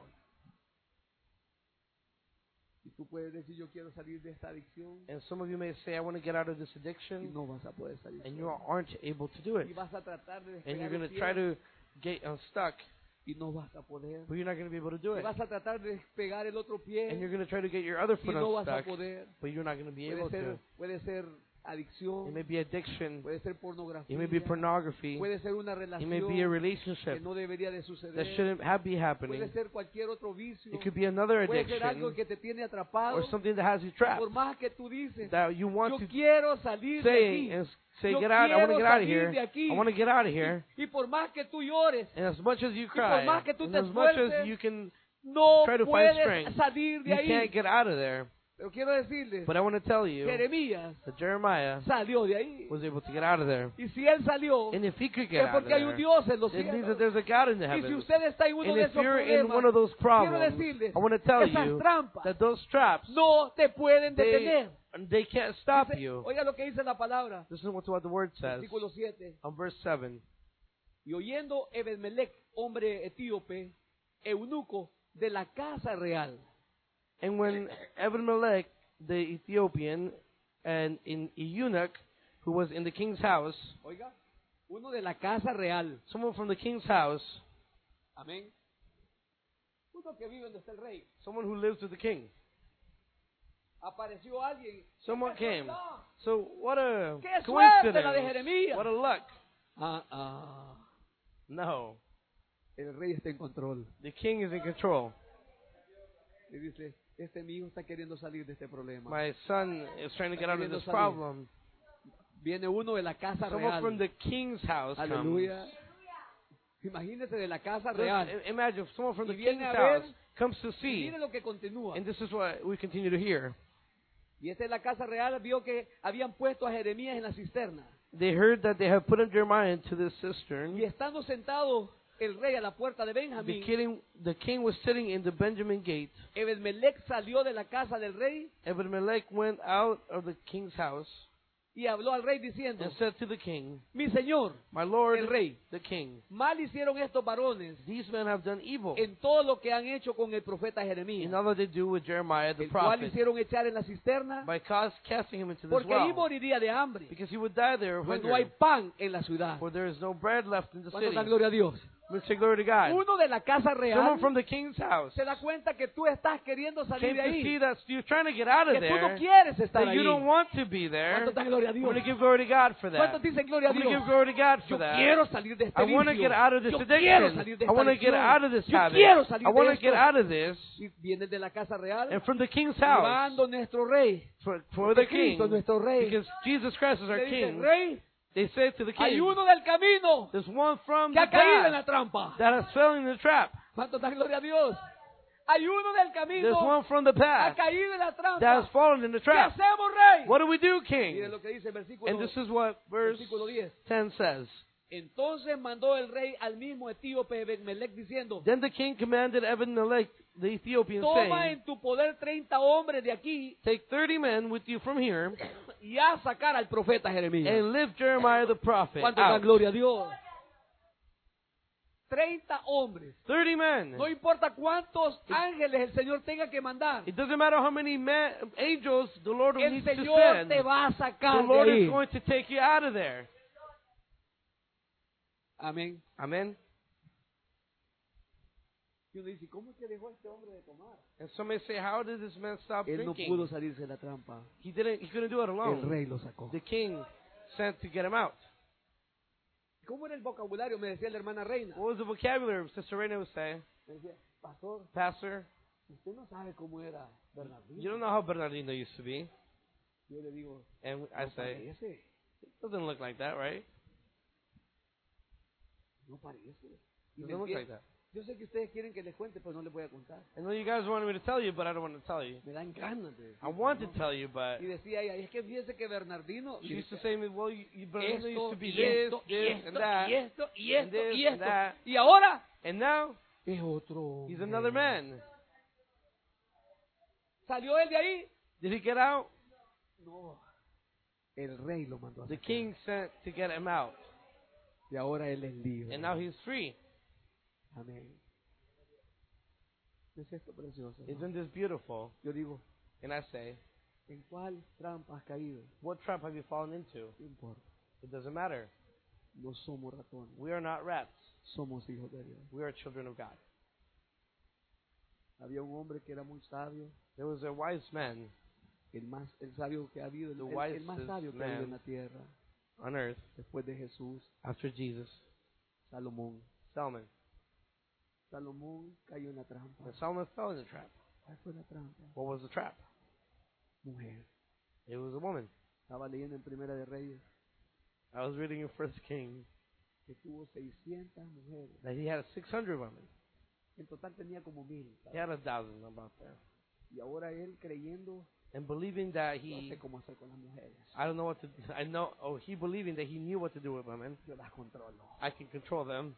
[SPEAKER 1] Y tú puedes decir, yo quiero salir de esta adicción,
[SPEAKER 2] And some of you may say, I want to get out of this
[SPEAKER 1] y
[SPEAKER 2] addiction,
[SPEAKER 1] no vas a poder salir
[SPEAKER 2] and you
[SPEAKER 1] solo.
[SPEAKER 2] aren't able to do it.
[SPEAKER 1] Y vas a tratar de
[SPEAKER 2] And you're
[SPEAKER 1] despegar el
[SPEAKER 2] going to
[SPEAKER 1] pie
[SPEAKER 2] try to get unstuck,
[SPEAKER 1] y no vas a poder.
[SPEAKER 2] but you're not going to be able to do
[SPEAKER 1] Y
[SPEAKER 2] it.
[SPEAKER 1] vas a tratar de despegar el otro pie
[SPEAKER 2] And you're going to try to get your other
[SPEAKER 1] y
[SPEAKER 2] foot
[SPEAKER 1] no vas a
[SPEAKER 2] unstuck,
[SPEAKER 1] poder.
[SPEAKER 2] but you're not going to be able
[SPEAKER 1] Puede ser,
[SPEAKER 2] to.
[SPEAKER 1] puede ser
[SPEAKER 2] It
[SPEAKER 1] adicción,
[SPEAKER 2] may be addiction,
[SPEAKER 1] puede ser pornografía,
[SPEAKER 2] it may be pornography,
[SPEAKER 1] puede ser una
[SPEAKER 2] it may be a
[SPEAKER 1] relación que
[SPEAKER 2] relationship
[SPEAKER 1] no debería de
[SPEAKER 2] that
[SPEAKER 1] suceder,
[SPEAKER 2] shouldn't have be
[SPEAKER 1] puede
[SPEAKER 2] happening.
[SPEAKER 1] ser cualquier otro vicio,
[SPEAKER 2] It could be another
[SPEAKER 1] puede ser algo
[SPEAKER 2] addiction
[SPEAKER 1] que te tiene atrapado,
[SPEAKER 2] or something that has you trapped,
[SPEAKER 1] por más que tú dices,
[SPEAKER 2] that you want
[SPEAKER 1] yo
[SPEAKER 2] to
[SPEAKER 1] quiero salir de
[SPEAKER 2] say
[SPEAKER 1] aquí,
[SPEAKER 2] and say,
[SPEAKER 1] Yo
[SPEAKER 2] get out, I want to
[SPEAKER 1] quiero
[SPEAKER 2] get out of
[SPEAKER 1] salir
[SPEAKER 2] here,
[SPEAKER 1] de aquí.
[SPEAKER 2] I want to get out of here.
[SPEAKER 1] y por más que tú llores,
[SPEAKER 2] And as much as you
[SPEAKER 1] por
[SPEAKER 2] cry,
[SPEAKER 1] más que tú
[SPEAKER 2] and
[SPEAKER 1] te
[SPEAKER 2] as much
[SPEAKER 1] esfuerces,
[SPEAKER 2] as you can
[SPEAKER 1] no
[SPEAKER 2] try to find
[SPEAKER 1] puedes
[SPEAKER 2] strength,
[SPEAKER 1] salir de
[SPEAKER 2] you
[SPEAKER 1] ahí.
[SPEAKER 2] can't get out of there.
[SPEAKER 1] Pero quiero decirles,
[SPEAKER 2] But I want to tell you
[SPEAKER 1] Jeremías
[SPEAKER 2] that Jeremiah
[SPEAKER 1] salió de ahí.
[SPEAKER 2] was able to get out of there.
[SPEAKER 1] Y si él salió,
[SPEAKER 2] And if he could get
[SPEAKER 1] es
[SPEAKER 2] out of
[SPEAKER 1] porque hay un
[SPEAKER 2] there,
[SPEAKER 1] Dios en los
[SPEAKER 2] it means
[SPEAKER 1] cielos.
[SPEAKER 2] that there's a God in the
[SPEAKER 1] Y si
[SPEAKER 2] heavens.
[SPEAKER 1] usted está en uno
[SPEAKER 2] And
[SPEAKER 1] de
[SPEAKER 2] if
[SPEAKER 1] esos
[SPEAKER 2] you're in
[SPEAKER 1] problemas,
[SPEAKER 2] one of those
[SPEAKER 1] quiero
[SPEAKER 2] problems,
[SPEAKER 1] decirles,
[SPEAKER 2] I want to tell
[SPEAKER 1] esas
[SPEAKER 2] you
[SPEAKER 1] trampas
[SPEAKER 2] that those traps,
[SPEAKER 1] no te pueden
[SPEAKER 2] they,
[SPEAKER 1] detener.
[SPEAKER 2] they can't stop
[SPEAKER 1] Dice-
[SPEAKER 2] you.
[SPEAKER 1] Oiga lo que dice la palabra,
[SPEAKER 2] This is what what the word says
[SPEAKER 1] versículo siete.
[SPEAKER 2] on verse seven.
[SPEAKER 1] Y oyendo Ebed-Melech, hombre etíope, eunuco de la casa real,
[SPEAKER 2] And when Ebed-Melech, the Ethiopian, and in a eunuch who was in the king's house,
[SPEAKER 1] oiga, uno de la casa real,
[SPEAKER 2] someone from the king's house,
[SPEAKER 1] amén, uno que vive donde está el rey,
[SPEAKER 2] someone who lives with the king,
[SPEAKER 1] apareció alguien,
[SPEAKER 2] someone
[SPEAKER 1] ¡qué
[SPEAKER 2] came.
[SPEAKER 1] casualidad!
[SPEAKER 2] So what a
[SPEAKER 1] ¡Qué suerte la de
[SPEAKER 2] coincidence!
[SPEAKER 1] Jeremías!
[SPEAKER 2] What a luck!
[SPEAKER 1] Ah, ah,
[SPEAKER 2] No,
[SPEAKER 1] el rey está en control.
[SPEAKER 2] the king is in control.
[SPEAKER 1] Y dice, este mi hijo está queriendo salir de este problema.
[SPEAKER 2] My son is trying to get out of this problem.
[SPEAKER 1] Viene uno de la casa
[SPEAKER 2] Someone
[SPEAKER 1] real.
[SPEAKER 2] from the king's house comes.
[SPEAKER 1] Aleluya. Imagínese de la casa
[SPEAKER 2] Just
[SPEAKER 1] real.
[SPEAKER 2] i- imagine if someone from
[SPEAKER 1] Y
[SPEAKER 2] the
[SPEAKER 1] viene
[SPEAKER 2] king's
[SPEAKER 1] a ver-
[SPEAKER 2] house comes to
[SPEAKER 1] Y
[SPEAKER 2] see,
[SPEAKER 1] mire lo que continúa.
[SPEAKER 2] and this is what we continue to hear.
[SPEAKER 1] Y esta es la casa real, vio que habían puesto a Jeremías en la cisterna.
[SPEAKER 2] They heard that they have put up Jeremiah into this cistern.
[SPEAKER 1] Y estando sentado el rey a la puerta de
[SPEAKER 2] The
[SPEAKER 1] Benjamín,
[SPEAKER 2] king, the king was sitting in the Benjamin gate.
[SPEAKER 1] Ebed-Melech salió de la casa del rey
[SPEAKER 2] Ebed-Melech went out of the king's house
[SPEAKER 1] y habló al rey diciendo,
[SPEAKER 2] and said to the king,
[SPEAKER 1] mi señor,
[SPEAKER 2] My lord,
[SPEAKER 1] el rey,
[SPEAKER 2] the king,
[SPEAKER 1] mal hicieron estos varones
[SPEAKER 2] these men have done evil
[SPEAKER 1] en todo lo que han hecho con el profeta
[SPEAKER 2] in
[SPEAKER 1] Jeremías,
[SPEAKER 2] all that they do with Jeremiah the
[SPEAKER 1] el cual
[SPEAKER 2] prophet,
[SPEAKER 1] hicieron echar en la cisterna,
[SPEAKER 2] by cause casting him into this
[SPEAKER 1] porque ahí
[SPEAKER 2] well,
[SPEAKER 1] moriría de hambre,
[SPEAKER 2] because he would die there of
[SPEAKER 1] pues no hay
[SPEAKER 2] hunger,
[SPEAKER 1] pan en la ciudad.
[SPEAKER 2] for there is no bread left in the
[SPEAKER 1] ¿Cuánto dan
[SPEAKER 2] city.
[SPEAKER 1] gloria a Dios?
[SPEAKER 2] Let's say glory to God.
[SPEAKER 1] Uno de la casa
[SPEAKER 2] Someone
[SPEAKER 1] real
[SPEAKER 2] from the king's house
[SPEAKER 1] se da cuenta que tú estás queriendo salir
[SPEAKER 2] came
[SPEAKER 1] de
[SPEAKER 2] to see
[SPEAKER 1] ahí,
[SPEAKER 2] that you're trying to get out of
[SPEAKER 1] que tú no
[SPEAKER 2] there,
[SPEAKER 1] quieres estar
[SPEAKER 2] that
[SPEAKER 1] ahí.
[SPEAKER 2] you don't want to be there.
[SPEAKER 1] ¿Cuántos dan gloria a
[SPEAKER 2] I'm
[SPEAKER 1] Dios?
[SPEAKER 2] going to give glory to God for that.
[SPEAKER 1] ¿Cuántos dicen gloria a
[SPEAKER 2] I'm going to
[SPEAKER 1] Dios?
[SPEAKER 2] give glory to God
[SPEAKER 1] Yo
[SPEAKER 2] for that.
[SPEAKER 1] quiero salir de este
[SPEAKER 2] I want to
[SPEAKER 1] vicio.
[SPEAKER 2] get out of this
[SPEAKER 1] Yo quiero
[SPEAKER 2] addiction.
[SPEAKER 1] salir de
[SPEAKER 2] I
[SPEAKER 1] esta
[SPEAKER 2] want to get
[SPEAKER 1] adicción.
[SPEAKER 2] out of this
[SPEAKER 1] Yo
[SPEAKER 2] habit.
[SPEAKER 1] quiero salir
[SPEAKER 2] I
[SPEAKER 1] de
[SPEAKER 2] want to
[SPEAKER 1] esto.
[SPEAKER 2] get out of this.
[SPEAKER 1] Y viene de la casa real,
[SPEAKER 2] And from the king's house,
[SPEAKER 1] llevando nuestro rey.
[SPEAKER 2] for, for the king,
[SPEAKER 1] Cristo es nuestro rey.
[SPEAKER 2] because Jesus Christ is our
[SPEAKER 1] Le dice,
[SPEAKER 2] king,
[SPEAKER 1] rey,
[SPEAKER 2] they say to the
[SPEAKER 1] hay
[SPEAKER 2] king,
[SPEAKER 1] uno del camino
[SPEAKER 2] there's one from
[SPEAKER 1] que
[SPEAKER 2] the
[SPEAKER 1] ha caído en la
[SPEAKER 2] path
[SPEAKER 1] trampa.
[SPEAKER 2] that has fell in the trap.
[SPEAKER 1] ¿Cuánto da gloria a Dios? Hay uno del
[SPEAKER 2] There's
[SPEAKER 1] camino
[SPEAKER 2] one from the
[SPEAKER 1] que ha
[SPEAKER 2] path
[SPEAKER 1] caído en la
[SPEAKER 2] that
[SPEAKER 1] trampa.
[SPEAKER 2] has fallen in the
[SPEAKER 1] ¿Qué
[SPEAKER 2] trap.
[SPEAKER 1] hacemos, rey?
[SPEAKER 2] What do we do,
[SPEAKER 1] Miren
[SPEAKER 2] king?
[SPEAKER 1] lo que dice el versículo,
[SPEAKER 2] And this is what verse
[SPEAKER 1] versículo diez.
[SPEAKER 2] ten says.
[SPEAKER 1] Entonces mandó el rey al mismo etíope Ben-Melech diciendo,
[SPEAKER 2] Then the king commanded Evan-Melech the Ethiopian,
[SPEAKER 1] toma
[SPEAKER 2] saying,
[SPEAKER 1] en tu poder treinta hombres de aquí
[SPEAKER 2] take thirty men with you from here
[SPEAKER 1] y haz sacar al profeta Jeremías.
[SPEAKER 2] and lift Jeremiah the prophet
[SPEAKER 1] ¿Cuánto da
[SPEAKER 2] out.
[SPEAKER 1] gloria a Dios? treinta hombres.
[SPEAKER 2] thirty men.
[SPEAKER 1] No importa cuántos ángeles el Señor tenga que mandar.
[SPEAKER 2] It doesn't matter how many man, angels the Lord will
[SPEAKER 1] El
[SPEAKER 2] need to
[SPEAKER 1] Señor
[SPEAKER 2] send.
[SPEAKER 1] te va a
[SPEAKER 2] The
[SPEAKER 1] sacar de
[SPEAKER 2] Lord is
[SPEAKER 1] ahí.
[SPEAKER 2] going to take you out of there.
[SPEAKER 1] Amén.
[SPEAKER 2] Amen.
[SPEAKER 1] Y uno dice, ¿cómo es que dejó a este hombre de tomar?
[SPEAKER 2] And some may say, how did this man stop
[SPEAKER 1] Él no
[SPEAKER 2] drinking?
[SPEAKER 1] pudo salirse de la trampa.
[SPEAKER 2] He didn't. He couldn't do it
[SPEAKER 1] El
[SPEAKER 2] alone.
[SPEAKER 1] rey lo sacó.
[SPEAKER 2] The king sent to get him out.
[SPEAKER 1] ¿Cómo era el vocabulario? Me decía la hermana Reina.
[SPEAKER 2] What was the vocabulary Sister Reina would say?
[SPEAKER 1] Me decía, pastor,
[SPEAKER 2] Pastor,
[SPEAKER 1] usted no sabe cómo era Bernardino.
[SPEAKER 2] you don't know how Bernardino used to be.
[SPEAKER 1] Yo le digo,
[SPEAKER 2] And I
[SPEAKER 1] no
[SPEAKER 2] say,
[SPEAKER 1] parece,
[SPEAKER 2] it doesn't look like that, right?
[SPEAKER 1] no parece. Y
[SPEAKER 2] It
[SPEAKER 1] me
[SPEAKER 2] doesn't look
[SPEAKER 1] empieza-
[SPEAKER 2] like that.
[SPEAKER 1] Yo sé que ustedes quieren que les cuente, pero no les voy a contar.
[SPEAKER 2] I know you guys wanted me to tell you, but I don't want to tell you.
[SPEAKER 1] Me dan ganas de
[SPEAKER 2] I
[SPEAKER 1] decirlo,
[SPEAKER 2] want
[SPEAKER 1] ¿no?
[SPEAKER 2] to tell you, but
[SPEAKER 1] Y decía ella, es que fíjese que Bernardino
[SPEAKER 2] she used to
[SPEAKER 1] dice,
[SPEAKER 2] say to me, well, you, you Bernardino used
[SPEAKER 1] esto,
[SPEAKER 2] to be
[SPEAKER 1] y
[SPEAKER 2] this,
[SPEAKER 1] esto, y
[SPEAKER 2] this,
[SPEAKER 1] esto,
[SPEAKER 2] and that.
[SPEAKER 1] y esto, y
[SPEAKER 2] and
[SPEAKER 1] esto,
[SPEAKER 2] this,
[SPEAKER 1] y
[SPEAKER 2] and
[SPEAKER 1] esto.
[SPEAKER 2] that.
[SPEAKER 1] Y ahora
[SPEAKER 2] And now,
[SPEAKER 1] es otro.
[SPEAKER 2] he's
[SPEAKER 1] hombre.
[SPEAKER 2] another man.
[SPEAKER 1] ¿Salió él de ahí?
[SPEAKER 2] Did he get out?
[SPEAKER 1] No. El rey lo mandó a
[SPEAKER 2] The
[SPEAKER 1] sacar.
[SPEAKER 2] king sent to get him out.
[SPEAKER 1] Y ahora él es libre.
[SPEAKER 2] And now he's free.
[SPEAKER 1] Amén. ¿No es esto precioso? no?
[SPEAKER 2] Isn't this beautiful?
[SPEAKER 1] Yo digo,
[SPEAKER 2] And I say,
[SPEAKER 1] ¿en cuál trampa has caído?
[SPEAKER 2] what trap have you fallen into?
[SPEAKER 1] No importa.
[SPEAKER 2] It doesn't matter.
[SPEAKER 1] No somos ratones.
[SPEAKER 2] We are not rats.
[SPEAKER 1] Somos hijos de Dios.
[SPEAKER 2] We are children of God.
[SPEAKER 1] Había un hombre que era muy sabio.
[SPEAKER 2] There was a wise man
[SPEAKER 1] El más el sabio que ha habido. El,
[SPEAKER 2] The
[SPEAKER 1] el- el más
[SPEAKER 2] wisest
[SPEAKER 1] sabio que ha habido en
[SPEAKER 2] man.
[SPEAKER 1] la tierra.
[SPEAKER 2] on earth
[SPEAKER 1] Después de Jesús.
[SPEAKER 2] after Jesus,
[SPEAKER 1] Salomón.
[SPEAKER 2] Solomon.
[SPEAKER 1] Salomón cayó en la trampa.
[SPEAKER 2] And Solomon fell in the trap.
[SPEAKER 1] ¿Cuál fue la trampa?
[SPEAKER 2] What was the trap?
[SPEAKER 1] Mujer.
[SPEAKER 2] It was a woman.
[SPEAKER 1] Estaba leyendo en Primera de Reyes
[SPEAKER 2] I was reading in First King
[SPEAKER 1] que tuvo seiscientas mujeres.
[SPEAKER 2] that he had six hundred women.
[SPEAKER 1] En total tenía como mil.
[SPEAKER 2] He had a thousand about there.
[SPEAKER 1] Y ahora él creyendo,
[SPEAKER 2] And believing that
[SPEAKER 1] no
[SPEAKER 2] he,
[SPEAKER 1] sé cómo hacer con las mujeres.
[SPEAKER 2] I don't know what to, I know, oh, he believing that he knew what to do with women.
[SPEAKER 1] Yo las controlo.
[SPEAKER 2] I can control them.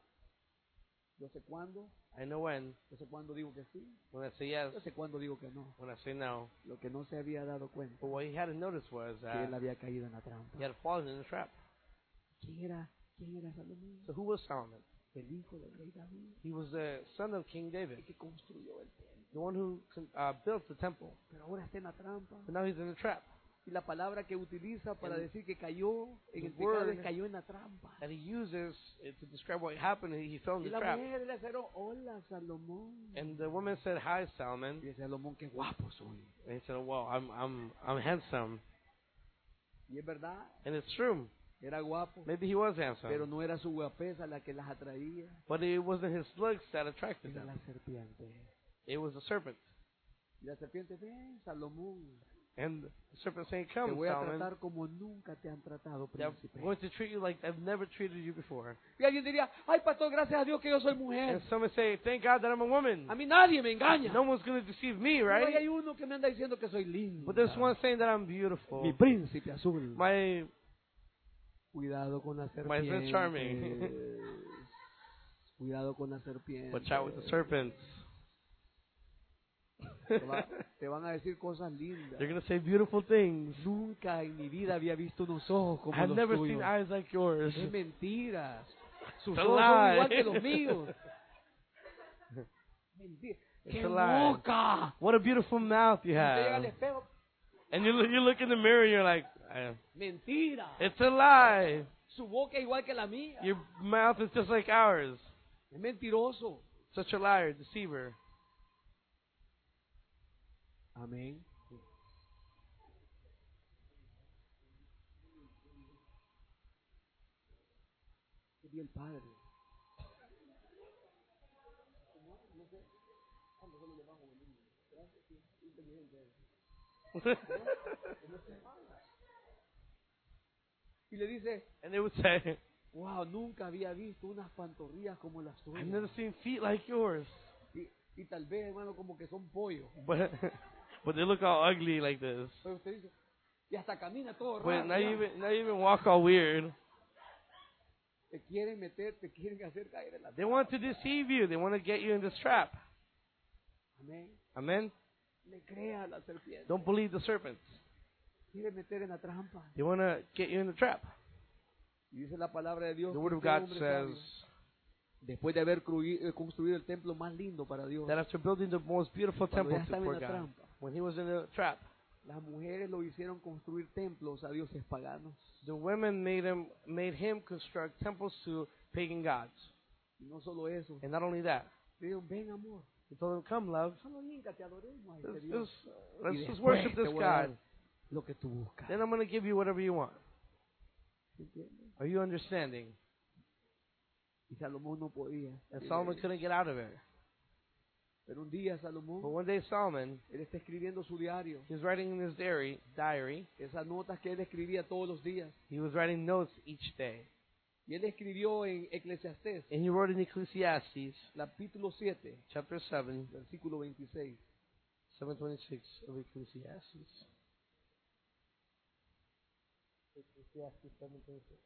[SPEAKER 1] Yo sé cuándo,
[SPEAKER 2] I know when.
[SPEAKER 1] yo sé cuándo digo que sí,
[SPEAKER 2] When I say yes,
[SPEAKER 1] yo sé cuándo digo que no.
[SPEAKER 2] when I say no.
[SPEAKER 1] Lo que no se había dado cuenta,
[SPEAKER 2] But what he hadn't noticed was
[SPEAKER 1] que él
[SPEAKER 2] that
[SPEAKER 1] había caído en la trampa.
[SPEAKER 2] he had fallen in the trap.
[SPEAKER 1] ¿Quién era, quién era Salomón?
[SPEAKER 2] So who was Solomon?
[SPEAKER 1] El hijo del rey David,
[SPEAKER 2] He was the son of King David,
[SPEAKER 1] el que construyó el templo.
[SPEAKER 2] the one who uh, built the temple.
[SPEAKER 1] Pero ahora está en la trampa.
[SPEAKER 2] But now he's in the trap.
[SPEAKER 1] Y la palabra que utiliza para
[SPEAKER 2] And
[SPEAKER 1] decir que cayó en
[SPEAKER 2] the
[SPEAKER 1] el pecado
[SPEAKER 2] word
[SPEAKER 1] es cayó en la trampa.
[SPEAKER 2] That he uses uh, to describe what happened. He he fell in
[SPEAKER 1] Y
[SPEAKER 2] the
[SPEAKER 1] la
[SPEAKER 2] trap.
[SPEAKER 1] mujer le dijeron, hola Salomón.
[SPEAKER 2] And the woman said, "Hi, Solomon."
[SPEAKER 1] Y dice Salomón, qué guapo soy.
[SPEAKER 2] And he said, "Well, I'm I'm I'm handsome."
[SPEAKER 1] Y es verdad,
[SPEAKER 2] And it's true.
[SPEAKER 1] era guapo.
[SPEAKER 2] Maybe he was handsome,
[SPEAKER 1] Pero no era su guapesa la que las atraía.
[SPEAKER 2] but it wasn't his looks that attracted
[SPEAKER 1] Era
[SPEAKER 2] them.
[SPEAKER 1] la serpiente.
[SPEAKER 2] It was the serpent.
[SPEAKER 1] Y la serpiente, ven Salomón.
[SPEAKER 2] And the serpent saying,
[SPEAKER 1] Te
[SPEAKER 2] "Come,
[SPEAKER 1] voy a
[SPEAKER 2] Solomon.
[SPEAKER 1] tratar como nunca te han tratado,
[SPEAKER 2] I'm
[SPEAKER 1] príncipe.
[SPEAKER 2] going to treat you like I've never treated you before."
[SPEAKER 1] Y alguien diría, ay pastor, gracias a Dios que yo soy mujer.
[SPEAKER 2] And someone say, "Thank God that I'm a woman.
[SPEAKER 1] A mí nadie me engaña.
[SPEAKER 2] No one's going to deceive me,
[SPEAKER 1] Pero ahí
[SPEAKER 2] right?"
[SPEAKER 1] hay uno que me anda diciendo que soy lindo.
[SPEAKER 2] But there's one saying that I'm beautiful.
[SPEAKER 1] Mi príncipe azul.
[SPEAKER 2] My
[SPEAKER 1] Cuidado con la
[SPEAKER 2] My
[SPEAKER 1] serpiente.
[SPEAKER 2] Prince Charming.
[SPEAKER 1] Cuidado con la serpiente.
[SPEAKER 2] watch out with the serpents.
[SPEAKER 1] Te, va- te van a decir cosas lindas.
[SPEAKER 2] They're going to say beautiful things.
[SPEAKER 1] Nunca en mi vida había visto unos ojos como
[SPEAKER 2] I've
[SPEAKER 1] los
[SPEAKER 2] never
[SPEAKER 1] tuyos.
[SPEAKER 2] seen eyes like yours.
[SPEAKER 1] Es mentira. Sus
[SPEAKER 2] It's a
[SPEAKER 1] ojos son
[SPEAKER 2] lie.
[SPEAKER 1] igual que los míos. Mentira.
[SPEAKER 2] It's
[SPEAKER 1] ¡Qué
[SPEAKER 2] a lie.
[SPEAKER 1] boca!
[SPEAKER 2] What a beautiful mouth you
[SPEAKER 1] Usted llega al
[SPEAKER 2] have.
[SPEAKER 1] espejo.
[SPEAKER 2] And you look, you look in the mirror and you're like, "I-
[SPEAKER 1] Mentira.
[SPEAKER 2] it's a lie.
[SPEAKER 1] Su boca es igual que la mía.
[SPEAKER 2] Your mouth is just like ours.
[SPEAKER 1] Es mentiroso.
[SPEAKER 2] Such a liar, deceiver.
[SPEAKER 1] Amén. Y el Padre. Y le dice,
[SPEAKER 2] And they would say,
[SPEAKER 1] wow, nunca había visto unas pantorrillas como las
[SPEAKER 2] I've never
[SPEAKER 1] tuyas.
[SPEAKER 2] seen feet like yours.
[SPEAKER 1] Y, y tal vez, hermano, como que son pollos.
[SPEAKER 2] But but they look all ugly like this.
[SPEAKER 1] Pero usted dice, y hasta camina todo
[SPEAKER 2] But
[SPEAKER 1] raro.
[SPEAKER 2] now
[SPEAKER 1] ya.
[SPEAKER 2] you even now you even walk all weird.
[SPEAKER 1] Te quieren meter, te quieren hacer caer en la
[SPEAKER 2] They want to deceive you. They want to get you in this trap.
[SPEAKER 1] Amén.
[SPEAKER 2] Amen.
[SPEAKER 1] Le crea a la serpiente.
[SPEAKER 2] Don't believe the serpents.
[SPEAKER 1] Quiere meter en la trampa.
[SPEAKER 2] They want to get you in the trap.
[SPEAKER 1] Y dice la palabra de Dios.
[SPEAKER 2] The
[SPEAKER 1] que
[SPEAKER 2] Word of
[SPEAKER 1] este
[SPEAKER 2] God
[SPEAKER 1] hombre
[SPEAKER 2] says
[SPEAKER 1] sabio, después de haber cru- eh, construido el templo más lindo para Dios,
[SPEAKER 2] that after building the most beautiful
[SPEAKER 1] cuando
[SPEAKER 2] temple
[SPEAKER 1] ya estaba en
[SPEAKER 2] for
[SPEAKER 1] la
[SPEAKER 2] God,
[SPEAKER 1] trampa,
[SPEAKER 2] when he was in the trap,
[SPEAKER 1] las mujeres lo hicieron construir templos a dioses paganos.
[SPEAKER 2] the women made him made him construct temples to pagan gods.
[SPEAKER 1] Y no solo eso,
[SPEAKER 2] And not only that,
[SPEAKER 1] le dijeron, ven amor,
[SPEAKER 2] he told them, "Come, love,
[SPEAKER 1] solo venga, te adoremos a este
[SPEAKER 2] let's,
[SPEAKER 1] Dios.
[SPEAKER 2] let's, let's
[SPEAKER 1] Y
[SPEAKER 2] just
[SPEAKER 1] después
[SPEAKER 2] worship
[SPEAKER 1] te
[SPEAKER 2] this
[SPEAKER 1] voy a dar
[SPEAKER 2] God.
[SPEAKER 1] lo que tú buscas.
[SPEAKER 2] Then I'm going to give you whatever you want."
[SPEAKER 1] ¿Entiendes?
[SPEAKER 2] Are you understanding?
[SPEAKER 1] Y Salomón no podía.
[SPEAKER 2] And Solomon couldn't get out of it.
[SPEAKER 1] Pero un día
[SPEAKER 2] But
[SPEAKER 1] Salomón,
[SPEAKER 2] one day Solomon,
[SPEAKER 1] él está escribiendo su diario,
[SPEAKER 2] he was writing in his diary, diary,
[SPEAKER 1] esas notas que él escribía todos los días.
[SPEAKER 2] he was writing notes each day.
[SPEAKER 1] Y él escribió en Eclesiastés,
[SPEAKER 2] And he wrote in Ecclesiastes,
[SPEAKER 1] capítulo siete,
[SPEAKER 2] chapter seven,
[SPEAKER 1] versículo veintiséis.
[SPEAKER 2] seven twenty-six of Ecclesiastes. Ecclesiastes seven twenty-six.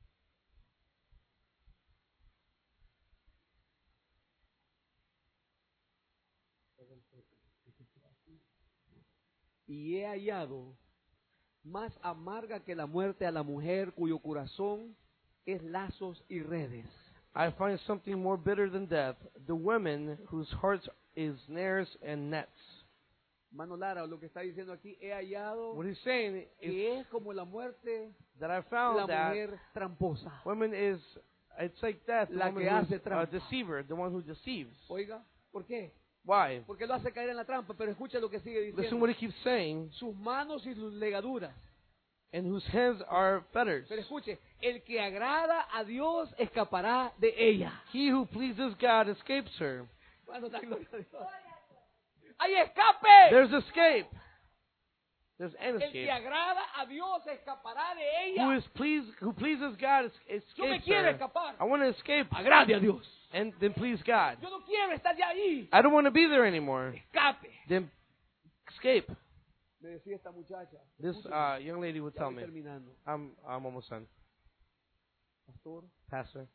[SPEAKER 1] Y he hallado más amarga que la muerte a la mujer cuyo corazón es lazos y redes.
[SPEAKER 2] I find something more bitter than death, the women whose hearts is snares and nets.
[SPEAKER 1] Mano Lara, lo que está diciendo aquí, he hallado
[SPEAKER 2] What he's saying is
[SPEAKER 1] que es como la muerte
[SPEAKER 2] that I
[SPEAKER 1] la
[SPEAKER 2] found that
[SPEAKER 1] mujer tramposa.
[SPEAKER 2] women is, it's like death, the
[SPEAKER 1] La
[SPEAKER 2] woman
[SPEAKER 1] que
[SPEAKER 2] who's
[SPEAKER 1] hace
[SPEAKER 2] a
[SPEAKER 1] trampa.
[SPEAKER 2] deceiver, the one who deceives.
[SPEAKER 1] Oiga, ¿por qué?
[SPEAKER 2] Why?
[SPEAKER 1] Porque lo hace caer en la trampa, pero escucha lo que sigue
[SPEAKER 2] Listen
[SPEAKER 1] diciendo.
[SPEAKER 2] what he keeps saying,
[SPEAKER 1] Sus manos y sus legaduras.
[SPEAKER 2] and whose hands are fetters.
[SPEAKER 1] Pero escuche, el que agrada a Dios escapará de ella.
[SPEAKER 2] He who pleases God escapes her.
[SPEAKER 1] Bueno, da gloria a Dios. ¡Hay escape!
[SPEAKER 2] There's escape. There's an
[SPEAKER 1] El que
[SPEAKER 2] escape.
[SPEAKER 1] agrada a Dios escapará de
[SPEAKER 2] Who
[SPEAKER 1] ella.
[SPEAKER 2] is pleased, who pleases God es-
[SPEAKER 1] Yo me
[SPEAKER 2] escapes
[SPEAKER 1] quiero
[SPEAKER 2] her.
[SPEAKER 1] escapar.
[SPEAKER 2] I want to escape
[SPEAKER 1] Agrade a Dios.
[SPEAKER 2] and then please God.
[SPEAKER 1] Yo no quiero estar ya ahí.
[SPEAKER 2] I don't want to be there anymore.
[SPEAKER 1] Escape.
[SPEAKER 2] Then escape.
[SPEAKER 1] Me decía esta muchacha.
[SPEAKER 2] This
[SPEAKER 1] escúchame,
[SPEAKER 2] uh, young lady would
[SPEAKER 1] ya
[SPEAKER 2] tell
[SPEAKER 1] voy
[SPEAKER 2] me,
[SPEAKER 1] terminando.
[SPEAKER 2] I'm I'm almost done,
[SPEAKER 1] Pastor,
[SPEAKER 2] Pastor.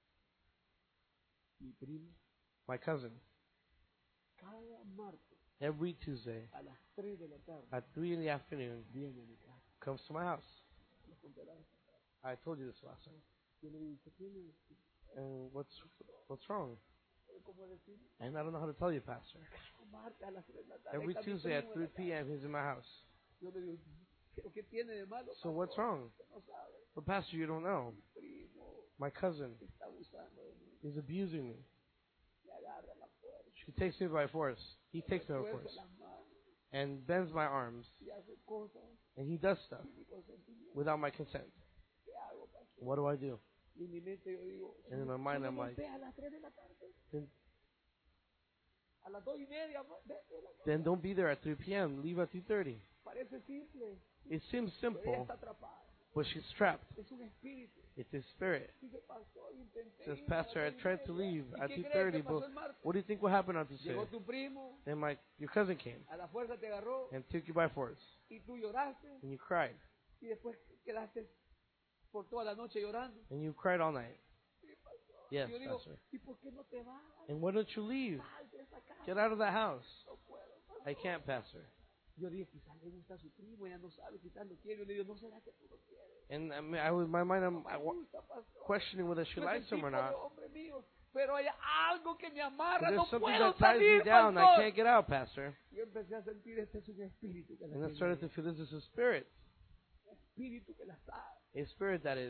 [SPEAKER 1] mi primo,
[SPEAKER 2] My cousin,
[SPEAKER 1] cada martes
[SPEAKER 2] every Tuesday
[SPEAKER 1] a las tres de la tarde
[SPEAKER 2] at three in the afternoon
[SPEAKER 1] viene a mi casa.
[SPEAKER 2] comes to my house.
[SPEAKER 1] Le conté la vez.
[SPEAKER 2] I told you this last time.
[SPEAKER 1] Yo le digo, ¿qué tiene?
[SPEAKER 2] And what's what's wrong?
[SPEAKER 1] ¿Cómo decir?
[SPEAKER 2] And I don't know how to tell you, Pastor.
[SPEAKER 1] Cada martes a las tres de la tarde.
[SPEAKER 2] Every
[SPEAKER 1] está mi
[SPEAKER 2] Tuesday at
[SPEAKER 1] primo en
[SPEAKER 2] three
[SPEAKER 1] la casa.
[SPEAKER 2] p.m. he's in my house.
[SPEAKER 1] Yo le digo, ¿pero qué tiene de malo?
[SPEAKER 2] So what's
[SPEAKER 1] pastor?
[SPEAKER 2] wrong?
[SPEAKER 1] Usted no sabe.
[SPEAKER 2] But Pastor, you don't know.
[SPEAKER 1] Primo
[SPEAKER 2] My cousin
[SPEAKER 1] está abusando de mí.
[SPEAKER 2] is abusing me.
[SPEAKER 1] Me agarra la fuerza.
[SPEAKER 2] She takes me by force. He takes me by
[SPEAKER 1] Fuerza
[SPEAKER 2] force
[SPEAKER 1] las manos
[SPEAKER 2] and bends my arms,
[SPEAKER 1] y hace cosas
[SPEAKER 2] and he does stuff
[SPEAKER 1] sin mi consentimiento.
[SPEAKER 2] without my consent.
[SPEAKER 1] ¿Qué hago, pastor?
[SPEAKER 2] What do I do?
[SPEAKER 1] Y en mi mente yo digo,
[SPEAKER 2] And in my mind,
[SPEAKER 1] ¿no
[SPEAKER 2] I'm like,
[SPEAKER 1] golpea a las tres de la tarde?
[SPEAKER 2] then,
[SPEAKER 1] A las dos y media, pues, vete a la casa.
[SPEAKER 2] then don't be there at three p.m. Leave at three thirty.
[SPEAKER 1] Parece simple,
[SPEAKER 2] It seems
[SPEAKER 1] pero ella
[SPEAKER 2] simple,
[SPEAKER 1] está atrapada.
[SPEAKER 2] but she's trapped.
[SPEAKER 1] Es un espíritu.
[SPEAKER 2] It's his spirit.
[SPEAKER 1] Dice, pastor, intenté
[SPEAKER 2] Says,
[SPEAKER 1] ir a las
[SPEAKER 2] Pastor, I
[SPEAKER 1] dos y
[SPEAKER 2] tried to
[SPEAKER 1] media.
[SPEAKER 2] leave
[SPEAKER 1] ¿Y
[SPEAKER 2] at
[SPEAKER 1] qué
[SPEAKER 2] two
[SPEAKER 1] crees
[SPEAKER 2] thirty,
[SPEAKER 1] que pasó
[SPEAKER 2] but
[SPEAKER 1] el martes?
[SPEAKER 2] what do you think will happen on Tuesday?
[SPEAKER 1] Llegó tu primo,
[SPEAKER 2] Then my your cousin came
[SPEAKER 1] a la fuerza te agarró
[SPEAKER 2] and took you by force,
[SPEAKER 1] y tú lloraste
[SPEAKER 2] and you cried,
[SPEAKER 1] y después quedaste por toda la noche llorando.
[SPEAKER 2] and you cried all night. Yes,
[SPEAKER 1] Y yo digo,
[SPEAKER 2] Pastor.
[SPEAKER 1] ¿y por qué no te vas?
[SPEAKER 2] And why don't you leave?
[SPEAKER 1] Sal de esa casa.
[SPEAKER 2] Get out of the house.
[SPEAKER 1] No puedo, pastor.
[SPEAKER 2] I can't, Pastor.
[SPEAKER 1] Yo dije, quizás le gusta a su primo, ella no sabe, quizás lo quiere. Yo le digo, ¿no será que tú lo quieres?
[SPEAKER 2] And I, mean, I was my mind, I'm I,
[SPEAKER 1] Me
[SPEAKER 2] wa-
[SPEAKER 1] gusta, pastor.
[SPEAKER 2] questioning whether she
[SPEAKER 1] Tú eres
[SPEAKER 2] likes
[SPEAKER 1] el
[SPEAKER 2] him or
[SPEAKER 1] tipo de
[SPEAKER 2] not.
[SPEAKER 1] hombre mío, pero hay algo que me
[SPEAKER 2] But
[SPEAKER 1] amarra,
[SPEAKER 2] there's
[SPEAKER 1] no
[SPEAKER 2] something
[SPEAKER 1] puedo
[SPEAKER 2] that ties me
[SPEAKER 1] salir,
[SPEAKER 2] down. I
[SPEAKER 1] pastor.
[SPEAKER 2] can't get out, Pastor.
[SPEAKER 1] Yo empecé a sentir, este es un espíritu que la
[SPEAKER 2] And I
[SPEAKER 1] tiene
[SPEAKER 2] started to
[SPEAKER 1] ella.
[SPEAKER 2] feel this is a spirit,
[SPEAKER 1] Espíritu que la sabe.
[SPEAKER 2] a spirit that is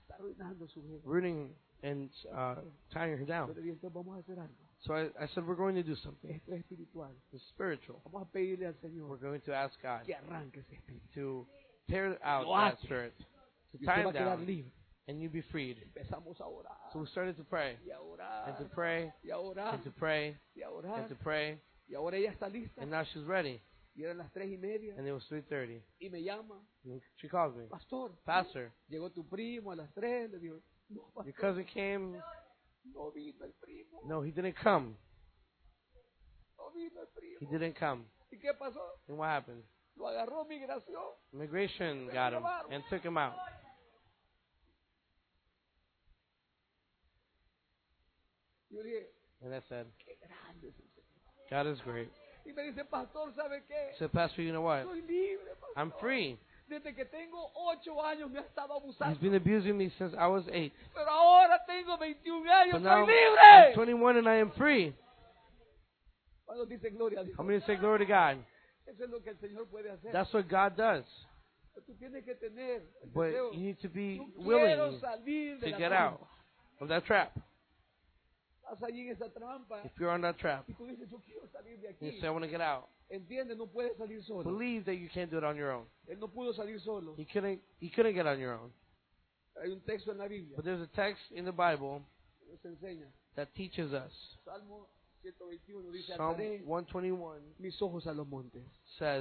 [SPEAKER 1] Está arruinando su vida.
[SPEAKER 2] ruining and uh, tying her down.
[SPEAKER 1] Yo le dije, entonces vamos a hacer algo.
[SPEAKER 2] So I, I said, we're going to do something.
[SPEAKER 1] Esto es espiritual.
[SPEAKER 2] It's spiritual.
[SPEAKER 1] Vamos a pedirle al
[SPEAKER 2] We're
[SPEAKER 1] Señor
[SPEAKER 2] going to ask God
[SPEAKER 1] que arranque ese espíritu.
[SPEAKER 2] to tear out
[SPEAKER 1] Lo
[SPEAKER 2] that
[SPEAKER 1] ate.
[SPEAKER 2] spirit, to
[SPEAKER 1] Y
[SPEAKER 2] tie
[SPEAKER 1] usted va
[SPEAKER 2] him
[SPEAKER 1] a quedar
[SPEAKER 2] down,
[SPEAKER 1] libre.
[SPEAKER 2] and you be freed.
[SPEAKER 1] Empezamos a orar.
[SPEAKER 2] So we started to pray,
[SPEAKER 1] Y a orar.
[SPEAKER 2] and to pray,
[SPEAKER 1] Y a orar.
[SPEAKER 2] and to pray,
[SPEAKER 1] Y a orar.
[SPEAKER 2] and to pray,
[SPEAKER 1] Y ahora ella está lista.
[SPEAKER 2] and now she's ready.
[SPEAKER 1] Y eran las tres y media.
[SPEAKER 2] And it was three thirty.
[SPEAKER 1] Y me llama.
[SPEAKER 2] And she calls me,
[SPEAKER 1] Pastor.
[SPEAKER 2] Pastor,
[SPEAKER 1] Llegó tu primo a las tres. Le digo, no,
[SPEAKER 2] your
[SPEAKER 1] pastor,
[SPEAKER 2] cousin came.
[SPEAKER 1] no vino el primo.
[SPEAKER 2] No, he didn't come.
[SPEAKER 1] No vino el primo.
[SPEAKER 2] He didn't come.
[SPEAKER 1] ¿Y qué pasó?
[SPEAKER 2] And what happened?
[SPEAKER 1] Lo agarró migración.
[SPEAKER 2] Immigration got him and took him out.
[SPEAKER 1] Yo dije,
[SPEAKER 2] And I said,
[SPEAKER 1] qué grande es el Señor.
[SPEAKER 2] God is great.
[SPEAKER 1] Y me dice, pastor, ¿sabe qué?
[SPEAKER 2] I said, Pastor, you know what?
[SPEAKER 1] Soy libre, pastor.
[SPEAKER 2] I'm free.
[SPEAKER 1] Desde que tengo ocho años me ha estado
[SPEAKER 2] He's
[SPEAKER 1] abusando.
[SPEAKER 2] been abusing me since I was eight.
[SPEAKER 1] Pero ahora tengo veintiún años,
[SPEAKER 2] But
[SPEAKER 1] soy
[SPEAKER 2] now I'm
[SPEAKER 1] libre.
[SPEAKER 2] twenty-one and I am free.
[SPEAKER 1] Cuando dice gloria a Dios.
[SPEAKER 2] I'm going to say glory to God.
[SPEAKER 1] Eso es lo que el Señor puede hacer.
[SPEAKER 2] That's what God does.
[SPEAKER 1] Tú tienes que tener el
[SPEAKER 2] But
[SPEAKER 1] deseo.
[SPEAKER 2] you need to be
[SPEAKER 1] Yo quiero
[SPEAKER 2] willing
[SPEAKER 1] salir de
[SPEAKER 2] to
[SPEAKER 1] la
[SPEAKER 2] get
[SPEAKER 1] trampa.
[SPEAKER 2] out of that trap.
[SPEAKER 1] Estás allí en esa trampa
[SPEAKER 2] If you're on that trap,
[SPEAKER 1] y tú dices, yo quiero salir de
[SPEAKER 2] and you
[SPEAKER 1] aquí.
[SPEAKER 2] say, I want to get out.
[SPEAKER 1] Entiende, no puedes salir solo.
[SPEAKER 2] Believe that you can't do it on your own.
[SPEAKER 1] Él no pudo salir solo.
[SPEAKER 2] You couldn't, you couldn't get on your own.
[SPEAKER 1] Hay un texto en la Biblia
[SPEAKER 2] But there's a text in the Bible
[SPEAKER 1] que nos enseña.
[SPEAKER 2] that teaches us.
[SPEAKER 1] Salmo ciento veintiuno dice,
[SPEAKER 2] Psalm
[SPEAKER 1] alzaré
[SPEAKER 2] one twenty-one
[SPEAKER 1] mis ojos a los montes.
[SPEAKER 2] says,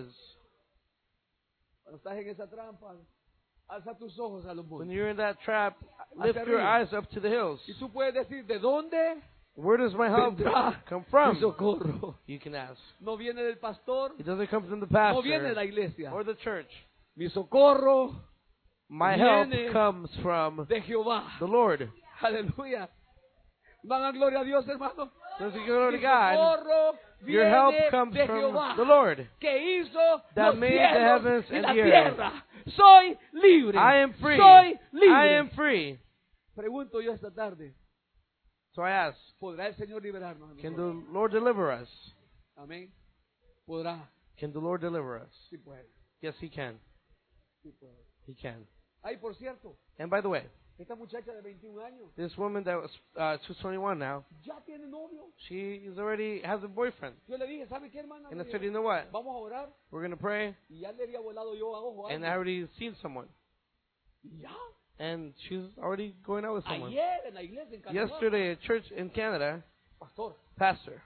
[SPEAKER 1] Cuando estás en esa trampa, alza tus ojos a los
[SPEAKER 2] when
[SPEAKER 1] montes.
[SPEAKER 2] you're in that trap, lift your
[SPEAKER 1] arriba.
[SPEAKER 2] eyes up to the hills.
[SPEAKER 1] Y tú puedes decir, ¿de dónde
[SPEAKER 2] Where does my help
[SPEAKER 1] vendrá
[SPEAKER 2] come
[SPEAKER 1] mi
[SPEAKER 2] from?
[SPEAKER 1] socorro?
[SPEAKER 2] You can ask.
[SPEAKER 1] No viene del pastor,
[SPEAKER 2] It doesn't come from the
[SPEAKER 1] no viene de
[SPEAKER 2] pastor
[SPEAKER 1] la iglesia.
[SPEAKER 2] or the church.
[SPEAKER 1] Mi socorro
[SPEAKER 2] My help
[SPEAKER 1] viene
[SPEAKER 2] comes from
[SPEAKER 1] de Jehová.
[SPEAKER 2] the Lord.
[SPEAKER 1] Aleluya. Dame gloria a Dios, hermano.
[SPEAKER 2] Does it go to
[SPEAKER 1] Mi
[SPEAKER 2] God?
[SPEAKER 1] socorro
[SPEAKER 2] Your
[SPEAKER 1] viene
[SPEAKER 2] help comes
[SPEAKER 1] de
[SPEAKER 2] from
[SPEAKER 1] Jehová,
[SPEAKER 2] the Lord.
[SPEAKER 1] que hizo
[SPEAKER 2] that
[SPEAKER 1] los
[SPEAKER 2] made the
[SPEAKER 1] cielos
[SPEAKER 2] heavens
[SPEAKER 1] y
[SPEAKER 2] and
[SPEAKER 1] la
[SPEAKER 2] the earth.
[SPEAKER 1] tierra. Soy libre.
[SPEAKER 2] I am free.
[SPEAKER 1] Soy libre.
[SPEAKER 2] I am free.
[SPEAKER 1] Pregunto yo esta tarde,
[SPEAKER 2] So I ask,
[SPEAKER 1] ¿podrá el Señor liberarnos?
[SPEAKER 2] can the Lord deliver us?
[SPEAKER 1] Amén. ¿Podrá?
[SPEAKER 2] Can the Lord deliver us?
[SPEAKER 1] Sí puede.
[SPEAKER 2] Yes, He can.
[SPEAKER 1] Sí puede.
[SPEAKER 2] He can.
[SPEAKER 1] Ay, por cierto,
[SPEAKER 2] And by the way,
[SPEAKER 1] esta muchacha de veintiún años
[SPEAKER 2] this woman that was uh, she's twenty-one now,
[SPEAKER 1] ya tiene novio.
[SPEAKER 2] she is already has a boyfriend.
[SPEAKER 1] Yo le dije, ¿sabe qué, hermana?
[SPEAKER 2] And
[SPEAKER 1] Le
[SPEAKER 2] I said,
[SPEAKER 1] dije,
[SPEAKER 2] you know what?
[SPEAKER 1] vamos a orar.
[SPEAKER 2] We're gonna pray,
[SPEAKER 1] Y ya le había volado yo a ojo.
[SPEAKER 2] and I
[SPEAKER 1] algo.
[SPEAKER 2] already seen someone,
[SPEAKER 1] Y ya.
[SPEAKER 2] and she's already going out with someone.
[SPEAKER 1] Ayer en la iglesia en Canadá.
[SPEAKER 2] Yesterday at church in Canada,
[SPEAKER 1] Pastor.
[SPEAKER 2] Pastor,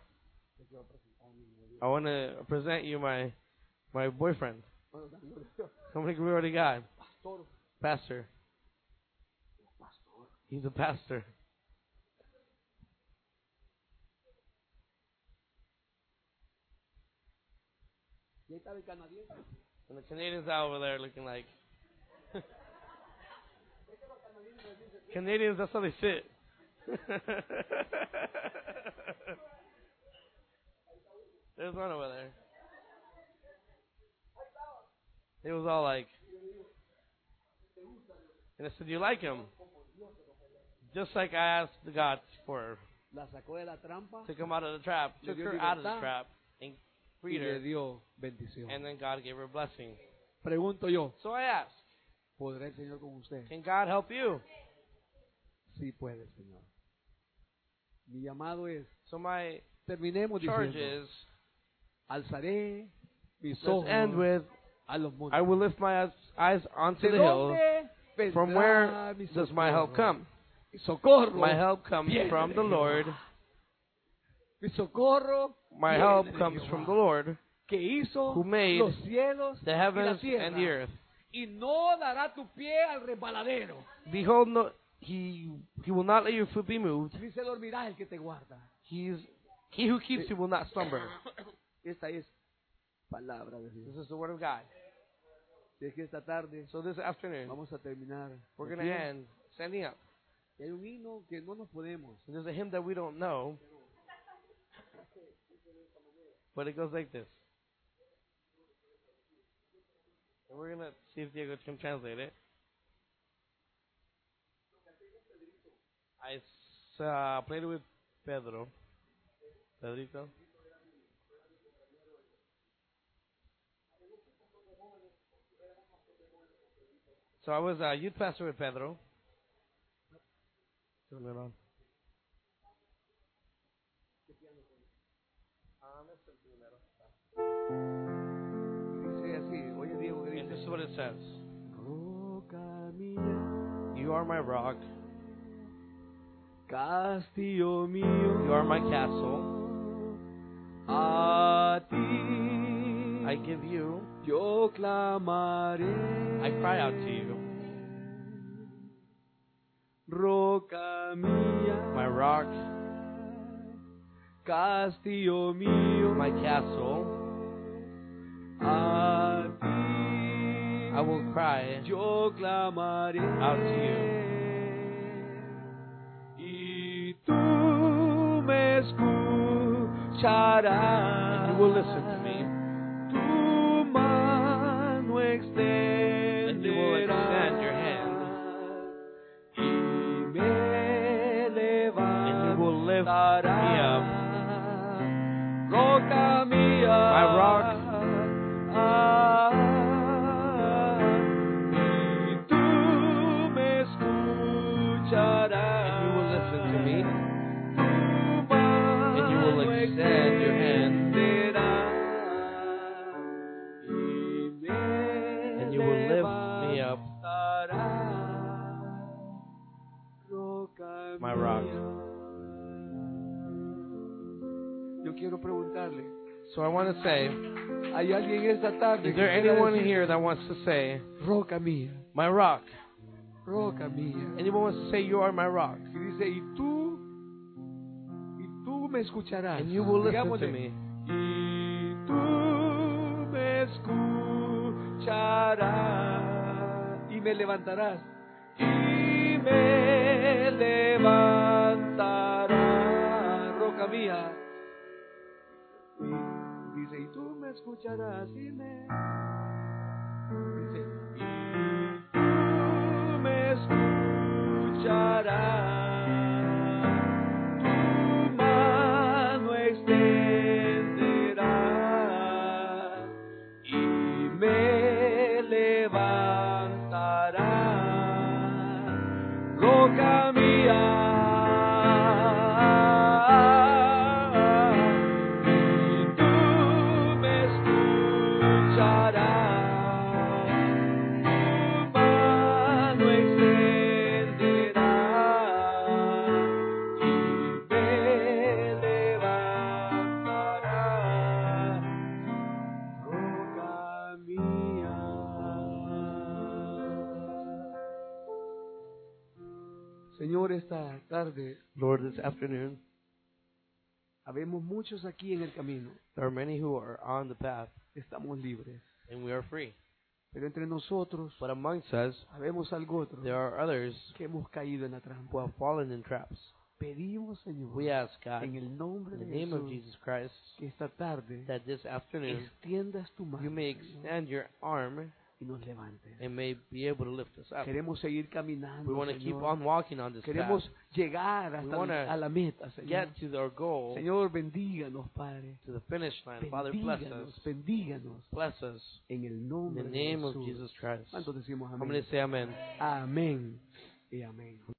[SPEAKER 2] I want to present you my my boyfriend.
[SPEAKER 1] Bueno, dale gloria a Dios.
[SPEAKER 2] How many we already got?
[SPEAKER 1] Pastor.
[SPEAKER 2] Pastor.
[SPEAKER 1] Pastor.
[SPEAKER 2] He's a pastor.
[SPEAKER 1] Y ahí estaba el canadiense.
[SPEAKER 2] And the Canadians out over there looking like Canadians. That's how they sit. There's one over there. It was all like, and I said, "You like him?" Just like I asked the God for,
[SPEAKER 1] La sacó de la trampa
[SPEAKER 2] took him out of the trap,
[SPEAKER 1] Le
[SPEAKER 2] took
[SPEAKER 1] dio
[SPEAKER 2] her out of the
[SPEAKER 1] libertad.
[SPEAKER 2] trap, and
[SPEAKER 1] y
[SPEAKER 2] freed
[SPEAKER 1] le
[SPEAKER 2] her,
[SPEAKER 1] dio bendición.
[SPEAKER 2] and then God gave her a blessing.
[SPEAKER 1] Pregunto yo,
[SPEAKER 2] So I asked,
[SPEAKER 1] ¿podrá el Señor con usted?
[SPEAKER 2] can God help you?
[SPEAKER 1] Sí puede, Señor. Mi llamado es,
[SPEAKER 2] So my
[SPEAKER 1] terminemos
[SPEAKER 2] charge
[SPEAKER 1] diciendo,
[SPEAKER 2] is,
[SPEAKER 1] alzaré mis
[SPEAKER 2] let's
[SPEAKER 1] ojos
[SPEAKER 2] end with,
[SPEAKER 1] a los montes.
[SPEAKER 2] I will lift my eyes- eyes onto
[SPEAKER 1] ¿De
[SPEAKER 2] the hill.
[SPEAKER 1] dónde vendrá
[SPEAKER 2] From where
[SPEAKER 1] mi
[SPEAKER 2] does my help
[SPEAKER 1] socorro?
[SPEAKER 2] come?
[SPEAKER 1] Mi socorro.
[SPEAKER 2] My help comes
[SPEAKER 1] viene
[SPEAKER 2] from
[SPEAKER 1] de
[SPEAKER 2] the
[SPEAKER 1] Jehová.
[SPEAKER 2] Lord.
[SPEAKER 1] Mi socorro
[SPEAKER 2] My
[SPEAKER 1] viene
[SPEAKER 2] help
[SPEAKER 1] de
[SPEAKER 2] comes
[SPEAKER 1] Jehová,
[SPEAKER 2] from the Lord,
[SPEAKER 1] que hizo
[SPEAKER 2] who made
[SPEAKER 1] los cielos
[SPEAKER 2] the
[SPEAKER 1] y la
[SPEAKER 2] heavens
[SPEAKER 1] tierra.
[SPEAKER 2] and the earth.
[SPEAKER 1] Y no dará tu pie al resbaladero,
[SPEAKER 2] Behold, no, he he will not let your foot be moved.
[SPEAKER 1] ni se dormirá el que te guarda.
[SPEAKER 2] He's he who keeps you will not slumber.
[SPEAKER 1] Esta es palabra de Dios.
[SPEAKER 2] This is the word of God.
[SPEAKER 1] Es que esta tarde
[SPEAKER 2] So this afternoon,
[SPEAKER 1] vamos a terminar.
[SPEAKER 2] we're
[SPEAKER 1] de
[SPEAKER 2] going to
[SPEAKER 1] pie.
[SPEAKER 2] end standing up.
[SPEAKER 1] Hay un himno que no nos podemos.
[SPEAKER 2] And there's a hymn that we don't know, but it goes like this. And we're going to see if Diego can translate it. I uh, played it with Pedro. Pedrito. So I was a youth pastor with Pedro. Turn it on.
[SPEAKER 1] Dice así, oye Diego, que
[SPEAKER 2] And this
[SPEAKER 1] dice,
[SPEAKER 2] is what it says.
[SPEAKER 1] roca mía,
[SPEAKER 2] You are my rock.
[SPEAKER 1] castillo mío,
[SPEAKER 2] You are my castle.
[SPEAKER 1] a ti
[SPEAKER 2] I give you.
[SPEAKER 1] yo clamaré,
[SPEAKER 2] I cry out to you.
[SPEAKER 1] roca mía,
[SPEAKER 2] My rock.
[SPEAKER 1] castillo mío,
[SPEAKER 2] My castle.
[SPEAKER 1] a ti
[SPEAKER 2] I will cry
[SPEAKER 1] yo clamaré
[SPEAKER 2] out to you.
[SPEAKER 1] y tú me escucharás.
[SPEAKER 2] And you will listen to me.
[SPEAKER 1] Tu mano extenderás
[SPEAKER 2] And you will extend your hand.
[SPEAKER 1] y me levantarás.
[SPEAKER 2] And you will lift me up.
[SPEAKER 1] Roca mía,
[SPEAKER 2] My rock.
[SPEAKER 1] ah, y tú me escucharás.
[SPEAKER 2] And you will listen to me.
[SPEAKER 1] Tu
[SPEAKER 2] And you will
[SPEAKER 1] mano
[SPEAKER 2] extend your hand.
[SPEAKER 1] extenderás y me
[SPEAKER 2] And you will lift me up.
[SPEAKER 1] levantarás. Roca
[SPEAKER 2] My rock.
[SPEAKER 1] mía. Yo quiero preguntarle,
[SPEAKER 2] So I want to say,
[SPEAKER 1] ¿hay alguien esta tarde
[SPEAKER 2] is
[SPEAKER 1] que
[SPEAKER 2] there
[SPEAKER 1] quiera
[SPEAKER 2] anyone
[SPEAKER 1] decir,
[SPEAKER 2] here that wants to say,
[SPEAKER 1] roca mía,
[SPEAKER 2] my rock?
[SPEAKER 1] roca mía?
[SPEAKER 2] Anyone wants to say, you are my rock?
[SPEAKER 1] Y dice, y tú, y tú me escucharás.
[SPEAKER 2] And you will listen
[SPEAKER 1] Digámosle,
[SPEAKER 2] to me.
[SPEAKER 1] y tú me escucharás y me levantarás. Y me levantarás, roca mía. Y dice, y tú me escucharás y me... Dice, y tú me escucharás. Tu mano extenderás y me levantarás, roca mía. Señor, esta tarde
[SPEAKER 2] Lord, this afternoon,
[SPEAKER 1] habemos muchos aquí en el camino.
[SPEAKER 2] there are many who are on the path,
[SPEAKER 1] Estamos libres.
[SPEAKER 2] and we are free.
[SPEAKER 1] Pero entre nosotros,
[SPEAKER 2] But amongst us,
[SPEAKER 1] habemos algo otro
[SPEAKER 2] there are others
[SPEAKER 1] que hemos caído en la
[SPEAKER 2] who
[SPEAKER 1] trampa.
[SPEAKER 2] have fallen in traps.
[SPEAKER 1] Pedimos, Señor,
[SPEAKER 2] We ask God,
[SPEAKER 1] en el nombre
[SPEAKER 2] in the
[SPEAKER 1] de
[SPEAKER 2] name of
[SPEAKER 1] Jesús,
[SPEAKER 2] Jesus Christ,
[SPEAKER 1] que esta tarde
[SPEAKER 2] that this afternoon
[SPEAKER 1] extiendas tu mano,
[SPEAKER 2] you may
[SPEAKER 1] Señor,
[SPEAKER 2] extend your arm
[SPEAKER 1] y nos levantes.
[SPEAKER 2] and may be able to lift us up.
[SPEAKER 1] Queremos seguir caminando,
[SPEAKER 2] We want to keep
[SPEAKER 1] Señor.
[SPEAKER 2] on walking on this path,
[SPEAKER 1] Queremos llegar hasta
[SPEAKER 2] wanna
[SPEAKER 1] a la meta, Señor.
[SPEAKER 2] get to our goal,
[SPEAKER 1] Señor, bendíganos, Padre.
[SPEAKER 2] to the finish line. Father, bless
[SPEAKER 1] Bendíganos,
[SPEAKER 2] us.
[SPEAKER 1] bendíganos
[SPEAKER 2] Bless us.
[SPEAKER 1] en el
[SPEAKER 2] In
[SPEAKER 1] nombre
[SPEAKER 2] the
[SPEAKER 1] de
[SPEAKER 2] name of
[SPEAKER 1] Jesús.
[SPEAKER 2] Jesus Christ.
[SPEAKER 1] ¿Cuántos decimos
[SPEAKER 2] How
[SPEAKER 1] amén?
[SPEAKER 2] many say amen?
[SPEAKER 1] Amén y amén.